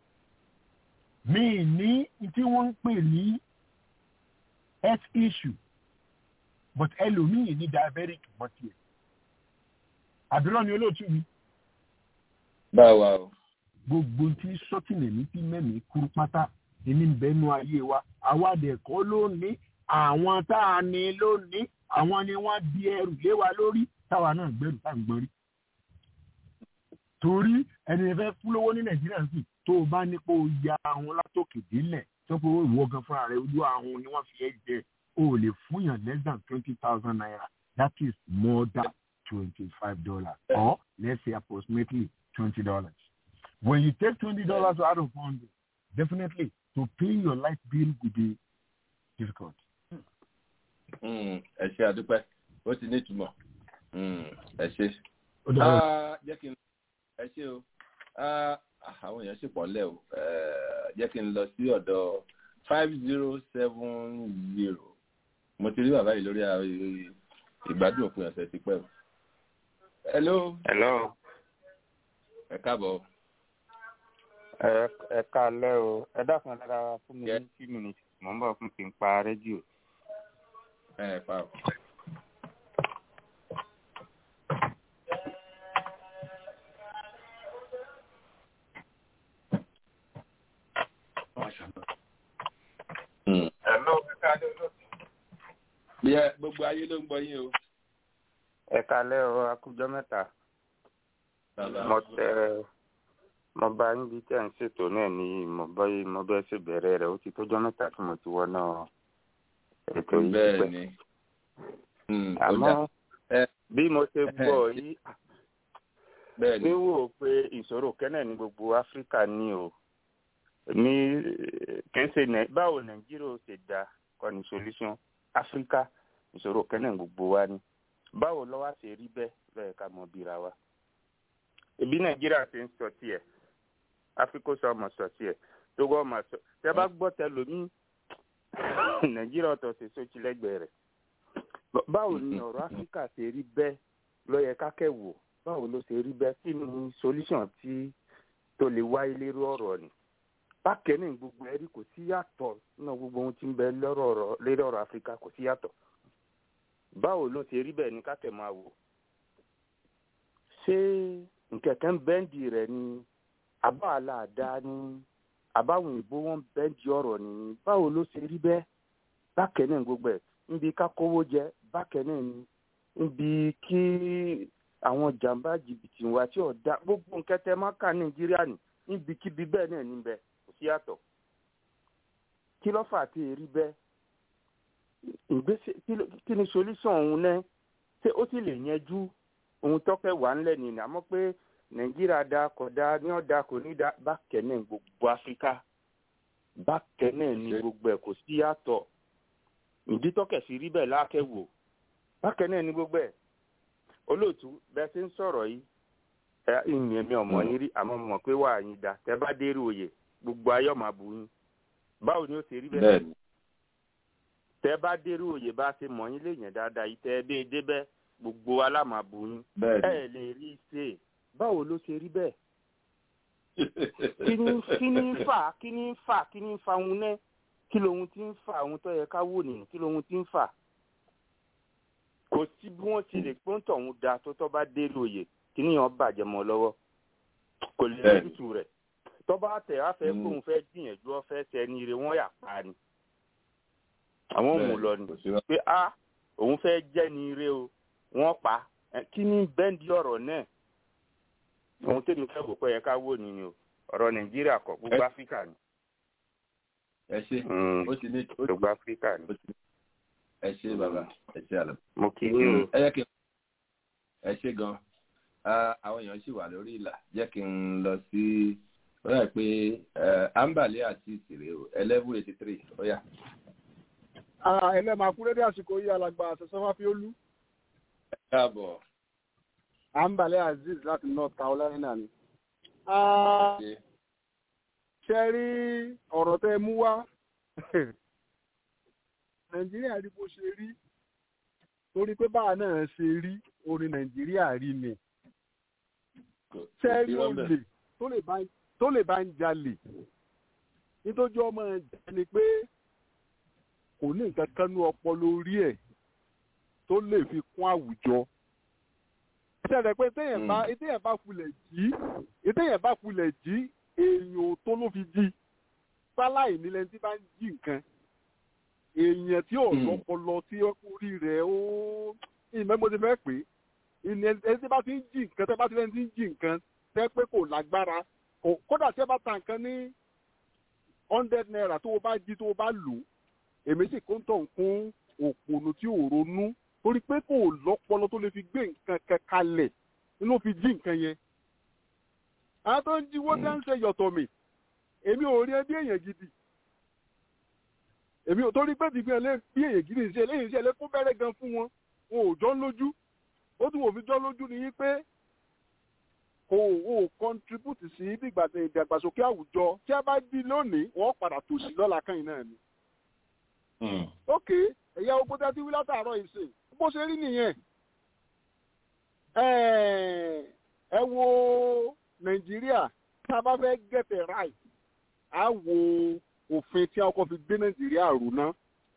mi ní tí wọ́n ń pè ní health issue but ẹlòmíì ní diabetic mọ́tì ẹ̀ àdúrà ni olóòtú mi. báwa o. gbogbo tí sọ́kìnì ní tí mẹ́mí kúrú pátá èmi ń bẹ́nu ayé wa àwa dẹ̀kọ́ ló ní àwọn tá a ní ló ní àwọn ni wọ́n di ẹrù lé wa lórí táwa náà gbẹrù tá à ń gbọ́n rí. torí ẹni fẹ́ fún lówó ní Nàìjíríà sí tó o bá ní kó o ya àwọn látòkè délẹ̀ tó kó ìwọ gan fúnra rẹ̀ ojú àwọn ni wọ́n fi ẹ́ jẹ o ò lè fún yàn less than twenty thousand naira that is more than twenty-five dollars or let's say approximately twenty dollars. When you take twenty dollars out of hundred, definitely to pay your light bill will be difficult. Ẹ ṣe àdúpẹ́ ó ti ní ìtumọ̀ ẹ ṣe. Jẹ́ kí n ẹ ṣe o àwọn èèyàn sì pọ̀ lẹ́ o jẹ́ kí n lọ sí ọ̀dọ̀ five zero seven zero mo ti rí bàbá yìí lórí ìgbádùn òpin ọ̀sẹ̀ ti pẹ́ o. Hello. Hello. Ẹ káàbọ̀. Ẹ káalẹ́ o. Ẹ dákun ẹ dára fún mi ní two minutes. Mo ń bọ̀ fún kí n pa rédíò. Ẹ pa o. Hello, ẹ káalẹ́ o. Bí ẹ gbogbo ayé ló ń gbọ́ yín o. Ẹ káalẹ́ o, akújọ́ mẹ́ta. Mo tẹ mo bá yín bí tẹ́ ń ṣètò náà ní mo bá yín mo bẹ́ẹ̀ ṣe bẹ̀rẹ̀ rẹ̀ ó ti tójọ́ mẹ́ta tí mo ti wọ náà ètò yìí pẹ́. Àmọ́ bí mo ṣe gbọ́ yìí wíwò pé ìṣòro kẹ́nẹ̀ ní gbogbo Áfíríkà ní o ní kẹ́sẹ̀ báwo Nàìjíríà ó ṣe dá kọ́ni solution Áfíríkà ìṣòro kẹ́nẹ̀ gbogbo wa ni báwo lọ́wọ́ ṣe rí bẹ́ẹ̀ lọ́yẹ̀ ká mọ bíra wa. Ebi Nàìjíríà ti ń sọ tiẹ̀ áfíríkà sọ ọmọ sọ tiẹ̀ tógọ́ ọmọ sọ tẹ bá gbọ́ tẹ lómi nàìjíríà ọ̀tọ̀ ṣe sóòtì lẹ́gbẹ̀ẹ́ rẹ̀ báwo ni ọ̀rọ̀ áfíríkà ṣe rí bẹ́ẹ̀ ló yẹ kákẹ́ wò báwo ló ṣe rí bẹ́ẹ̀ kí ni solution tí tó lè wáyé lérò ọ̀rọ̀ ni bákẹ́ ní gbogbo ẹ̀rí kò sí yàtọ̀ nínú gbogbo ohun tí ń bẹ lérí ọ̀rọ̀ áfíríkà kò sí yàtọ̀ báwo ló ṣe rí bẹ́ẹ̀ ni kákẹ́ máa wò ṣé nkẹ̀kẹ́ ń bẹ́ǹdì rẹ̀ ni àbá aláàdá ni àbáwọn ìbò wọn bẹ́ǹdì ọ̀rọ̀ ni báwo ló ṣe rí bẹ́ẹ̀ bákẹ́ ní gbogbo ẹ̀ níbi kákówó jẹ bákẹ́ náà ni níbi kí àwọn jàǹbá jìbìtì wá tí ọ̀dà gbogbo nǹkan tẹ máa kà nàìjíríà ní níbikíbi bẹ́ẹ̀ náà níbẹ̀ kò sí yàtọ̀ kí ló fà tí èrí bẹ́ẹ̀ ìgbésẹ̀ kí ni solution òun náà ṣé ó sì lè yanjú ohun tọ́kẹ́ wà ńlẹ̀ nìyẹn àmọ́ pé nàìjíríà da kò da ní ọ̀dà kò ní da bákẹ́ náà gbogbo áfíríkà bákẹ́ náà ní gbogbo ẹ̀ kò sí yàtọ̀ ìdí tọ́kẹ̀ sí rí bẹ́ẹ̀ lákẹ́wò bákẹ́ náà ní gbogbo ẹ̀ olóòtú bẹ́ẹ̀ ṣe ń sọ̀rọ̀ yìí ẹ ìyẹn mi ọmọ yín rí àmọ́ mọ̀ pé wà á yín da tẹ bá dé rí oyè gbogbo ayọ̀ máa bù yín báwo ni ó ṣe rí bẹ́ẹ̀ tẹ bá dé rí oyè bá ṣe mọ̀ yín léèyàn dáadáa yìí tẹ ẹ bí dé bẹ́ẹ̀ gbogbo aláma bù yín ẹ lè rí i ṣe báwo ló ṣe rí bẹ́ẹ̀ kí ni kí ni ń fà kí ni ń fà kí ni ń fa òun náà kí lohun tí ń fà ohun tó yẹ ká wò nìyí kí lohun tí ń fà kò sí bí wọ́n ti lè pọ́ńtọ̀ ọ̀hún da tó tọ́ bá dé lóye kí níyàn bàjẹ́ mọ́ lọ́wọ́ kò lè rí tutù rẹ̀ tọ́ bá tẹ̀ á fẹ́ kóun fẹ́ gbìyànjú ọ̀fẹ́ tẹ ní ire wọ́n yà pa ni àwọn òun lọ ni pé a òun fẹ́ jẹ́ ní ire o wọ́n pa kí ní bẹ́ńdì ọ̀rọ̀ náà ohun tẹ́mi fẹ́ kò pẹ́ yẹ ká wò nìyí o ọ̀rọ̀ nàìjíríà kọ̀ gbogbo áfíríkà ni. ẹ ṣe ó ti ní gbogbo áfíríkà ni. ẹ ṣe bàbá ẹ ṣe àlọ. mo kí ni o. ẹ yẹ kí n ẹ ṣe gan àwọn èèyàn sì wà lórí ìlà jẹ́ kí n lọ sí ó yà pé ambale àti ìsìrè o eleven eighty three ó yà. ẹlẹ́màá kúrẹ́dé àsìkò yìí alàgbà àṣẹṣọ́fà fi ó lú. ẹ káàbọ̀. ambale aziz láti north carolina ni. ṣe rí ọ̀rọ̀ tẹ́ mú wá nàìjíríà rí bó ṣe rí torí pé báà náà ṣe rí orin nàìjíríà rí ni ṣe rí olè tó lè bá ń jalè nítorí ọmọ ẹ̀jẹ̀ ni pé kò ní nǹkan kan ní ọpọlọ orí ẹ̀ tó lè fi kún àwùjọ ṣẹlẹ̀ pé téèyàn bá téèyàn bá kulẹ̀ jí téèyàn bá kulẹ̀ jí èèyàn tó ló fi jí sáláì nílẹ̀ tí bá ń jí nǹkan èèyàn tí ò lọ́pọlọ tí orí rẹ̀ ó ìmọ̀ mo ti fẹ́ pé ẹni tí bá ti ń jí nǹkan tẹ́ bá ti ń jí nǹkan tẹ́ pé kò lágbára kódà tí ẹ bá ta nǹkan ní hundred naira tó o bá jí tó o bá lò èmi sì kó ń tọ̀ kún òpònú tí ò ronú torí pé kò lọ́pọlọ tó lè fi gbé nǹkan kalẹ̀ ló fi jí nǹkan yẹn. àwọn tó ń jí wọ́n tẹ́ ń ṣe yọ̀tọ̀ mi èmi ò rí ẹ bí èèyàn gidi èmi ò torí pé ìgbìyàn lé bí èèyàn gidi ṣe eléyìí ṣe ẹlẹ́kún bẹ̀rẹ̀ gan fún wọn wọn ò jọ lójú ó tún wò fi jọ lójú ni pé kò ò contribute sí ìdàgbàsókè àwùjọ tí a bá di lónìí wọ́n padà tòṣì lọ́la kan yìí náà ni. ok ẹ̀yà ogun tẹ́tí wí látàárọ̀ ìsìn bó ṣe rí nìyẹn ẹ wo nàìjíríà tá a bá fẹ́ get it right á wo òfin tí a kọ́ fi gbé nàìjíríà rò ná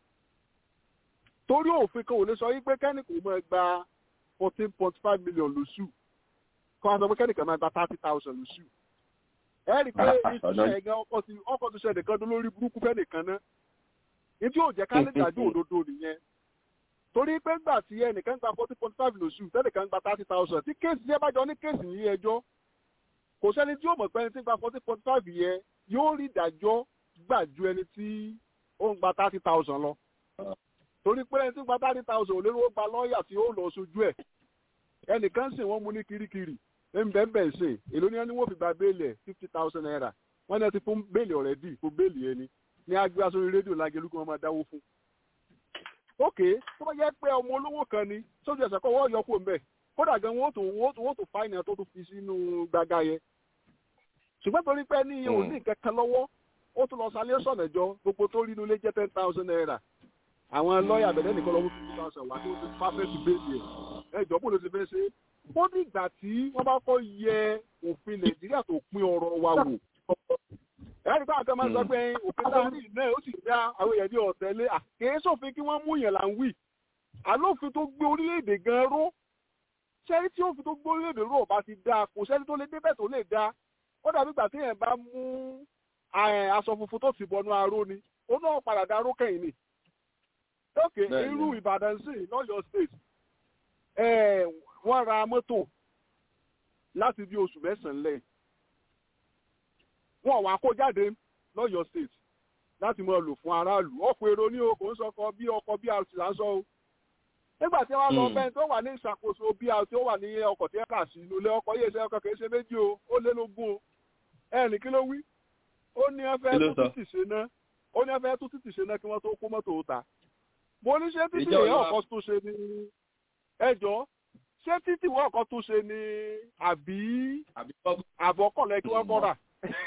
torí òfin kan ò lè sọ wípé kẹ́nìkì máa gba fourteen point five million lóṣù kọ́ àwọn sọ pé kẹ́nìkì máa gba thirty thousand lóṣù ẹ rí i pé iṣẹ́ ẹ̀gán ọkọ̀ ti ọkọ̀ tó ṣe nìkan lórí burúkú fẹ́ nìkan ná ní tí yóò jẹ́ ká lè dájú òdodo nìyẹn torí pé gbà tí ẹnìkan gba fourteen point five lóṣù tẹ́nìkan gba thirty thousand tí kéèsì yẹn bá jọ ní kéèsì ní ẹjọ́ kò sẹ́ni tí yóò mọ̀ pé ẹni tí gba fourteen point five yẹn yóò rí ìdájọ́ gbà ju ẹni tí ó ń gba thirty thousand lọ torí pé ẹni tí ń gba thirty thousand ò lérò ó gba lọ́ọ̀yà tí ó lọ sójú ẹ̀ ẹnìkan sì wọ́n mú ní kirikiri ẹnbẹ̀ẹ́bẹ̀ ṣe èló ni wọ́n ní wọ́n fi gba béèlì ẹ̀ fifty thousand naira wọ́n ní ẹ ti fún béèlì ọ̀rẹ́dì fún béèlì ẹni ní agbé aṣọ rédíò lágẹ̀lú kí wọ́n máa dáwó fún. ok tó bá yẹ pé ọmọ olówó kan ni sójú ẹsẹ̀ kọ́ wọ́n yọ kó mbẹ́ kódà gan wọ́n tó wọ́n tó fáìnì tó tó fi sínú gbàgà yẹn ṣùgbọ́n torí pé ní iye òní kankan lọ́wọ́ ó tún lọ sálẹ̀ sọ̀nà jọ gbogbo tó rí inú ilé jẹ́ ten thousand naira àwọn lọ́ọ̀yà bẹ̀rẹ̀ nìkan lọ́wọ́ fifty thousand wà tó ti perfect bẹ́ẹ̀ni ẹ̀ ẹ̀jọ̀ bó ló ti fẹ́ ṣe ó ní ìgbà tí wọ́n bá kọ́ yẹ òfin nàìjíríà tó pín ọ̀rọ̀ wa wò ẹ̀rí bá àtọ́ máa ń sọ pé òfin láàrin náà ó sì dá àwọn èèyàn ní ọ̀tẹ́lẹ̀ àkèé sófin kí wọ́n mú yẹn là ń wí àlófin tó gbé orílẹ̀-èdè gan ró sẹ́ni tí òfin tó gbé orílẹ̀-èdè ró ọba ti dáa kò sẹ́ni tó lè débẹ̀ tó lè dáa ó dàbí ìgbà tí yẹn bá mú aṣọ funfun tó ti bọnú aró ni ó náà padà dá aró kẹ́yìn ni lókè irú Ìbàdàn sí lọ́yọ̀ state wọ́n ra mọ́tò láti bí oṣù mẹ́sàn-án lẹ́yìn wọ́n wá kó jáde lọ́yọ̀ state láti máa lò fún aráàlú ọkọ̀ èrò ní o kò ń sọkọ bí ọkọ̀ bí àrùn là ń sọ o nígbà tí wọ́n lọ bẹ́ẹ̀ tó wà ní ìṣàkóso bí àrùn tí ó wà ní ọkọ̀ tí ẹ kà sí lólé ọkọ̀ yìí ṣe ọkọ̀ kì í ṣe méjì o ó lé lógún o ẹnì kí ló wí ó ní ẹ fẹ́ tó títì ṣe ná ó ní ẹ fẹ́ tó títì ṣe ná kí wọ́n tó kó mọ́tò ta mo ní ṣé títì ìyá ọkọ̀ tó ṣe ní ẹjọ́ ṣé títì wọ́n ọkọ̀ tó ṣe ní àbí àbọ̀kọ̀lẹ̀ kí wọ́n kọ́ rà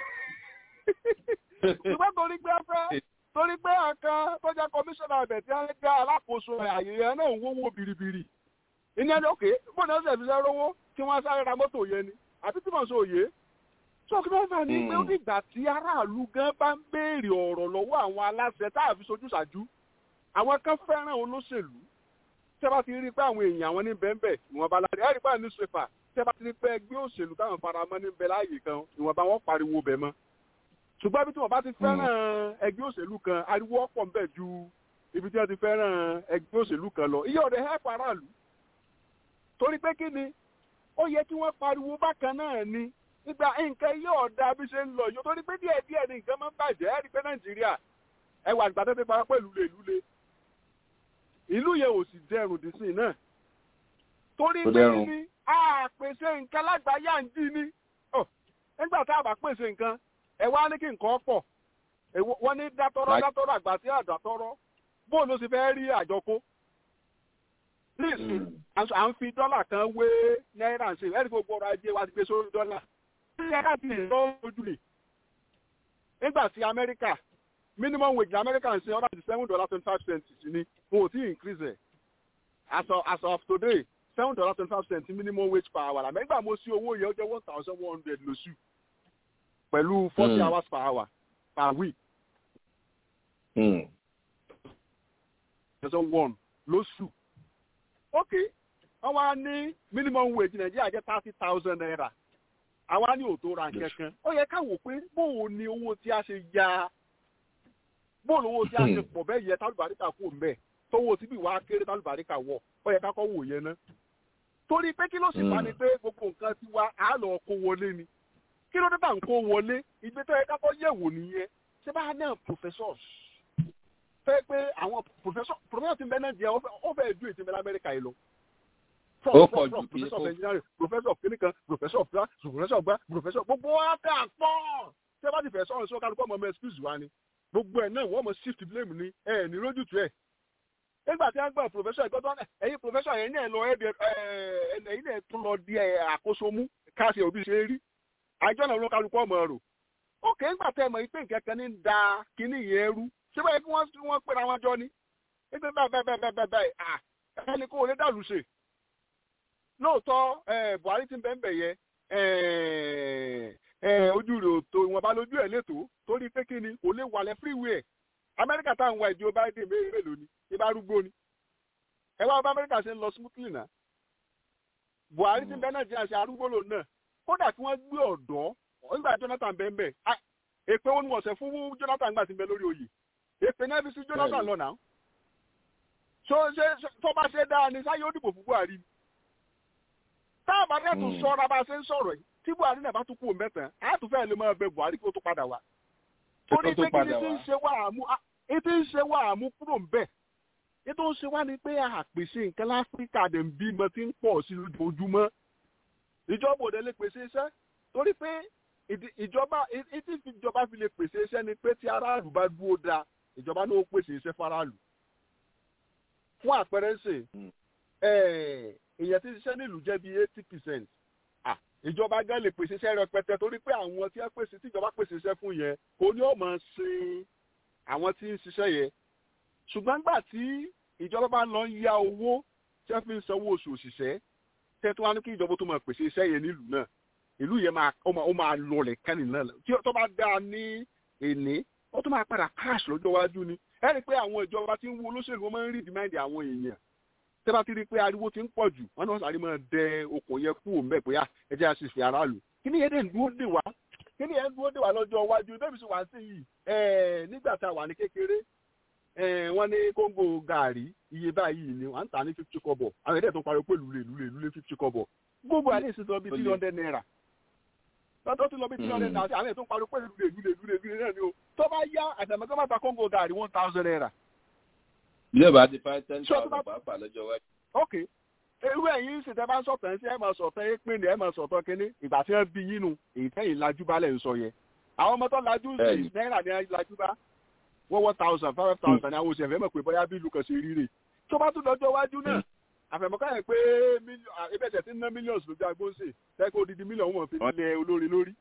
ṣùgbọ́n torí pé fẹ́ torí pé àkan tó jẹ́ kọmíṣánná abẹ̀ tí wọ́n gbé alákòóso àyè yẹn náà ń wówó biribiri ìní ẹni òkè bó ní ọ̀sẹ̀ ìfisẹ́ rówó kí wọ́n sáré ra mọ́tò yẹn ni àbí tí wọ́n sọ òye tó kí wọ́n fà ní pé ó ní ìgbà tí aráàlú gan bá ń béèrè ọ̀rọ̀ lọ́wọ́ àwọn aláṣẹ tá a fi sojú ṣáájú àwọn kan fẹ́ràn olóṣèlú tẹ́ bá ti rí pé àwọn èèyàn àwọn ní bẹ́ẹ̀ ìwọ̀nba láti ẹ̀rí pé newspaper tẹ́ bá ti rí pé ẹgbẹ́ òṣèlú táwọn faramọ́ ní bẹ́ẹ̀ láàyè kan ìwọ̀nba wọn pariwo bẹ̀ mọ́ ṣùgbọ́n ibi tí wọ́n bá ti fẹ́ràn ẹgbẹ́ òṣèlú kan ariwo ọ̀pọ̀ ń bẹ ju ibi tí wọ́n ti fẹ́ràn ẹgbẹ́ òṣèlú kan lọ iye ọ̀dẹ̀ hẹ́pù aráàlú torí pé kí ni ó yẹ kí wọ́n pariwo bákan náà ni nígbà nǹkan iye ọ̀dà bí ṣe ń lọ yìí torí pé díẹ̀ díẹ̀ ni nǹkan máa ń bàjẹ́ ẹ̀rí pé Nàìjíríà ẹwà àgbà tó ti para pẹ̀lú lè lúle ìlú yẹn ò sì dẹrùn dì sí náà torí pé kí ni a pèsè nǹkan lágbàáyé à ń dì ní nígbà tá a bá pèsè nǹkan ẹ wá ní kí nǹkan pọ̀ wọ́n ní dátọ́rọ́ dátọ́rọ́ àgbà tí àdátọ́rọ́ bóun ló sì fẹ́ rí àjọkó please à ń fi dọ́là kan wé náírà ṣe ẹ̀rí gbogbo ọrọ̀ ajé wa ti gbé sórí dọ́là ní ẹ̀ka ti lè lọ ojú rè nígbà tí Amẹ́ríkà minimum wage Amẹ́ríkà ń ṣe ọ̀rọ̀ àti seven dollars twenty five cents ní wọn ò tí ì increase ẹ̀ as of as of today seven dollars twenty five cents minimum wage per hour àmẹ́gbà mo sí owó yẹn ó jẹ́ one thousand one hundred lóṣù pẹ̀lú forty mm. hours per hour per week. Ẹ̀sán one lóṣù. Ok, wọ́n wá ní minimum wage Nàìjíríà jẹ́ thirty thousand naira. Àwa ní òtó ra kankan. Ó yẹ ká wò pé bóun ni owó tí a ṣe ya bóun owó tí a ṣe pọ̀ bẹ́ẹ̀ yẹ tálùbáríkà kò mbẹ́ tówó tí bí wàá kéré tálùbáríkà wọ̀ ó yẹ ká kọ́ wò yẹn ná. Torí pé kí ló sì bá ní pé gbogbo nǹkan ti wá àá lọ kó wọlé ni. Kí ló dé bá ń kó wọlé ìgbé tó yẹ ká kọ́ yẹ̀wò nìyẹn ṣé bá náà professors fẹ́ pé àwọn professor professor ti ń bẹ náà jẹ́ ó fẹ́ ju ètò ìmẹ́lẹ́ Amẹ́ríkà yìí lọ. ó pọ̀ ju kí professor of engineering professor of clinical professor of bra professor of bra professor gbogbo wa kà pọ̀ ṣé bá ti fẹ́ sọ̀rọ̀ sí ọkàlùkọ́ ọmọ ọmọ excuse wa ni gbogbo ẹ̀ náà wọ́n mọ̀ shift blame ni ẹ̀ ní rójú tu ẹ̀. nígbà tí wọ́n gbọ́ professor ìgbọ́dọ̀ ẹ̀yin professor yẹn náà lọ ẹ̀yin náà tún lọ di àkóso mú káṣí òbí ṣe rí àjọ náà ló kálukú ọmọ rò ókè ńgbà tẹ mọ̀ pé nǹkan kan ní ń da kínní yẹn rú ṣé báyìí kí wọ́n kí wọ́n pera wọn jọ ni ẹgbẹ́ báyìí báyìí báyìí báyìí báyìí à ẹni kó o lè dàlú ṣe lóòótọ́ Buhari ti ń bẹ́ẹ̀ bẹ̀ yẹ ojú rẹ̀ ò tó ìwọ̀nba lójú ẹ̀ lẹ́tọ̀ọ́ torí pé kí ni kò lè wàlẹ̀ freeway Amẹ́ríkà táwọn wa ìdí ọba èdè mélòó ni ibà arúgbó ni ẹ wá ọba Amẹ́ríkà ṣe ń lọ smoothly náà Buhari ti ń bẹ́ẹ̀ náà jẹ́ àṣẹ arúgbó lòun náà kódà kí wọ́n gbé ọ̀dọ́ nígbà Jonathan bẹ́ẹ̀ bẹ́ẹ̀ èpè wọn ni wọ́n ṣe fún Jonathan gbà tí ń bẹ lórí oyè èpè náà fi sí Jonathan lọ náà tó bá ṣe dáa ni sáyé ó dìbò fún Buhari táwọn bá dẹ̀ tún sọ́ra bá ṣe ń sọ̀rọ̀ yìí tí Buhari náà bá tún kú òun mẹ́tàn á tún fẹ́ẹ́ lè máa bẹ Buhari kí ó tó padà wá torí pé kí ni tí ń ṣe wá àmú ètò ń ṣe wá àmú kúrò ń bẹ̀ ètò ń ṣe wá ni pé àpèsè nǹkan láfíríkà dẹ̀ ń bímọ tí ń pọ̀ sí lójoojúmọ́ ìjọba òde lè pèsè iṣẹ́ torí pé ìjọba ìtí ìjọba fi lè pèsè iṣẹ́ ni pé tí aráàlú bá dúró da ìjọba náà ó pèsè iṣẹ́ faraàlú. fún àpẹẹrẹ ṣe èèyàn tí ṣiṣẹ́ nílùú jẹ́ bíi eighty percent ìjọba gan lè pèsè iṣẹ́ rẹpẹtẹ torí pé àwọn tí wọ́n pèsè tí ìjọba pèsè iṣẹ́ fún yẹn kò ní ó máa ṣe àwọn tí ń ṣiṣẹ́ yẹn ṣùgbọ́n gbà tí ìjọba bá lọ ń ya owó tí wọ́n fi ń sanwó oṣù òṣìṣẹ́ tẹ́tí wá ní kí ìjọba tó máa pèsè iṣẹ́ yẹn nílùú náà ìlú yẹn máa ó máa lọlẹ̀ kánì náà tí tó bá dáa ní èní ó tó máa padà crash lọ́jọ́ iwájú ni ẹ rí i pé àwọn ìjọba tí ń wo olóṣèlú wọn máa ń rí dìmáìdì àwọn èèyàn tẹ́ bá ti rí i pé ariwo ti ń pọ̀ jù wọn náà sáré máa dẹ okùn yẹn kú òun bẹ́ẹ̀ pé ẹ jẹ́ àṣìṣe aráàlú kí ni yẹn dẹ̀ ń dúró dè wá kí ni yẹn ń dúró dè wá lọ́jọ́ iwájú bẹ́ẹ̀ bí sọ wá sí yìí nígbà tá a wà ní kékeré wọ́n ní kóńgò gàárì iye báyìí ni wọ́n ń tà ní fifty kọ́bọ̀ àwọn ẹ̀dẹ̀ tó pariwo pé lulẹ̀ lulẹ̀ lulẹ̀ fifty kọ́bọ̀ gbogbo àlẹ́ ìsìn tó bí three hundred naira lọ́dọ̀ tó lọ bí three hundred naira àwọn ẹ̀dẹ̀ tó pariwo pé lulẹ̀ lulẹ̀ lulẹ̀ lulẹ̀ náà ni o tó bá yá àtàmọ́tò máa ta kóńgò gàárì one thousand naira. ilé ìbá ti five ten thousand pàápàá lọ́jọ́ wájú. ok irú ẹ̀yin sì tẹ́ bá ń sọ̀tàn sí ẹ̀ máa sọ̀tàn ẹ̀ pé ní ẹ̀ máa sọ̀tàn kínní ìgbà tí wọ́n bí yín nu èyí tẹ́yìn lajú bá lẹ̀ ń sọ yẹn àwọn ọmọ tó lajú sí náírà ní lajú bá wọ́n one thousand five thousand àwọn oṣù ẹ̀fẹ́ mọ̀ pé bóyá bí ìlú kan ṣe rí rè tó bá tún lọ́jọ́ iwájú náà àfẹ̀mọ́ká yẹn pé ebẹ̀sẹ̀ tí ń ná mílíọ̀nù lójú agbóǹsè tẹ́kọ̀ odidi mílíọ̀nù wọn fi lé olórin lórí.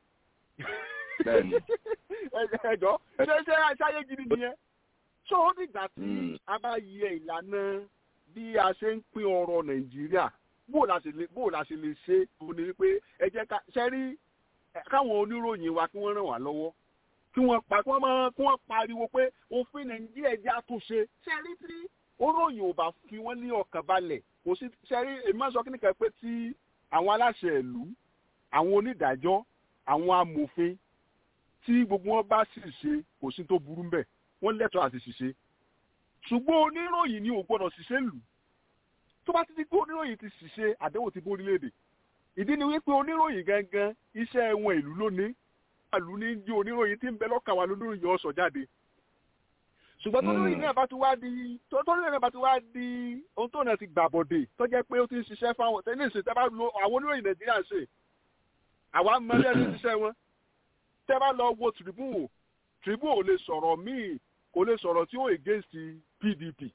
ẹjọ́ ṣé ṣé aṣáyé gidi nìyẹn tó ó dìgbà tí a bá yẹ ìlànà bí a ṣe ń pín ọrọ̀ nàìjíríà bó la ṣe lè ṣe ó ní wípé ẹ jẹ́ ká ṣẹ́rí káwọn oníròyìn wa kí wọ́n ràn wá lọ́wọ́ kí wọ́n pa kí wọ́n máa kí wọ́n pariwo pé òfin nàìjíríà jẹ́ àtúnṣe ṣẹ́rí tí oníròyìn ò bá fi wọ́n ní ọkàn balẹ̀ kò sí ṣẹ́rí èmi máa sọ kí nìkan pé tí àwọn aláṣẹ ìlú àwọn onídàájọ́ àwọn amòfin tí gbogbo wọn bá sì ṣe kò sí tó burú mbẹ̀ wọ́n lẹ́tọ̀ọ́ àti ṣiṣẹ́ ṣùgbọ́n oníròyìn ni ò gbọ́dọ̀ ṣiṣẹ́ lù tó bá ti di pé oníròyìn ti ṣiṣẹ́ àdéhùn ti bórílẹ̀-èdè ìdí ni wípé oníròyìn gangan iṣẹ́ wọn ìlú lónìí àlù ní jí oníròyìn tí ń bẹ lọ́kàn wa lóníròyìn ọ̀sọ̀ jáde ṣùgbọ́n tó lóyìn náà bá ti wá di tó lóyìn náà bá ti wá di ohun tó náà ti gbà bọ̀dè tó jẹ́ pé ó ti ń ṣiṣẹ́ fáwọn tẹ́lẹ̀ ìṣe tẹ́ bá lo àwọn oníròyìn nàìjíríà ṣe àwa mọ́lẹ́ ní ṣiṣẹ́ wọn tẹ́ bá lọ wo tribune tribune ò lè sọ̀rọ̀ míì kò lè sọ̀rọ̀ tí ó against P D P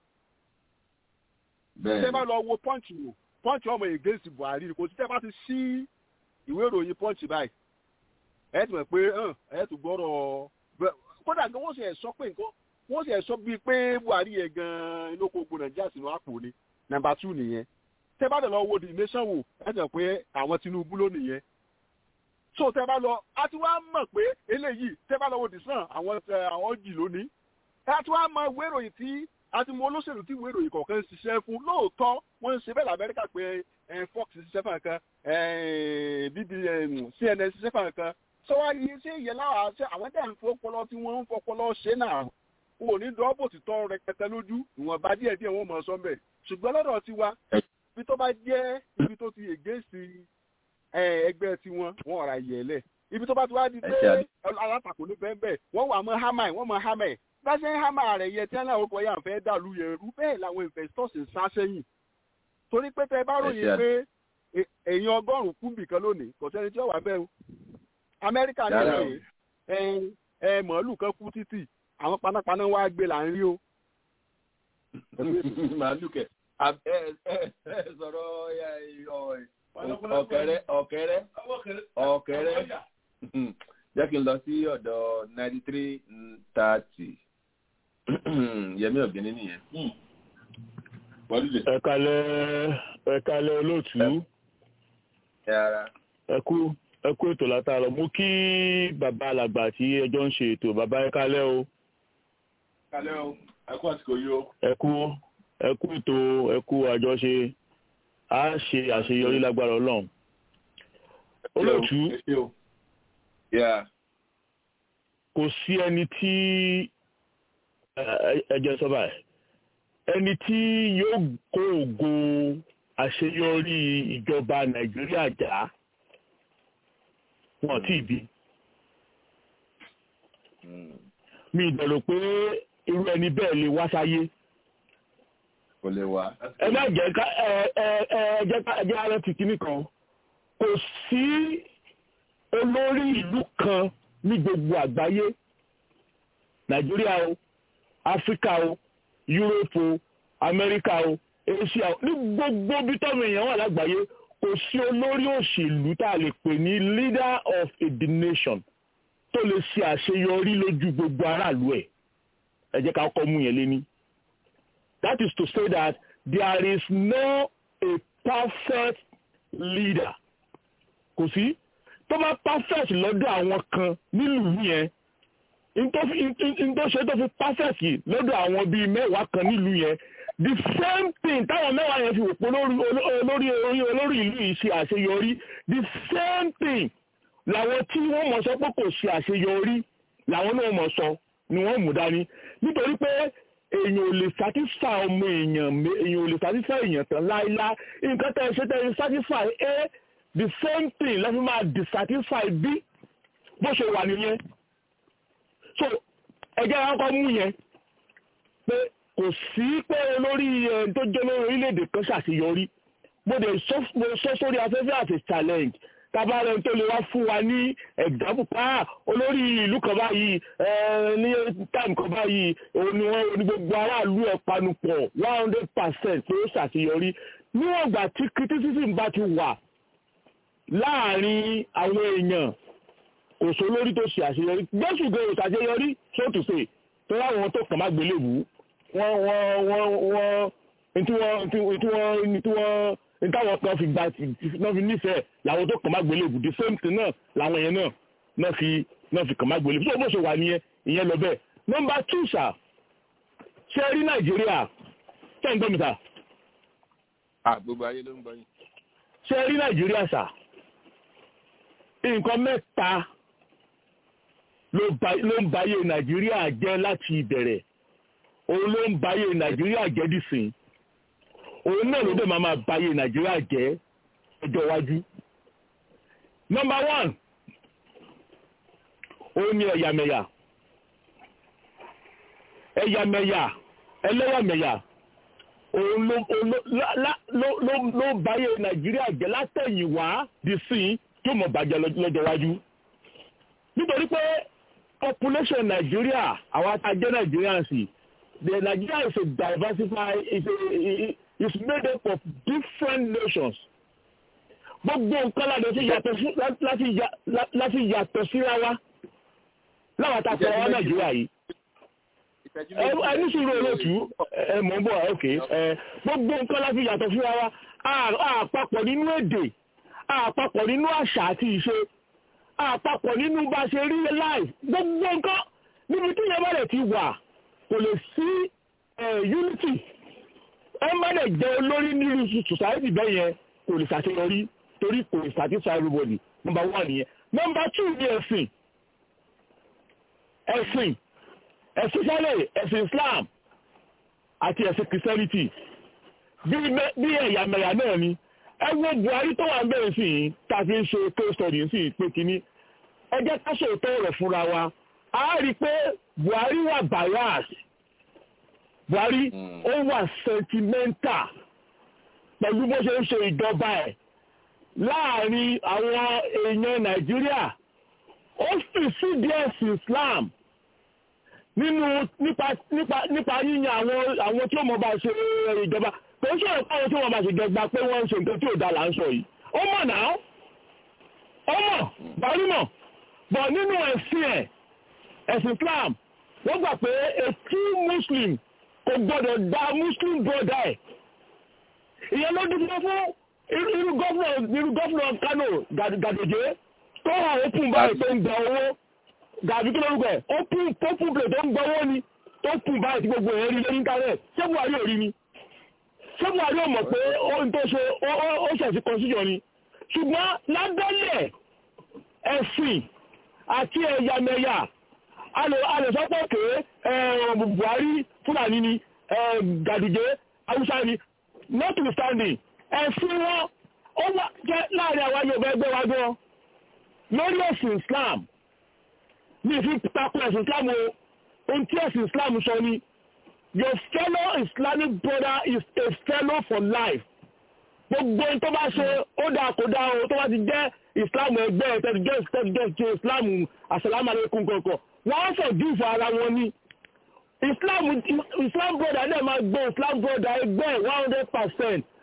tẹ́ bá lọ wo punch wò punch ọmọ against Buhari kò sí tẹ́ bá ti ṣí ìwé ìròyìn punch báyìí ẹ ti mọ̀ pé ẹ tún gbọ́rọ̀ kódà gan wọ́n sì ẹ̀ sọ pé nǹkan wọ́n sì ẹ̀ sọ bíi pé Buhari yẹn gan inú oko ogun Nàìjíríà sínú àpò ni nàmbà two nìyẹn tẹ́ bá dẹ̀ lọ wo the nation wò ẹ ti mọ̀ pé àwọn Tinubu ló nìyẹn so tẹ́ bá lọ a ti wá mọ̀ pé eléyìí tẹ́ bá lọ wo the sun àwọn àwọn jì lónìí a ti wá mọ̀ ìwé ìròyìn tí a ti mọ̀ olóṣèlú tí ìwé ìròyìn kọ̀ọ̀kan ń ṣiṣẹ́ fún lóòótọ́ wọ́n ń ṣe bẹ́ẹ̀ l'Amẹ́ríkà pé Fox ṣiṣẹ́ fún nǹkan B B C N N ṣiṣẹ́ fún nǹkan sọ wá yìí ṣé ìyẹn láwa ṣe àwọn dẹ̀ ń fọpọlọ tí wọ́n ń fọpọlọ ṣe náà wọn ò ní dọ́bò títọ́ rẹpẹtẹ lójú ìwọ̀nba díẹ̀ díẹ̀ wọ́n mọ̀ sọ́mbẹ̀ ṣùgbọ́n lọ́dọ̀ tiwa ibi tó bá jẹ́ ibi tó ti ègéṣì ẹgbẹ́ tiwọn wọ́n ọ̀rà yẹ̀lẹ̀ ibi tó bá ti wá di pé alátakò ní bẹ́ẹ̀ bẹ́ẹ̀ wọ́n wà mọ́ hámà wọ́n mọ́ hámà ẹ̀ bá ṣe ń hámà rẹ̀ yẹ tí wọ́n náà ó kọ́ yà ń fẹ́ dàlú yẹn rú bẹ́ẹ̀ làwọn investors ń sá sẹ́yìn torí pé tẹ bá ròyìn pé èèyàn ọgọ́rùn-ún kúbì kan lónìí kò sẹ́ni tí ó wà bẹ́ẹ̀ o Amẹ́ríkà ní ẹ̀ ẹ̀ màálù kan kú títì àwọn panápaná wá gbé là ń rí o. màálù kẹ sọ̀rọ̀ ọ̀kẹ́rẹ́ ọ̀kẹ́rẹ́ ọ̀kẹ́rẹ́ jẹ́ kí n lọ sí ọ̀dọ̀ ninety three thirty Yẹmí Ọ̀gbẹ́ni nìyẹn. ẹ kálẹ́ ẹ kálẹ́ olóòtú ẹ kú ẹ kú ètò látàrọ mú kí bàbá alàgbà tí ẹjọ́ ń ṣe ètò bàbá ẹ kálẹ́ o. kálẹ́ o ẹ kú àsìkò yìí o. ẹ kú ẹ kú ètò ẹ kú àjọṣe a ṣe àṣeyọrí lágbára Ọlọ́run. olóòtú kò sí ẹni tí ẹjẹ sọ báyìí ẹni tí yóò kó ògo àṣeyọrí ìjọba Nàìjíríà já wọn tí ì bí mi ìdẹ̀rù pé irú ẹni bẹ́ẹ̀ lè wá sáyé kò lè wá. ẹ má jẹ́ ká ẹ ẹ ẹ jẹ́ ká jẹ́ ara ti kíní kan kò sí olórí ìlú kan ní gbogbo àgbáyé Nàìjíríà o Áfíríkà o Yúróòpù o Amẹ́ríkà o Asia o ní gbogbo bí tọ́mọ èèyàn wà lágbàáyé kò kò sí olórí òṣèlú tá a lè pè ní leader of a the nation tó lè ṣe àṣeyọrí lójú gbogbo aráàlú ẹ̀ ẹ jẹ́ ká kọ́ mú yẹn léní. That is to say that there is no a perfect leader. Kò sí tó bá perfect lọ́dọ̀ àwọn kan nílùú yẹn nítorí tó fi perfect lọ́dọ̀ àwọn bíi mẹ́wàá kan nílùú yẹn the same thing táwọn mẹ́wàá yẹn fi wò pé olórí olórí ìlú yìí ṣe àṣeyọrí the same thing làwọn tí wọ́n mọ̀ sọ pé kò ṣe àṣeyọrí làwọn náà mọ̀ sọ ni wọ́n mú dání nítorí pé èèyàn ò lè satisfy ọmọ èèyàn èèyàn ò lè satisfy èèyàn tán láíláí nǹkan tẹ́ ẹ ṣe tẹ́ ẹ satisfy a the same thing lẹ́fí máa dissatisfy b bó ṣe wà nìyẹn so ẹjẹ́ akọ́ mú yẹn pé kò sí pé olórí ẹni tó jẹ́ lórí orílẹ̀-èdè kan ṣàṣeyọrí mo dẹ̀ sọ sórí afẹ́fẹ́ àti challenge tábàárẹ̀ tó lè wá fún wa ní example pa olórí ìlú kan báyìí ní time kan báyìí òní wọn ní gbogbo aráàlú ẹ̀ panupọ̀ one hundred percent tó ṣàṣeyọrí níwọ̀n ìgbà tí criticism bá ti wà láàrin àwọn èèyàn kò sọ lórí tó ṣe àṣeyọrí gbẹ́sù gbé ìṣàṣeyọrí so to say tó láwọn tó kàn má gbélébù wọ́n wọ́n wọ́n wọ́n tí wọ́n tí wọ́n tí wọ́n ní táwọn kan fi gba náà fi nífẹ̀ẹ́ làwọn tó kàn má gbélébù the same thing náà làwọn yẹn náà náà fi náà fi kàn má gbélébù tó bó ṣe wà nìyẹn ìyẹn lọ bẹ́ẹ̀. nọ́mbà two ṣá ṣe rí nàìjíríà ṣe ń gbọ́ mi sà. àgbègbè ayé ló ń gbọ́ yín. ṣe rí nàìjíríà ṣá nǹkan mẹ́ta ló ń báyé nàìjíríà jẹ́ láti ìbẹ̀rẹ̀ òun ló ń báyé nàìjíríà jẹ́ dìsìn òun náà ló dẹ̀ máa máa báyé nàìjíríà jẹ́ ọjọ́ iwájú. nọ́mbà one òun ni ẹ̀yàmẹ̀yà ẹ̀yàmẹ̀yà ẹlẹ́yàmẹ̀yà òun ló báyé nàìjíríà jẹ́ látẹ̀yìnwá dìsìn tí ó mọ̀ bàjẹ́ lọ́jọ́ iwájú nítorí pé population Nigeria àwọn atajẹ́ Nigerians the Nigeria is a diversified is a is made up of different nations gbogbo nǹkan láti ṣe yàtọ̀ láti yàtọ̀ síra wa láwọn àtàkùn àwọn Nàìjíríà yìí ẹni sùúrù olóòtú ẹ mọ̀ ń bọ̀ ok gbogbo nǹkan láti yàtọ̀ síra wa àpapọ̀ nínú èdè àpapọ̀ nínú àṣà àti ìṣe àpapọ̀ nínú bá ṣe rí life gbogbo nǹkan níbi tí yẹn bá rẹ̀ ti wà kò lè sí unity ẹ má lè jẹ́ olórí nínú society bẹ́ẹ̀ yẹn kò lè ṣàṣeyọrí torí kò lè satisfy everybody number one nìyẹn number two ni ẹ̀sìn ẹ̀sìn especially ẹ̀sìn Islam àti ẹ̀sìn Christianity bí ẹ̀yàmẹ̀yà náà ni ẹ wo Buhari tó wà bẹ́ẹ̀ sí i tàbí ń ṣe case study sí i pé kínní ẹ jẹ́ ká ṣòótọ́ rẹ̀ fúnra wa a rí i pé Buhari wà bias Buhari ó wà sentimental pẹ̀lú bó ṣe ń ṣe ìjọba ẹ̀ láàrin àwọn èèyàn Nàìjíríà ó sì sí díẹ̀ sí Islam nínú nípa nípa nípa yíyan àwọn àwọn tí ó mọ̀ bá ṣe ìjọba kò ń sọ̀rọ̀ káwọn tí wọ́n máa ṣe jẹgba pé wọ́n ń ṣe nǹkan tí ò dá là ń sọ yìí ó mọ̀ náà ó mọ̀ Buhari mọ̀ bọ̀ nínú ẹ̀sìn ẹ̀ ẹ̀sìn Islam wọ́n gbà pé a true Muslim kò gbọ́dọ̀ dá Muslim brother ẹ̀ ìyẹn ló dúró fún irú gọ́fúnà irú gọ́fúnà Kano Gàdòjé tó wà open báyìí tó ń gba owó gàbí kí lórúkọ ẹ̀ open open play tó ń gba owó ni tó kùn báyìí tí gbogbo ẹ̀ rí lórí internet ṣé Buhari ò rí ni ṣé Buhari ò mọ̀ pé ohun tó ṣe ó ṣẹ̀sí constitution ni ṣùgbọ́n lábẹ́lẹ̀ ẹ̀sìn àti ẹ̀yàmẹ̀yà alẹ́sọ́pọ̀ pé Buhari Fúlàní ni Gàdùjé Haúsá ni notwithstanding ẹ̀sìn wọn ó wà jẹ́ láàrin àwọn Yorùbá ẹgbẹ́ wa gan lórí ẹ̀sìn Islam ní ìfi takò ẹ̀sìn Islam o ohun tí ẹ̀sìn Islam sọ ni your fellow Islamic brother is a fellow for life gbogbo tó bá ṣe ó dáa kò dáa o tó bá ti jẹ́ Islam ẹgbẹ́ tẹ́tí jẹ́ tẹ́tí jẹ́ ṣe Islam assalamu alaikum kọ̀ọ̀kan wọ́n á sọ jù fún ara wọn ni Islam Islam brother náà máa gbé Islam brother ẹgbẹ́ one hundred percent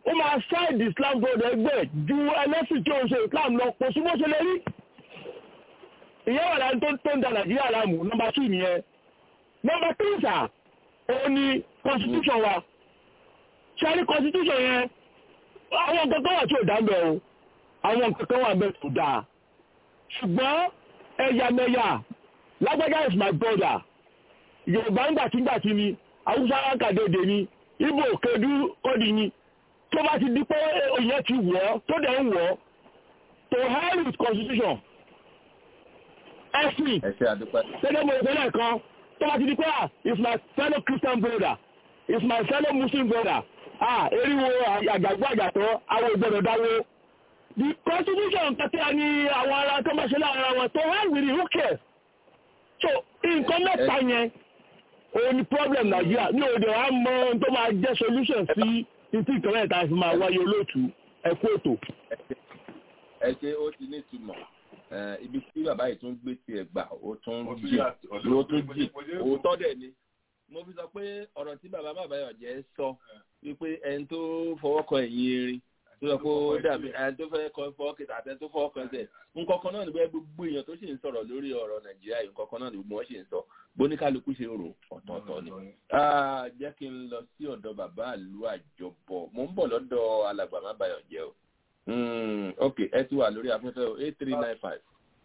ó máa ṣáìdì Islam gbọdọ̀ ẹgbẹ́ ju ẹlẹ́sìn tí ó ń ṣe Islam lọ kò sí bó ṣe lè rí ìyẹn wà láti tó ń da Nàìjíríà láàmú nọ́mbà two nìyẹn nọ́mbà three sà ó ní constitution wa ṣe ní constitution yẹn àwọn nǹkan kan wà tí ò dá bẹ́ẹ̀ o àwọn nǹkan kan wà bẹ́ẹ̀ tó dáa ṣùgbọ́n ẹ̀yàmẹ̀yà lágbájá is my brother Yorùbá ńgbàtígbàtí ni Haúsá kàdédé ni Ìgbò kedu kọ́dì ni tó bá ti di pé òyìn ti wọ̀ tó dẹ̀ ń wọ̀ to hell with constitution ẹ̀sìn gẹ́gẹ́ mo ìpínlẹ̀ kan tó bá ti di pé ah is my fellow Christian brother is my fellow Muslim brother ah eriwo àjàgbọ́ àjàtọ́ àwọn ìgbọ̀dọ̀ dáwó the constitution kẹtẹ́ ni àwọn ará tó máa ṣe láàárín wọn to hell with it who cares so nǹkan mẹ́ta yẹn òun ni problem Nàìjíríà ní òde wa mọ ohun tó máa jẹ́ solution sí títí ìkànnì ìta fi máa wáyé olóòtú ẹ̀kú ètò. ẹ ṣe ó ti ní ìtumọ̀ ibi tí bàbá yìí tún gbé tiẹ̀ gbà ó tún jì ó tún jì òótọ́ dẹ̀ ni mo fi sọ pé ọ̀rọ̀ tí bàbá bàbá yọ̀ jẹ́ sọ wípé ẹni tó fọwọ́ kan ẹ̀yìn erin tó yẹ kó dàbí ẹni tó fẹ́ kọ́ fọ́ kìtà àti ẹni tó fọwọ́ kan ẹsẹ̀ nǹkan kan náà ni bẹ́ẹ̀ gbogbo èèyàn tó sì ń sọ̀rọ̀ lórí ọ̀rọ̀ Nàìjíríà yìí nǹkan kan náà ni gbogbo wọn sì ń sọ bóníkálukú ṣe rò ọ̀tọ̀ọ̀tọ̀ ni. jẹ́ kí n lọ sí ọ̀dọ̀ bàbá àlú àjọbọ̀ mo ń bọ̀ lọ́dọ̀ alàgbà má bayọ̀ jẹ́ o. ok ẹ ti wà lórí afẹ́fẹ́ o eight three nine five.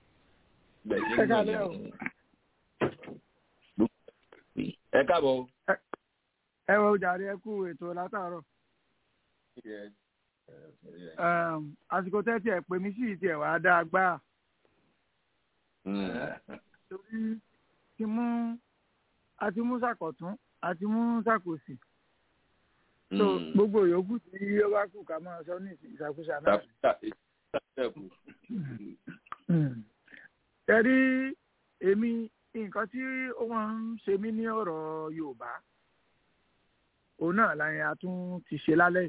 ẹ káàbọ̀. ẹ wọ jàre ẹ kú ètò látàárọ̀. àsìkò tẹ́tí ẹ̀ pè mí sí ìtì ẹ̀ wá dáa gbáà. torí ti mú àti mú sàkọ̀tún àti mú sàkòsì so gbogbo yòókù tí ó bá kù ká máa sọ ní ìṣàkóso náà. tẹ́rí èmi nǹkan tí ó máa ń ṣe mí ní ọ̀rọ̀ Yorùbá òun náà láyé a tún ti ṣe lálẹ́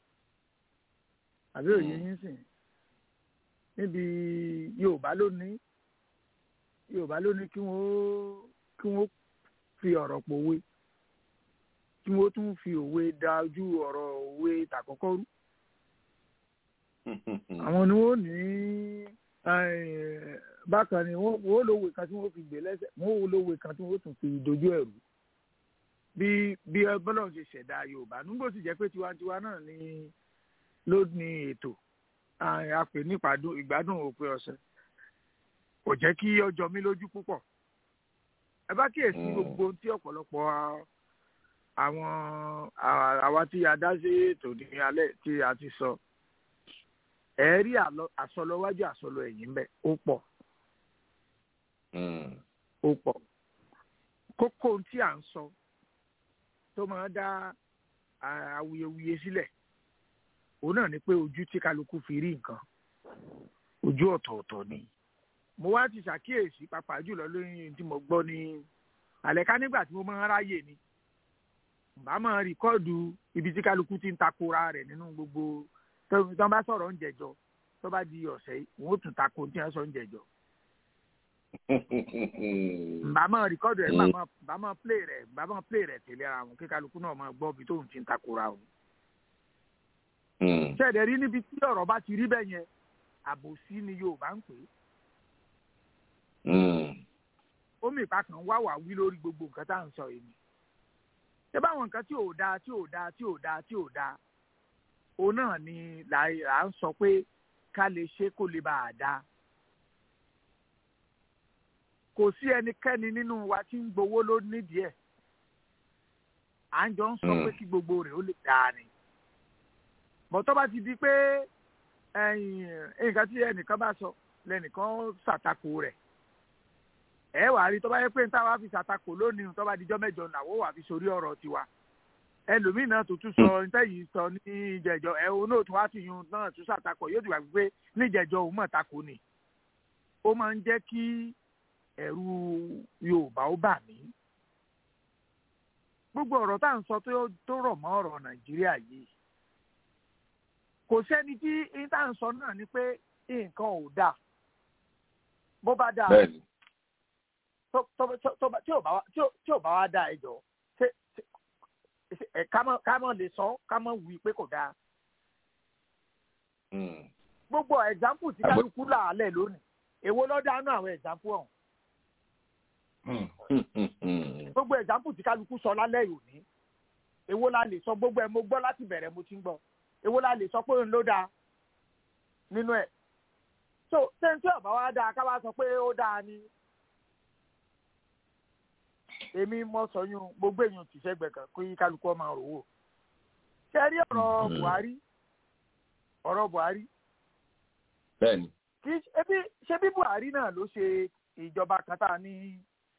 àbí òye yín sìn níbi Yorùbá lónìí Yorùbá lónìí kí wọ́n kí wọ́n fi ọ̀rọ̀ pòwe kí wọ́n tún fi òwe da ojú ọ̀rọ̀ òwe tàkọ́kọ́ rú. àwọn ni wọ́n ní bákan ni wọ́n lówe kan tí wọ́n fi gbé lẹ́sẹ̀ wọ́n lówe kan tí wọ́n tún fi dojú ẹ̀rú. bí bí bọ́lá ṣe ṣẹ̀dá Yorùbá nígbà tí jẹ́ pé tiwantiwa náà ni ló ní ètò àpè nípàdún ìgbádùn òpin ọ̀sẹ̀ kò jẹ́ kí ọjọ́ mi lójú púpọ̀. ẹ bá kíyèsí gbogbo tí ọ̀pọ̀lọpọ̀ àwọn àwa tí a dá sí ètò ní alẹ́ tí a ti sọ ẹ rí àsọlọwájú àsọlọ ẹ̀yìn bẹ́ẹ̀ ó pọ̀ ó pọ̀ kókó tí à ń sọ tó máa dá awuyewuye sílẹ̀ òun náà ni pé ojú tí kálukú fi rí nǹkan ojú ọ̀tọ̀ọ̀tọ̀ ni. mo wá ti ṣàkíyèsí pàápàá jùlọ lóyún tí mo gbọ́ ní alẹ́ ká nígbà tí mo máa ń ráyè ni bá máa rìkọ́ọ̀dù ibi tí kálukú ti ń takora rẹ̀ nínú gbogbo tó ń bá sọ̀rọ̀ ń jẹjọ tó bá di ọ̀sẹ̀ wọn ó tún tako tí wọ́n sọ ń jẹjọ. bá máa rìkọ́ọ̀dù rẹ̀ bá máa play rẹ̀ bá máa play rẹ̀ tẹ̀lé ara wọn kí kálukú náà máa gbọ́ ibi tóun ti ń takora wọn. ṣẹ̀dẹ̀ rí níbi tí ọ̀rọ̀ bá ti rí bẹ́ẹ̀ yẹn àbòsí ni Yorùbá ń pè é. omi ìpa kan wá wà wí lórí gbogbo nǹkan tá à ń sọ yìí ṣé báwọn nǹkan tí ò dáa tí ò dáa tí ò dáa tí ò dáa òun náà ni là ń sọ pé ká lè ṣe kó lè bá a dáa. kò sí ẹnikẹ́ni nínú wa tí ń gbowó ló nídìí ẹ̀ à ń jọ ń sọ pé kí gbogbo rẹ̀ ó lè dáa ni. bọ́tọ́ bá ti di pé nǹkan tí ẹnìkan bá sọ lẹ́nìkan ṣàtakò rẹ̀ ẹ wà rí tó bá yẹ pé níta wàá fi ṣàtakò lónìí tó bá dijọ́ mẹ́jọ làwọ́ wà fi sórí ọ̀rọ̀ tiwa ẹlòmíì náà tó tún sọ níta yìí sọ ní ìjẹjọ ẹ òun náà tún wá sí yun náà tún ṣàtakò yóò dìgbà pé níjẹjọ òun mọ̀ takò ni ó máa ń jẹ́ kí ẹ̀rù Yorùbá ó bà mí gbogbo ọ̀rọ̀ tá à ń sọ tó rọ̀ mọ́ ọ̀rọ̀ Nàìjíríà yìí kò sẹ́ni tí níta à ń sọ náà ni pé nǹkan ò dáa bó bá dáa tí ò bá wá dá ẹjọ́ ká mọ̀ lè sọ ká mọ̀ wí pé kò dáa gbogbo example tí kálukú là á lẹ̀ lónìí èwo ló dánú àwọn example ọ̀hún. gbogbo example tí kálukú sọ lálẹ́ yìí ní èwo la lè sọ gbogbo ẹ̀ mo gbọ́ láti bẹ̀rẹ̀ mo ti ń gbọ́ èwo la lè sọ pé òun ló dáa nínú ẹ̀. so sẹ́ńtì ọ̀bá wa dáa ká wá sọ pé ó dáa ni èmi mọ sọyún gbogbo èèyàn ti sẹ́gbẹ̀ẹ́ kan kí kálukú ọmọ rò wò. ṣe rí ọ̀rọ̀ Buhari ọ̀rọ̀ Buhari. bẹ́ẹ̀ni. kì í ṣe bí ṣe bí Buhari náà ló ṣe ìjọba kan tá a ní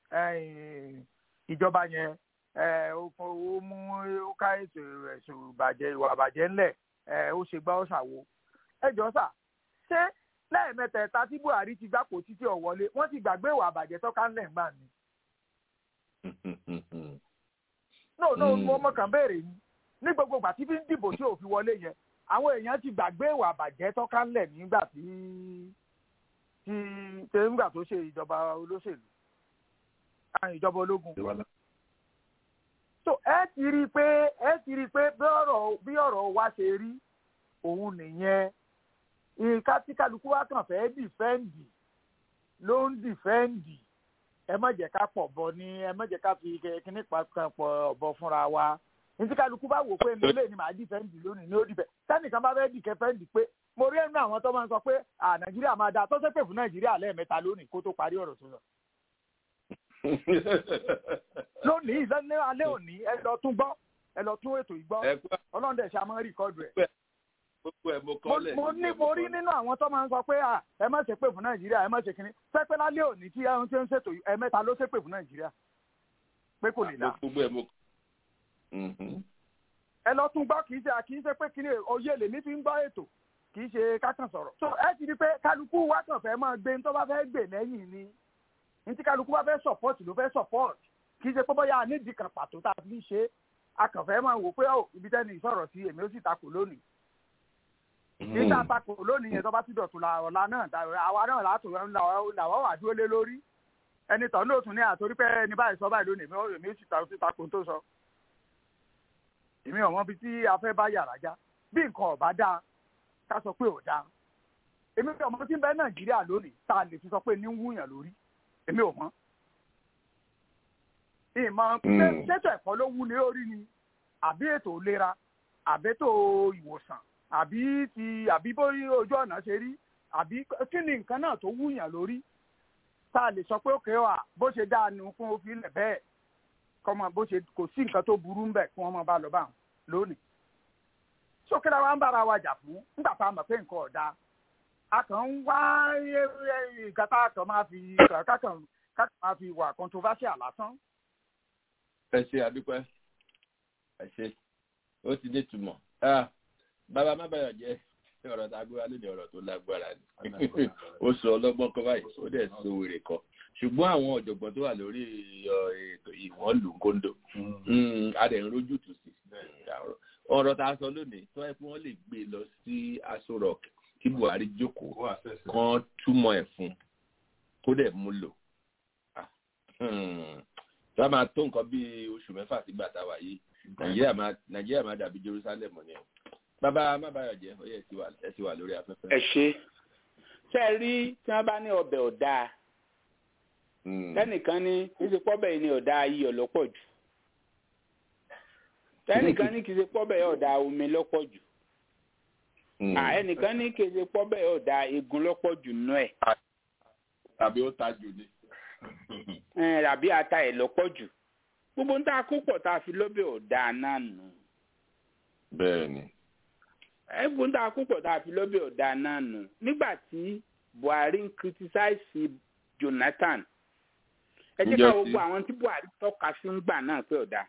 ìjọba yẹn ó mú ó ká ètò ẹ̀sùn ìbàjẹ́ ìwà ìbàjẹ́ ńlẹ̀ ó ṣe gbá ó ṣàwo. ẹ jọ sà ṣé lẹ́ẹ̀mẹ́tẹ̀ẹ̀ta tí Buhari ti gbàpò títí ọ̀wọ́lé wọ́n ti gbàgbé ìwà ìbàjẹ́ tọ́ka ńlẹ̀ ń gbà ní. no no mo mọ kàn béèrè ni ní gbogbo ìgbà tí fi ń dìbò tí ò fi wọlé yẹn àwọn èèyàn ti gbàgbé ìwà àbàjẹ́ tọ́ka ńlẹ̀ nígbà tí tí tí nígbà tó ṣe ìjọba olóṣèlú ìjọba ológun. so ẹ ti rí i pé ẹ ti rí i pé bí ọ̀rọ̀ bí ọ̀rọ̀ wa ṣe rí òun nìyẹn nǹkan tí kálukú wa kàn fẹ́ dìfẹ́ǹdì ló ń dìfẹ́ǹdì ẹ má jẹ́ ká pọ̀ bọ ní ẹ má jẹ́ ká fi kíní kan pọ̀ bọ fúnra wa ní kálukú bá wò pé nílé ni màá dìfẹ́ǹdì lónìí ní ó dìbẹ̀ sẹ́nìkan bá fẹ́ dìkẹ́ fẹ́ǹdì pé mo rí ẹnu àwọn tó máa ń sọ pé à nàìjíríà máa dáa tó ṣépè fún nàìjíríà lẹ́ẹ̀mẹ́ta lónìí kó tó parí ọ̀rọ̀ tó lọ. lónìí ìlànà alẹ́ òní ẹ lọ tún gbọ́ ẹ lọ tún ètò ìgbọ́ ọlọ́dẹ ṣe àmọ́ rìkọ́dù ẹ̀. mo ní mo rí nínú àwọn tó máa ń sọ pé ẹ má ṣépè fún nàìjíríà ẹ má ṣe kínní pẹ́pẹ́ lálẹ́ òní tí ẹ̀hún tí ń ṣètò ẹ̀mẹ́ta ló ṣépè fún nàìjíríà pé kò lè dá. ẹ lọ tún gbọ́ kì í ṣe kì í ṣe pé kí ni oyè lèmi fi ń gbọ́ ètò kì í ṣe kákan sọ̀rọ̀. so ẹ ti di pé kálukú wá kàn fẹ́ máa gbé ní tó bá fẹ́ gbè lẹ́yìn ni ní tí kálukú bá fẹ́ support ló fẹ́ support kì í ṣe pé bóyá nídìí kan pàtó tá a fi ṣe a kàn fẹ́ máa wò pé ó ibi tẹ́ni ìsọ̀rọ̀ sí èmi ó sì takò lónìí. kì í ṣe àtakò lónìí yẹn tó bá ti dọ̀tun ọ̀la náà àwa náà látò làwọ̀ wà dúró lé lórí ẹni tọ̀ ní òtún ní àtorí pé ẹni báyìí sọ báyìí lónìí èmi ó sì takò tó sọ. èmi ò mọ ibi tí a fẹ́ bá yàrá já bí nǹkan ọ̀bá dáa ká sọ pé ò dáa èmi ò mọ tí ń bẹ nàìjíríà lónìí tá a lè fi sọ pé ní ń wúyàn lórí èmi ò mọ. ìmọ̀ ṣètò ẹ̀kọ́ ló wú ní orí ni àbí ètò ìlera àbí ètò ìwòsàn àbí ti àbí bóyá ojú ọ̀nà ṣe rí àbí kí ni nǹkan náà tó wúyàn lórí tá a lè sọ pé òkè wà bó ṣe dáa nu fún òfin ilẹ̀ bẹ́ẹ̀ kọ́mọ bó ṣe kò sí nǹkan tó burú ń bẹ̀ kí wọ́n máa bá lọ bá wọn lónìí. sókè la wa ń bára wa jà fún nígbà tá a mọ̀ pé nǹkan ọ̀dà a kàn ń wá nǹkan tá a kàn máa fi kákan kákan máa fi wà controversial lásán. ẹ ṣe àdúpẹ́ ẹ ṣe ó ti ní ìtumọ̀ bàbá má bàyà jẹ́ ọ̀rọ̀ tá a gbé wa lóde ọ̀rọ̀ tó lágbára ni ó sọ ọlọ́gbọ́n kan báyìí ó dẹ̀ so wèrè kan ṣùgbọ́n àwọn ọ̀jọ̀gbọ́n tó wà lórí ètò yìí wọ́n lù ú kóńdó a dẹ̀ ń rójú tù sí ọ̀rọ̀ tá a sọ lónìí tó ẹ pé wọ́n lè gbé lọ sí Aso Rock kí Buhari jókòó kan túmọ̀ ẹ̀ fún kó dẹ̀ mú lò tó a máa tó nǹkan bíi oṣù mẹ́fà sígbà táwa yìí Nàìjíríà máa dàbí Jerusalem ni ẹ̀ bàbá má bàyà jẹ́ ó yẹ ẹ ti wà lórí afẹ́fẹ́. ẹ ṣe ṣe rí tí wọ́n bá ní ọbẹ̀ ọ̀dà tẹnìkan ní kí ṣe pọ́bẹ̀ yìí ní ọ̀dà iyọ̀ lọ́pọ̀ jù tẹnìkan ní kí ṣe pọ́bẹ̀ yìí ọ̀dà omi lọ́pọ̀ jù ẹnìkan ní kí ṣe pọ́bẹ̀ yìí ọ̀dà egun lọ́pọ̀ jù nù ẹ̀. tàbí ó ta jù ni. tàbí ata ẹ̀ lọ́pọ̀ jù gbogbo ń ta kó pọ̀ tá a fi lọ́bẹ̀ ọ̀dà náà nù. bẹ́ẹ̀ni. ẹ̀gbọ́n ń ta kó pọ̀ tá a fi lọ́bẹ̀ ọ̀dà náà nù nígbà tí Buhari ń criticize Jonathan ẹ jẹ́ ká gbogbo àwọn tí Buhari tọ́ka sí ń gbà náà pé ọ̀dà.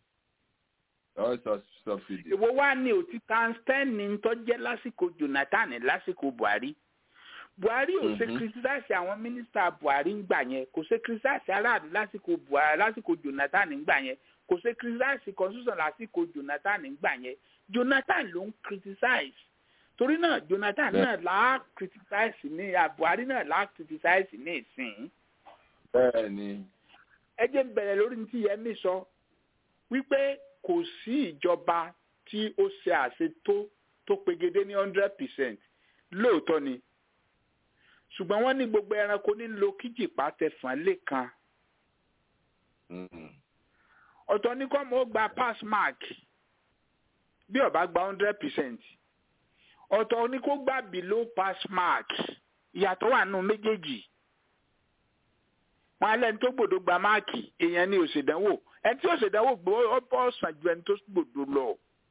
ìwọ wá ní òtítà stẹ́ẹ̀nì tó jẹ́ lásìkò Jonathan lásìkò Buhari Buhari ò ṣe criticize àwọn mínísítà Buhari ń gbà yẹn kò ṣe criticize aráàlú lásìkò Buhari lásìkò Jonathan ń gbà yẹn kò ṣe criticize constitution lásìkò Jonathan ń gbà yẹn Jonathan ló ń criticize torí náà Jonathan náà là á criticize ní Buhari náà là á criticize ní ìsìn. bẹ́ẹ̀ni. ẹ jẹ́ bẹ̀rẹ̀ lórí ní ti Yẹmí sọ wípé kò sí ìjọba tí ó ṣe àṣetó tó pegedé ní hundred percent lóòótọ́ ni ṣùgbọ́n wọ́n ní gbogbo ẹranko nílò kíjìpá tẹ̀fọ́n lẹ́kan ọ̀tọ̀ ní kọ́ mo gba pass mark bí ó bá gba hundred percent ọ̀tọ̀ ní kó gba below pass mark ìyàtọ̀ wà nù méjèèjì wọn alẹ́ ní tó gbòdo gba máàkì èèyàn ní òṣèdánwò ẹni tí òṣèdánwò gbọ́ ọ bọ́ sàn ju ẹni tó gbòdo lọ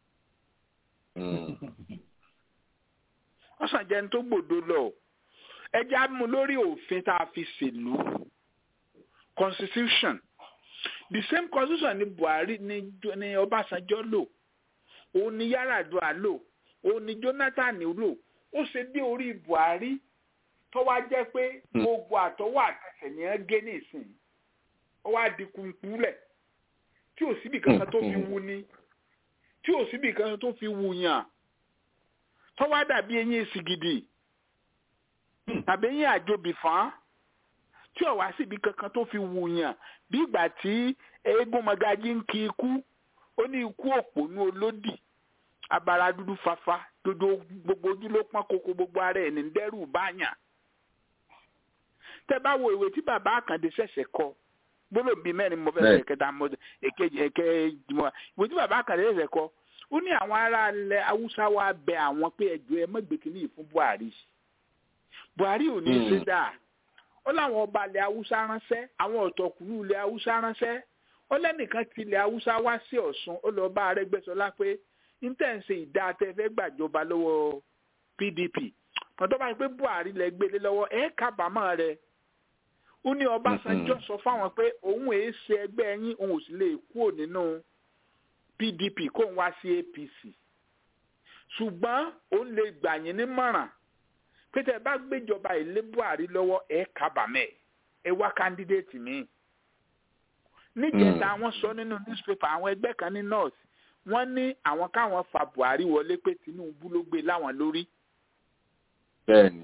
ọ sàn ju ẹni tó gbòdo lọ ẹjẹ́ á mú lórí òfin tá a fi ṣèlú constitution the same constitution ni Buhari ni ni Ọbásanjọ́ lò òun ni Yar'Adua lò òun ni Jonathan lò ó ṣe dé orí Buhari tó wá jẹ́ pé gbogbo àtọwọ́ àtẹsẹ̀ ni ẹ gé nísìn ó wá di kùnkùnlẹ̀ tí ò síbi kankan tó fi wu ni tí ò síbi kankan tó fi wu yàn tó wá dàbí eyín sìgìdì tàbí eyín àjòbì fán tí ò wá síbi kankan tó fi wu yàn bí ìgbà tí eégún mọ̀gájí ń kí ikú ó ní ikú òpònú olódì abara dúdú fafa gbogbo ojú ló pọ́n koko gbogbo ara ẹ̀ ní dẹ́rù báyàn tẹ́ bá wo ìwé tí bàbá Àkàndé ṣẹ̀ṣẹ̀ kọ gbọ́dọ̀ bíi mẹ́rin mo fẹ́ fẹ́ kẹta mo èkejì èkejì mo ìwé tí bàbá Àkàndé ṣẹ̀ṣẹ̀ kọ ó ní àwọn ará ilẹ̀ Haúsá wa bẹ àwọn pé ẹjọ́ ẹ mọ́gbèkínní yìí fún Buhari Buhari ò ní í ṣe dáa ó láwọn ọba ilẹ̀ Haúsá ránṣẹ́ àwọn ọ̀tọ̀kùlú ilẹ̀ Haúsá ránṣẹ́ ó lẹ́nìkan ti ilẹ̀ Haúsá wá sí Ọ̀ṣun ó lọ bá Arẹ́gbẹ́ṣọlá pé intense ìdá tẹ́ fẹ́ gbàjọba lọ́wọ́ P D P kan tó bá yẹ pé Buhari lẹ gbélé lọ́wọ́ ẹ kábàámọ̀ rẹ̀ ó ní Ọbásanjọ́ sọ fáwọn pé òun èé ṣe ẹgbẹ́ yín òun ò sì lè kúrò nínú P D P kó ń wá sí A P C ṣùgbọ́n òun lè gbà yín nímọ̀ràn pé tẹ́ bá gbéjọba ilé Buhari lọ́wọ́ ẹ kábàámẹ̀ ẹ wá candidate mi níjẹta àwọn sọ nínú newspaper àwọn ẹgbẹ́ kan ní north wọ́n ní àwọn káwọn fa Buhari wọlé pé Tinubu ló gbé láwọn lórí. bẹ́ẹ̀ni.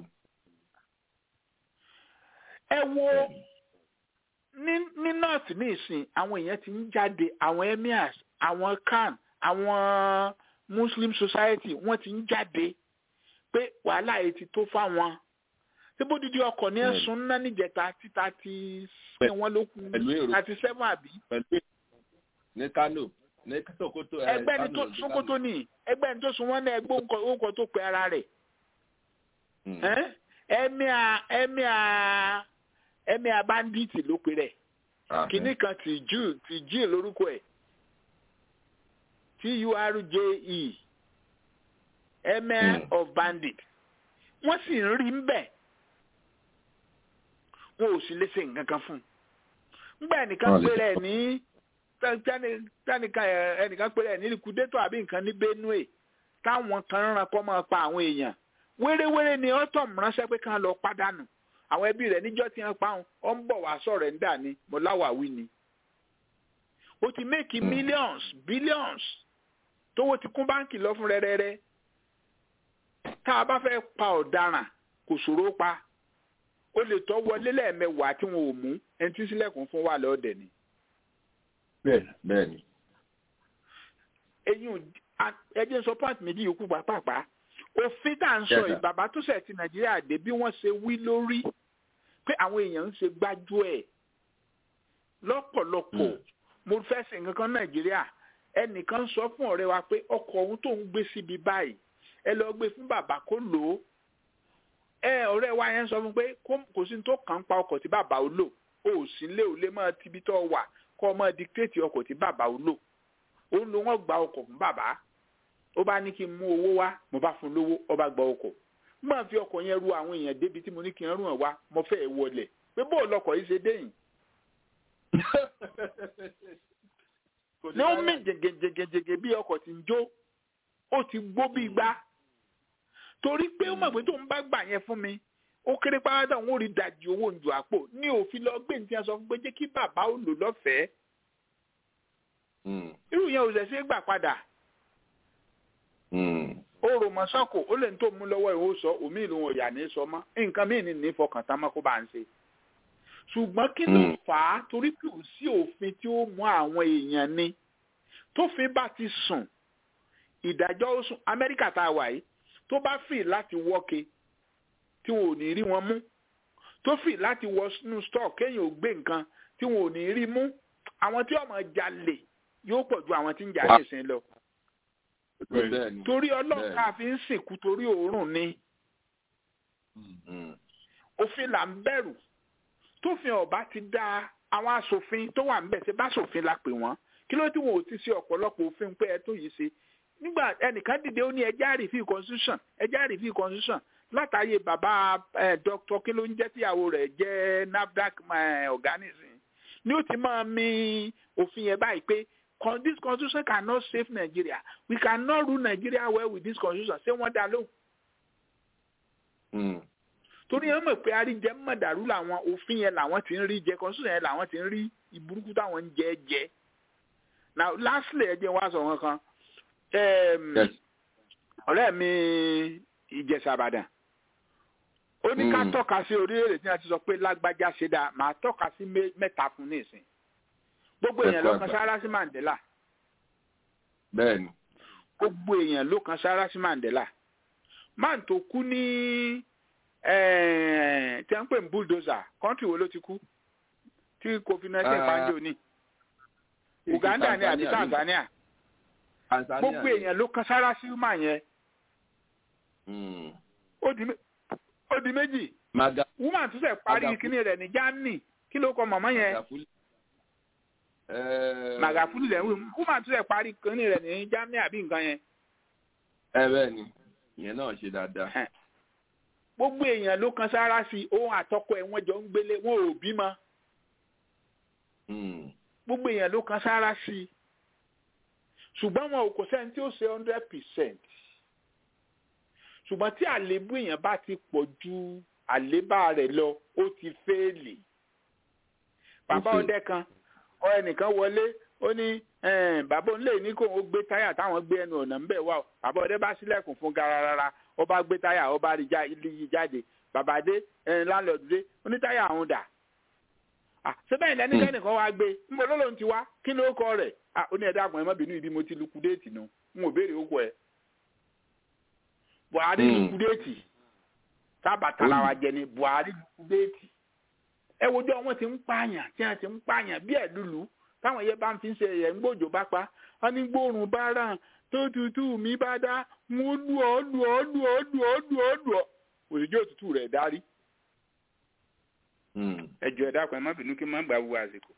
ẹ wo ní ní north ní ìsìn àwọn èèyàn ti ń jáde àwọn emirs àwọn khan àwọn Muslim society wọ́n ti ń jáde pé wàhálà yìí ti tó fáwọn síbò dídí ọkọ̀ ní ẹ̀sùn ńlá níjẹta títa ti ṣe wọ́n ló kú thirty seven àbí. ní Kano ní Sokoto. ẹgbẹ́ ni tó Sokoto ní ẹgbẹ́ ni tó sun wọ́n ní ẹgbẹ́ orúkọ tó pe ara rẹ̀. ẹ̀míà ẹ̀míà ẹ̀míà bandits ló pe rẹ̀ kìnnì kan ti jù ti jù lórúkọ ẹ̀ T U R J E emir of bandits wọ́n sì ń rí ń bẹ̀ wọn ò sì lè ṣe nǹkan kan fún un ngbà ẹnìkan péré ẹ ní ẹnìkan péré ẹ ní likudeto àbí nǹkan ní Benue táwọn kan rán kọ́ máa pa àwọn èèyàn wéréwéré ni ọtọm ránṣẹ́ pé kán lọ pàdánù àwọn ẹbí rẹ̀ níjọ́ tí wọ́n pa òun ọ ń bọ̀ wá sọ̀rọ̀ ń dà ní mọláwàwí ni ó ti méèkì millions billions tówó ti kún báńkì lọ fún rẹ́rẹ́rẹ́ tá a bá fẹ́ pa ọ̀daràn kò ṣòro pa ó lè tọ́ wọlé lẹ́ẹ̀mẹwàá tí wọn ò mú ẹni tí sílẹ̀kùn fún wa lọ́ọ̀dẹ̀ ni. bẹ́ẹ̀ni bẹ́ẹ̀ni. eyín ẹjẹ sọ pọ́ǹtì méjì yòókù pàápàá òfin tá à ń sọ yìí bàbá tó ṣẹ̀ ti Nàìjíríà dé bí wọ́n ṣe wí lórí pé àwọn èèyàn ń ṣe gbájú ẹ̀ lọ́pọ̀lọpọ̀ mo fẹ́ sìn kankan Nàìjíríà ẹnìkan sọ fún ọ̀rẹ́ wa pé ọkọ̀ òun tó ń gbé síbi báyìí ẹ lọ gbé fún bàbá kó lò ó ẹ ọ̀rẹ́ wa yẹn sọ fún pé kò sí tó kàn ń pa ọkọ̀ tí bàbá ó lò ó sì lé ò lè máa tibi tó wà kó máa dictate ọkọ̀ tí bàbá ó lò ó ń lo wọn gba ọkọ̀ fún bàbá ó bá ní kí n mú owó wá mo bá fún lówó ó bá gba ọkọ̀ mo máa fi ọkọ̀ yẹn ru àwọn èèyàn débi tí mo ní kí n rún ẹ̀ wá mo fẹ́ ẹ̀ wọlé pé bó lọkọ̀ yìí ṣe déyìn. ní ó mì jẹgẹjẹgẹjẹgẹ bí ọkọ̀ tí ń jó ó ti gbó bí gbá torí pé ó mọ̀ pé tó ń bá gbà yẹn fún mi ó kéré pátá òun ò rí dajì owó ń ju àpò ní òfin lọ gbé ní tí a sọ fún pé jẹ́ kí bàbá ó lò lọ́fẹ̀ẹ́ irú yẹn ò ṣẹ̀ ṣe gbà padà ó rò mọ́ sọ́kò ó lè ní tó mú lọ́wọ́ ìwọ sọ omi ìlú wọn yà ní sọ mọ́ nǹkan míì ní ní fọkàn tá mọ́ kó bá ń ṣe ṣùgbọ́n kí ló fà á torí pé ò sí òfin tí ó mú àwọn èèyàn ni tófin bá ti sùn ìdájọ́ ó sùn Amẹ́ríkà tá a wà yìí tó bá fì láti wọ́ke tí wọn ò ní rí wọn mú tó fì láti wọ sínú store kéèyàn ò gbé nǹkan tí wọn ò ní rí mú àwọn tí ọmọ jalè yóò pọ̀ ju àwọn tí ń jà nísìn lọ. torí ọlọ́run ká fi ń sìnkú torí òórùn ni òfin là ń bẹ̀rù tófin ọba ti dá àwọn aṣòfin tó wà níbẹ̀ ṣe bá ṣòfin la pè wọ́n kí ló tí wọn ò ti ṣe ọ̀pọ̀lọpọ̀ òfin pé ẹ tó yìí ṣe nígbà ẹnìkan dìde ó ní ẹjẹ́ àrífín constitution ẹjẹ́ àrífín constitution látàyè bàbá dr kí ló ń jẹ́ tíyàwó rẹ̀ jẹ́ NAFDAC organism ni ó ti máa mi òfin yẹn báyìí pé this constitution cannot save Nigeria we cannot rule Nigeria well with this constitution ṣé wọ́n dá lóhùn. torí wọn mọ̀ pé àríjẹ mọ̀dàrú làwọn òfin yẹn làwọn ti ń rí jẹ constitution yẹn làwọn ti ń rí ìburúkú táwọn ń jẹ jẹ. now lastly ẹ jẹ́ wá sọ wọn kan ọ̀rẹ́ mi Ìjẹ̀ṣà Ìbàdàn ó ní ká tọ́ka sí orílẹ̀-èdè tí wọ́n ti sọ pé lágbájá ṣe dáa màá tọ́ka sí mẹ́ta fún ní ìsìn gbogbo èèyàn ló kan sára sí Mandela bẹ́ẹ̀ni gbogbo èèyàn ló kan sára sí Mandela man tó kú ní tí wọ́n ń pè ní bulldozer kọ́ńtì wo ló ti kú tí covid nineteen panjo ní Uganda ní àbí Tanzania gbogbo èèyàn ló kan sára sí mà yẹn ó di méjì woman tó ṣe parí kíní rẹ̀ ní Germany kí ló kọ mọ̀mọ́ yẹn Magafuli lẹ̀ woman tó ṣe parí kíní rẹ̀ ní Germany àbí nǹkan yẹn. ẹ bẹ́ẹ̀ ni ìyẹn náà ṣe dáadáa. gbogbo èèyàn ló kan sára sí ohun àtọkọ ẹ̀ wọ́n jọ ń gbélé wọn ò bímọ. gbogbo èèyàn ló kan sára sí ṣùgbọ́n wọn ò kò sẹ́ni tí ó ṣe hundred percent ṣùgbọ́n tí àléébù èèyàn bá ti pọ̀ ju àléébà rẹ̀ lọ ó ti fẹ́ẹ̀lì. bàbá ọdẹ kan ọ ẹnìkan wọlé ó ní bàbá òun lè ní kó o gbé táyà táwọn gbé ẹnu ọ̀nà ńbẹ̀ wá o bàbá ọdẹ bá sílẹ̀kùn fún gararara ó bá gbé táyà ó bá rí yí jáde bàbá dé láńlọ́ọ̀dù dé ó ní táyà àwọn dà. síbẹ̀ ìlẹ́ni kẹ́nìkan wá gbé níbo ló lóun ti wá kí ló kọ rẹ̀ ó ní ẹ̀dá àgbọ̀n ẹ̀ má bínú ibi mo ti lukudéètì nù n ò béèrè ókò ẹ̀. Buhari lukudéètì sábà tara wa jẹ ni Buhari lukudéètì ẹ wojú àwọn tí ń pààyàn tí wọ́n ti ń pààyàn bí ẹ̀ lùlù táwọn yẹn bá ń fi ń ṣe ẹ̀yẹ ń gbòjò bá pa wọ́n ní gbóòrùn bá rà tó tutù mi bá dá mo lù ọ́ lù ọ́ lù ọ́ lù ọ́ lù ọ́ lù ọ́ òṣìṣẹ́ òtútù rẹ̀ darí. ẹjọ́ ẹ̀dá kan ẹ má bínú kí n má gbà wú àsìkò.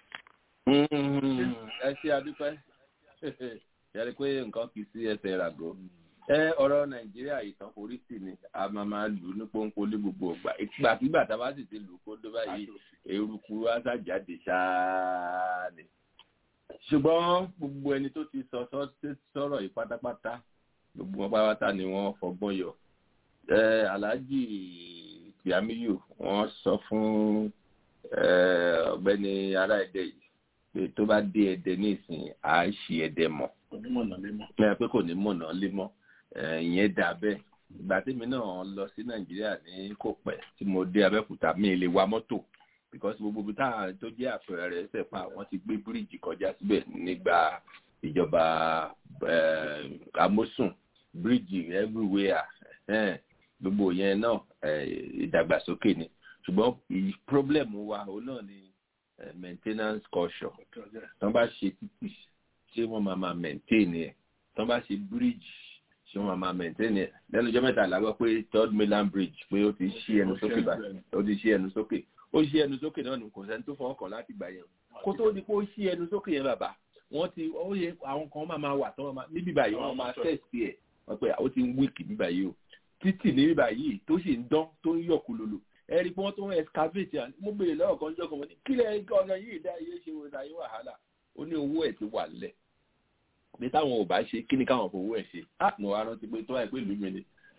ẹ ṣe adúpẹ́ yẹri pé nǹkan kì í sí ẹsẹ̀ ràgó ẹ ọ̀rọ̀ Nàìjíríà ìtàn oríṣi ni a máa máa lù ní pọ́npọ́n ní gbogbo ọgbà ìgbàkigbà tá a bá sì ti lù kó dé báyìí eruku aṣájáde ṣáá ni ṣùgbọ́n gbogbo ẹni tó ti sọ sọ̀rọ̀ yìí pátápátá gbogbo wọn pátápátá ni wọ́n fọgbọ́n yọ ẹ Alhaji Tìámíyù wọ́n sọ fún ọ̀gbẹ́ni ará Ẹdẹ yìí pé tó bá dé Ẹdẹ ní ìsìn à ń ṣe Ẹdẹ mọ́ pé kò ní mọ̀nà lé mọ́ ìyẹn dà bẹ́ẹ̀ ìgbà tèmi náà lọ sí Nàìjíríà ní kò pẹ́ tí mo dé Abẹ́òkúta mi lè wa mọ́tò because gbogbo ibi táà tó jẹ́ àpẹẹrẹ ẹsẹ̀ pa wọ́n ti gbé bíríìjì kọjá síbẹ̀ nígbà ìjọba Amosun bíríìjì everywhere gbogbo yẹn náà ìdàgbàsókè ni ṣùgbọ́n problem wa òun náà ni maintenance culture tó bá ṣe títì ṣé wọ́n máa máa maintain ẹ̀ tó bá ṣe bridge ṣé wọ́n máa máa maintain ẹ̀ lẹ́nu ọjọ́ mẹ́ta la gbọ́ pé third mainland bridge pé ó ti ṣí ẹnu sókè báyìí ó ti ṣí ẹnu sókè ó ṣí ẹnu sókè náà ní kò sẹ́ni tó fọwọ́ kàn láti gbà yẹn kó tó di pé ó ṣí ẹnu sókè yẹn bàbá wọ́n ti ó yẹ àwọn kan máa máa wà tó máa níbí báyìí wọ́n máa test ẹ̀ wọ́n pé ó ti ń wíìkì níbí báyìí o títì níbí báyìí tó sì ń dán tó ń yọ̀ kululu ẹ rí i pé wọ́n tó ń excavate ẹ̀ mo béèrè lọ́wọ́ kan jọ́ kan mo ní kílẹ̀ ọ̀nà yìí dá iye ṣe wò láyé wàhálà ó ní owó ẹ̀ ti wà lẹ̀ bí táwọn ò bá ṣe kí ni káwọn fowó ẹ̀ ṣe á mo wá rántí pé tó wà pé ìlú mi ni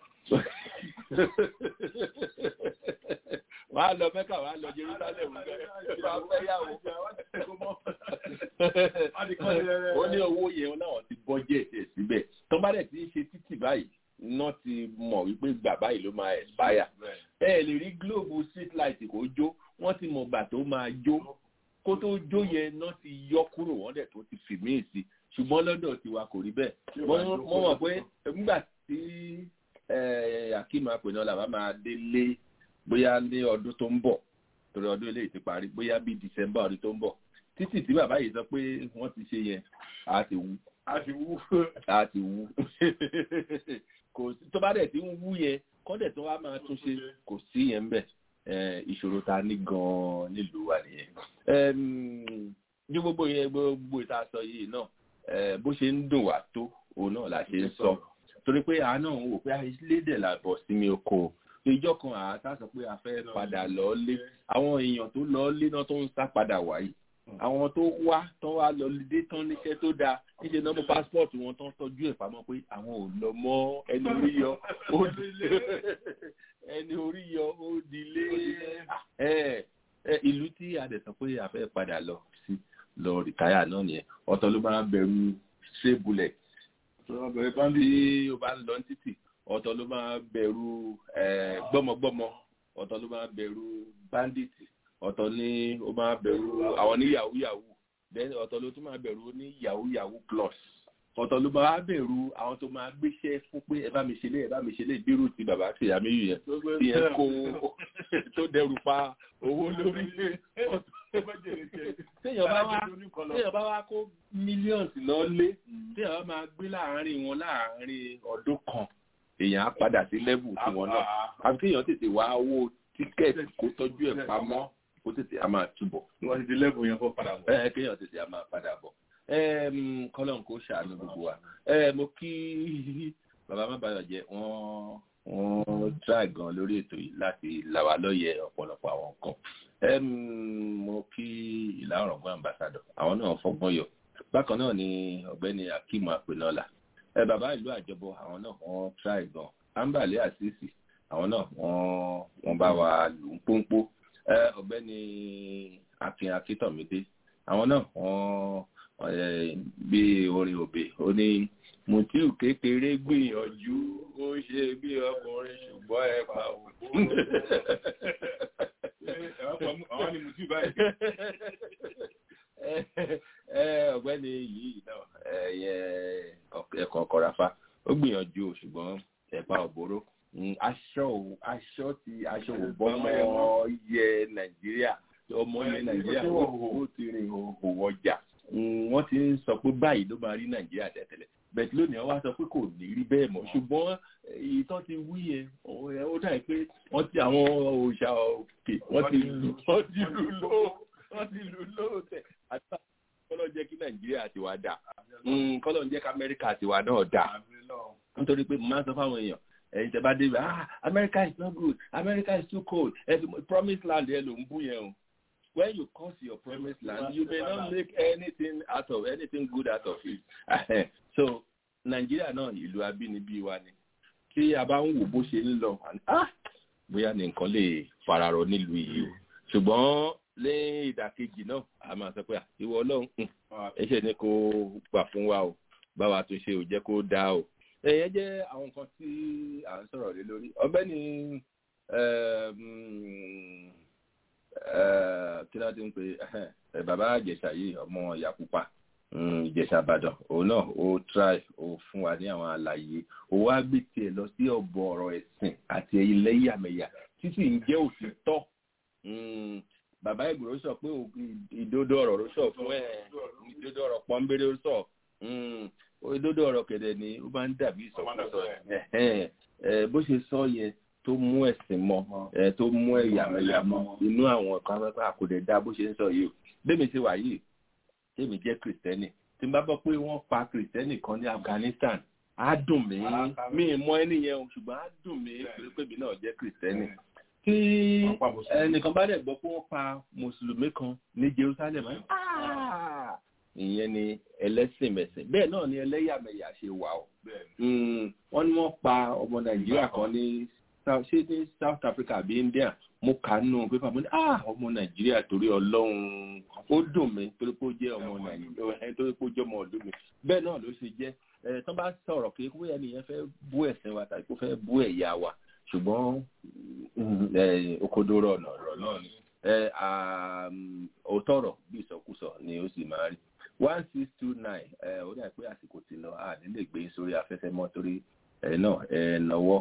wàá lọ Mẹ́kà wàá lọ Jerusalem wàá fẹ́ yàwó ó ní owó yẹn náà ti budget ẹ̀ síbẹ̀ tó bá dẹ̀ ti ń ṣe títì báyìí náà ti mọ̀ wípé gbà báyìí ló máa expire ẹ lè rí globe street light kó jó wọ́n ti mọ̀ gbà tó máa jó kó tó jó yẹn náà ti yọ kúrò wọ́n dẹ̀ tó ti fìmí sí ṣùgbọ́n lọ́dọ̀ tiwa kò rí bẹ́ẹ̀ mo mọ̀ pé nígbà tí Akeem Apenola bá máa délé bóyá ní ọdún tó ń bọ̀ torí ọdún eléyìí ti parí bóyá bíi December ọdún tó ń bọ̀ títí tí bàbá yìí sọ pé wọ́n ti ṣe yẹn á ti wú á ti wú á ti wú kò tó bá dẹ̀ ti ń wú yẹn kọ́dẹ̀ tó wá máa tún ṣe kò sí yẹn ń bẹ̀ ìṣòro ta ní gan-an nílùú wa nìyẹn ní gbogbo yẹn gbogbo ìta sọ yìí náà bó ṣe ń dùn wá tó òun náà la ṣe ń sọ torí pé àánú òun wò pé àìsílédè làbọ̀ sí mi oko ìjọ kan àátá sọ pé a fẹ́ padà lọ́ọ́lé àwọn èèyàn tó lọ́ọ́lé náà tó ń sá padà wáyé àwọn tó wá tó wá lọ dé tán níṣẹ́ tó dáa níṣẹ́ náà mú pásítọ̀tù wọn tán tọ́jú ẹ̀ pamọ́ pé àwọn ò lọ mọ́ ẹni orí yọ ó dilé ẹni orí yọ ó dilé ìlú tí a dẹ̀ sọ pé a fẹ́ padà lọ sí lọ rìtáyà náà nìyẹn ọ̀tọ̀ ló máa bẹ̀rù ṣé bulẹ̀ bí o bá ń lọ títì ọ̀tọ̀ ló máa bẹ̀rù gbọ́mọgbọ́mọ ọ̀tọ̀ ló máa bẹ̀rù báńdíìtì ọ̀tọ̀ ni ó máa bẹ̀rù àwọn ní yahoo yahoo then ọ̀tọ̀ ló tún máa bẹ̀rù ní yahoo yahoo plus ọ̀tọ̀ ló máa bẹ̀rù àwọn tó máa gbéṣẹ́ fún pé ẹ bá mi ṣe lé ẹ bá mi ṣe lé bírù ti bàbá ti àmì yìí yẹn tí yẹn kó tó dẹrù pa owó lórí téèyàn bá wá téèyàn bá wá kó mílíọ̀nù náà lé téèyàn bá máa gbé láàárín wọn láàárín ọdún kan èèyàn á padà sí lẹ́bù tiwọn náà àfi kéèyàn tètè wá owó tíkẹ́ẹ̀tì kó tọ́jú ẹ̀ pamọ́ kó tètè á máa túbọ̀. wọ́n ti di lẹ́bù yẹn kó padà bọ̀. ẹ kéèyàn tètè á máa padà bọ̀. kọ́lọ́n kó ṣàánú gbogbo wa. mo kí bàbá má bàyọ̀ jẹ́ wọ́n wọ́n try gan lórí ètò yìí láti là wá lóye ọ̀pọ̀lọpọ̀ àwọn nǹkan. mo kí ìlà ọ̀rọ̀gbọ́n ambassador àwọn náà fọgbọ́n yọ. bákan náà ni ọ̀gbẹ́ni Akeem Apenola ẹ bàbá ìlú àjọbọ àwọn náà wọ́n try gan Ambale Asisi àwọn náà wọ́n wọ́n bá wa lù ú pọ́npọ́ ẹ ọ̀gbẹ́ni Akin Akíntómídé àwọn náà wọ́n bí orin òbè ó ní Mutiu kékeré gbìyànjú ó ṣe bí ọkùnrin ṣùgbọ́n ẹ pa òun. àwọn ni Mutiu báyìí. ọ̀gbẹ́ni yìí náà ẹ̀kọ́ kọ̀ráfà ó gbìyànjú ṣùgbọ́n ẹ̀pà òbóró aṣọ aṣọ ti aṣọ òbọ́mọ yẹ Nàìjíríà ọmọ ilẹ̀ Nàìjíríà ó ti rìn òwò ọjà wọ́n ti ń sọ pé báyìí ló máa rí Nàìjíríà tẹ̀tẹ̀lẹ̀ bẹ́ẹ̀ lónìí wọ́n wá sọ pé kò ní rí bẹ́ẹ̀ mọ́ ṣùgbọ́n ìtọ́ ti wí yẹn ó dà pé wọ́n ti àwọn òòṣà òkè wọ́n ti lù lò wọ́n ti lù lóòótẹ́ àti kọ́lọ́ jẹ́ kí Nàìjíríà ti wá dà kọ́lọ́ jẹ́ kí Amẹ́ríkà ti wá náà dà nítorí pé mo máa ń sọ fáwọn èèyàn ẹ̀yin tẹ́ bá dé bá ah America is not good America is too cold promised land ẹ ló ń bú yẹn o when you curse your promised land you may not make anything out of anything good out of it so Nàìjíríà náà ìlú abínibí wa ni tí a bá ń wò bó ṣe ń lọ ah bóyá ní nǹkan lè fararọ nílùú yìí o ṣùgbọ́n lẹ́yìn ìdàkejì náà a máa sọ pé ìwọ Ọlọ́run ẹ̀ṣẹ̀ ni kò gbà fún wa o báwa tó ṣe ò jẹ́ kó dáa o ẹ̀yẹ́ jẹ́ àwọn nǹkan tí à ń sọ̀rọ̀ lé lórí ọ̀gbẹ́ni kí ló ti ń pè bàbá Ìjẹ̀ṣà yìí ọmọ Yakupa Ìjẹ̀ṣà Ìbàdàn òun náà ó try ó fún wa ní àwọn àlàyé ó wá gbé tiẹ̀ lọ sí ọ̀bọ̀ ọ̀rọ̀ ẹ̀sìn àti ẹlẹ́yàmẹ̀yà títí ń jẹ́ òtítọ́ bàbá Ìgbòho sọ pé ìdodo ọ̀rọ̀ ló sọ fún ẹ̀ ìdodo ọ̀rọ̀ pọ́nbéré ó sọ ìdodo ọ̀rọ̀ kẹ̀dẹ̀ ni ó máa ń dàbí ìsọkúsọ bó ṣe sọ yẹn tó mú ẹ̀sìn mọ́ tó mú ẹ̀yàmẹ̀yà mọ́ inú àwọn kan pẹ́pẹ́ àkùdẹ̀ dá bó ṣe ń sọ yìí o bẹ́ẹ̀ ṣe wà yìí tèmi jẹ́ kìrìsìtẹ́nì tí n bá gbọ́ pé wọ́n pa kìrìsìtẹ́nì kan ní Afghanistan á dùn mí mí mọ ẹni yẹn o ṣùgbọ́n á dùn mí pé mi náà jẹ́ kìrìsìtẹ́nì tí ẹnìkan bá dẹ̀ gbọ́ pé wọ́n pa mùsùlùmí kan ní Jerusalem ìyẹn ni ẹlẹ́sìn mẹ̀sìn bẹ́ẹ̀ náà ni ẹlẹ́yàmẹ̀yà ṣe wà o wọ́n ní wọ́n pa ọmọ Nàìjíríà kan ní ṣé ní South Africa àbí India mo kà nù pépà mo ní ah ọmọ Nàìjíríà torí Ọlọ́run ó dùn mí torí pé ó jẹ́ ọmọ Nàìjíríà torí pé ó jẹ́ ọmọ ọdún mi bẹ́ẹ̀ náà ló ṣe jẹ́ ẹ̀ tán bá sọ̀rọ̀ pé kó yẹ nìyẹn fẹ́ bú ẹ̀sìn wa tàbí kó fẹ́ bú ẹ̀yà wa ṣùgbọ́n òkodoro ọ̀nà ọ̀rọ̀ náà ni òótọ́ ọ̀rọ̀ bí ìsọkúsọ ni ó sì máa rí one six two nine ó dà pé àsìkò ti lọ a nílè gbé sórí afẹ́fẹ́ mọ́ torí ẹ̀ náà ẹ̀ náwó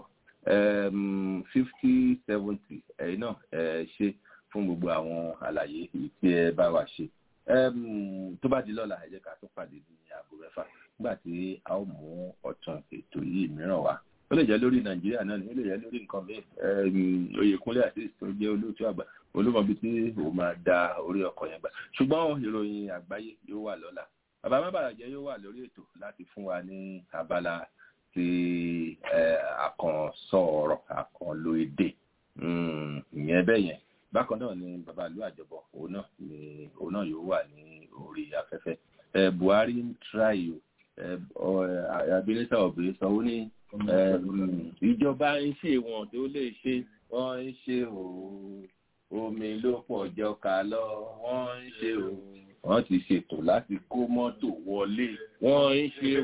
fifty seventy ẹ̀yin náà ẹ ṣe fún gbogbo àwọn àlàyé tí ẹ bá wà ṣe. Tó bá di lọ́la ẹ jẹ́ ká tún pàdé ní aago mẹ́fà nígbà tí a ó mú ọ̀tun ètò yìí mìíràn wá. Ó lè jẹ́ lórí Nàìjíríà náà ni, ó lè jẹ́ lórí nǹkan bẹ́ẹ̀. Oyèkúnlé àti tó jẹ́ olóòtú àgbà olúmọ̀bí tí ó máa da orí ọkọ̀ yẹn gbà. Ṣùgbọ́n ìròyìn àgbáyé yóò wà lọ́la. Bàbá Mábàràjẹ́ yóò wà lórí ètò láti fún wa ní abala ti àkànṣọ ọ̀rọ̀ àkànlò èdè ìyẹn bẹ́ẹ̀ yẹn. Bákan náà ni bàbá ìlú àjọbọ̀ òun náà ni òun náà yóò wà ní orí afẹ́fẹ́. Buhari ń tíráyò abilétà ọ̀bẹ sanwó ní ìjọba ń ṣe wọn tó lè ṣe wọ́n ń ṣe omi ló pọ̀ jọka lọ wọ́n ń ṣe wọ́n ti ṣètò láti kó mọ́tò wọlé wọ́n ń ṣe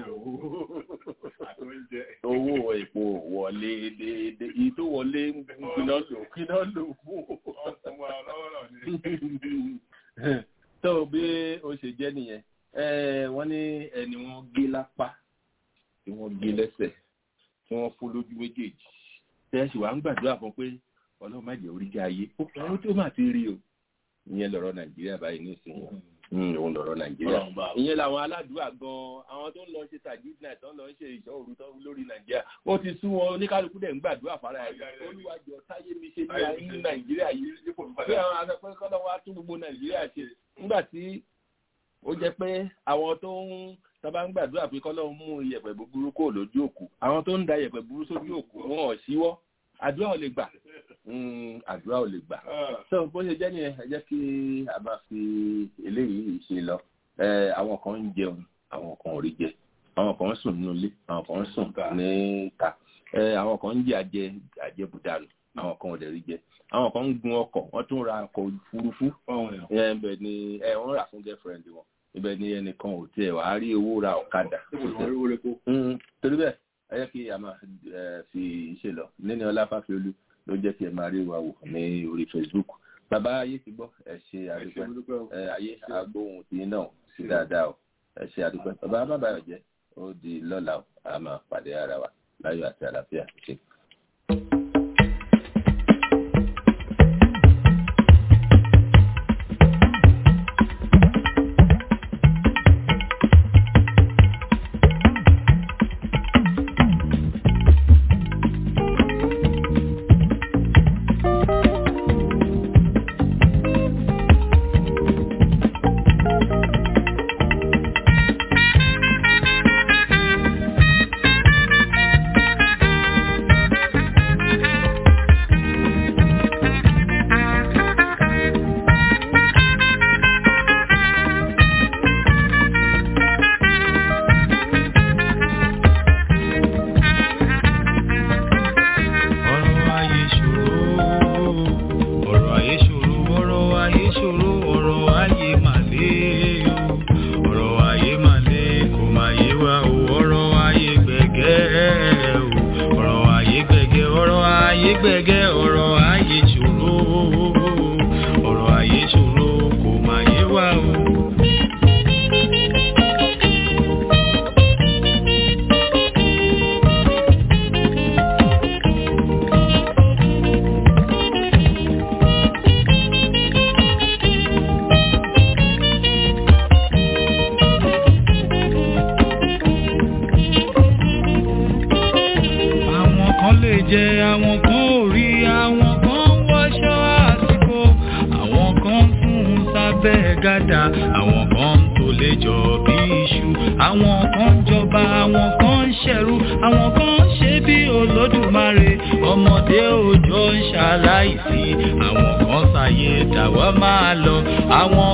owó epo wọlé déédé èyí tó wọlé kíná lò kíná lò fún tó bí ó ṣe jẹ́ nìyẹn wọ́n ní ẹni wọ́n gé lápá tí wọ́n gé lẹ́sẹ̀ tí wọ́n fún lójú méjèèjì tẹ́sí wàá ń gbàdúrà fún pé ọlọ́run má jẹ́ orí jẹ́ ayé ó kọ́ tó má ti rí o ìyẹn lọ̀rọ̀ Nàìjíríà báyìí nísìnyí òun lọ̀rọ̀ Nàìjíríà ìyẹn làwọn aládùúgbà gan àwọn tó ń lọ ṣe tàjíìdì tó ń lọ ṣe ìṣọ́ òru tó lórí Nàìjíríà ó ti sún wọn oníkálukú dẹ̀ ń gbàdúrà fara ẹ̀ olúwàjọ táyé mi ṣe ní Nàìjíríà yìí pé àwọn akẹ́kọ̀ọ́ kọ́lọ́ wa tún gbogbo Nàìjíríà ṣe nígbà tí ó jẹ́ pé àwọn tó ń sábà ń gbàdúrà pé kọ́lọ́ mú iyẹ̀pẹ̀ búburú kó lójú òkú àwọn tó ń da iyẹ̀pẹ̀ búburú sójú òkú wọn ò síwọ́ àdúrà ò lè gbà àdúrà ò lè gbà so bó ṣe jẹ́ nìyẹn ẹ jẹ́ kí a máa fi eléyìí ṣe lọ àwọn kan ń jẹun àwọn kan ò rí jẹ àwọn kan ń sùn nínú ilé àwọn kan ń sùn níta àwọn kan ń jẹ àjẹ àjẹbùdànù àwọn kan ò dẹ̀ rí jẹ àwọn kan ń gun ọkọ̀ wọ́n tún ra ọkọ̀ òfurufú ibẹ̀ ni wọ́n rà fún girlfriend wọn ibẹ̀ ni ẹnìkan ò tiẹ̀ wàá rí owó ra ọ̀kadà torí bẹ́ẹ̀ ẹ jẹ́ kí a máa fi ṣe lọ nínú Ọláfáfiolú ló jẹ́ kí ẹ máa rí wa wò ní orí Facebook bàbá ayé ti gbọ́ ẹ ṣe àdúpẹ́ ayé agbóhùn tí náà sí dáadáa o ẹ ṣe àdúpẹ́ bàbá Mábàràjẹ́ ó di lọ́la o a máa pàdé ara wa láyọ̀ àti àlàáfíà ṣe.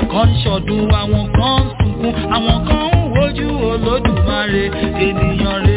Àwọn kan ń sunkún, àwọn kan ń wojú Olódùmarè, ènìyàn rè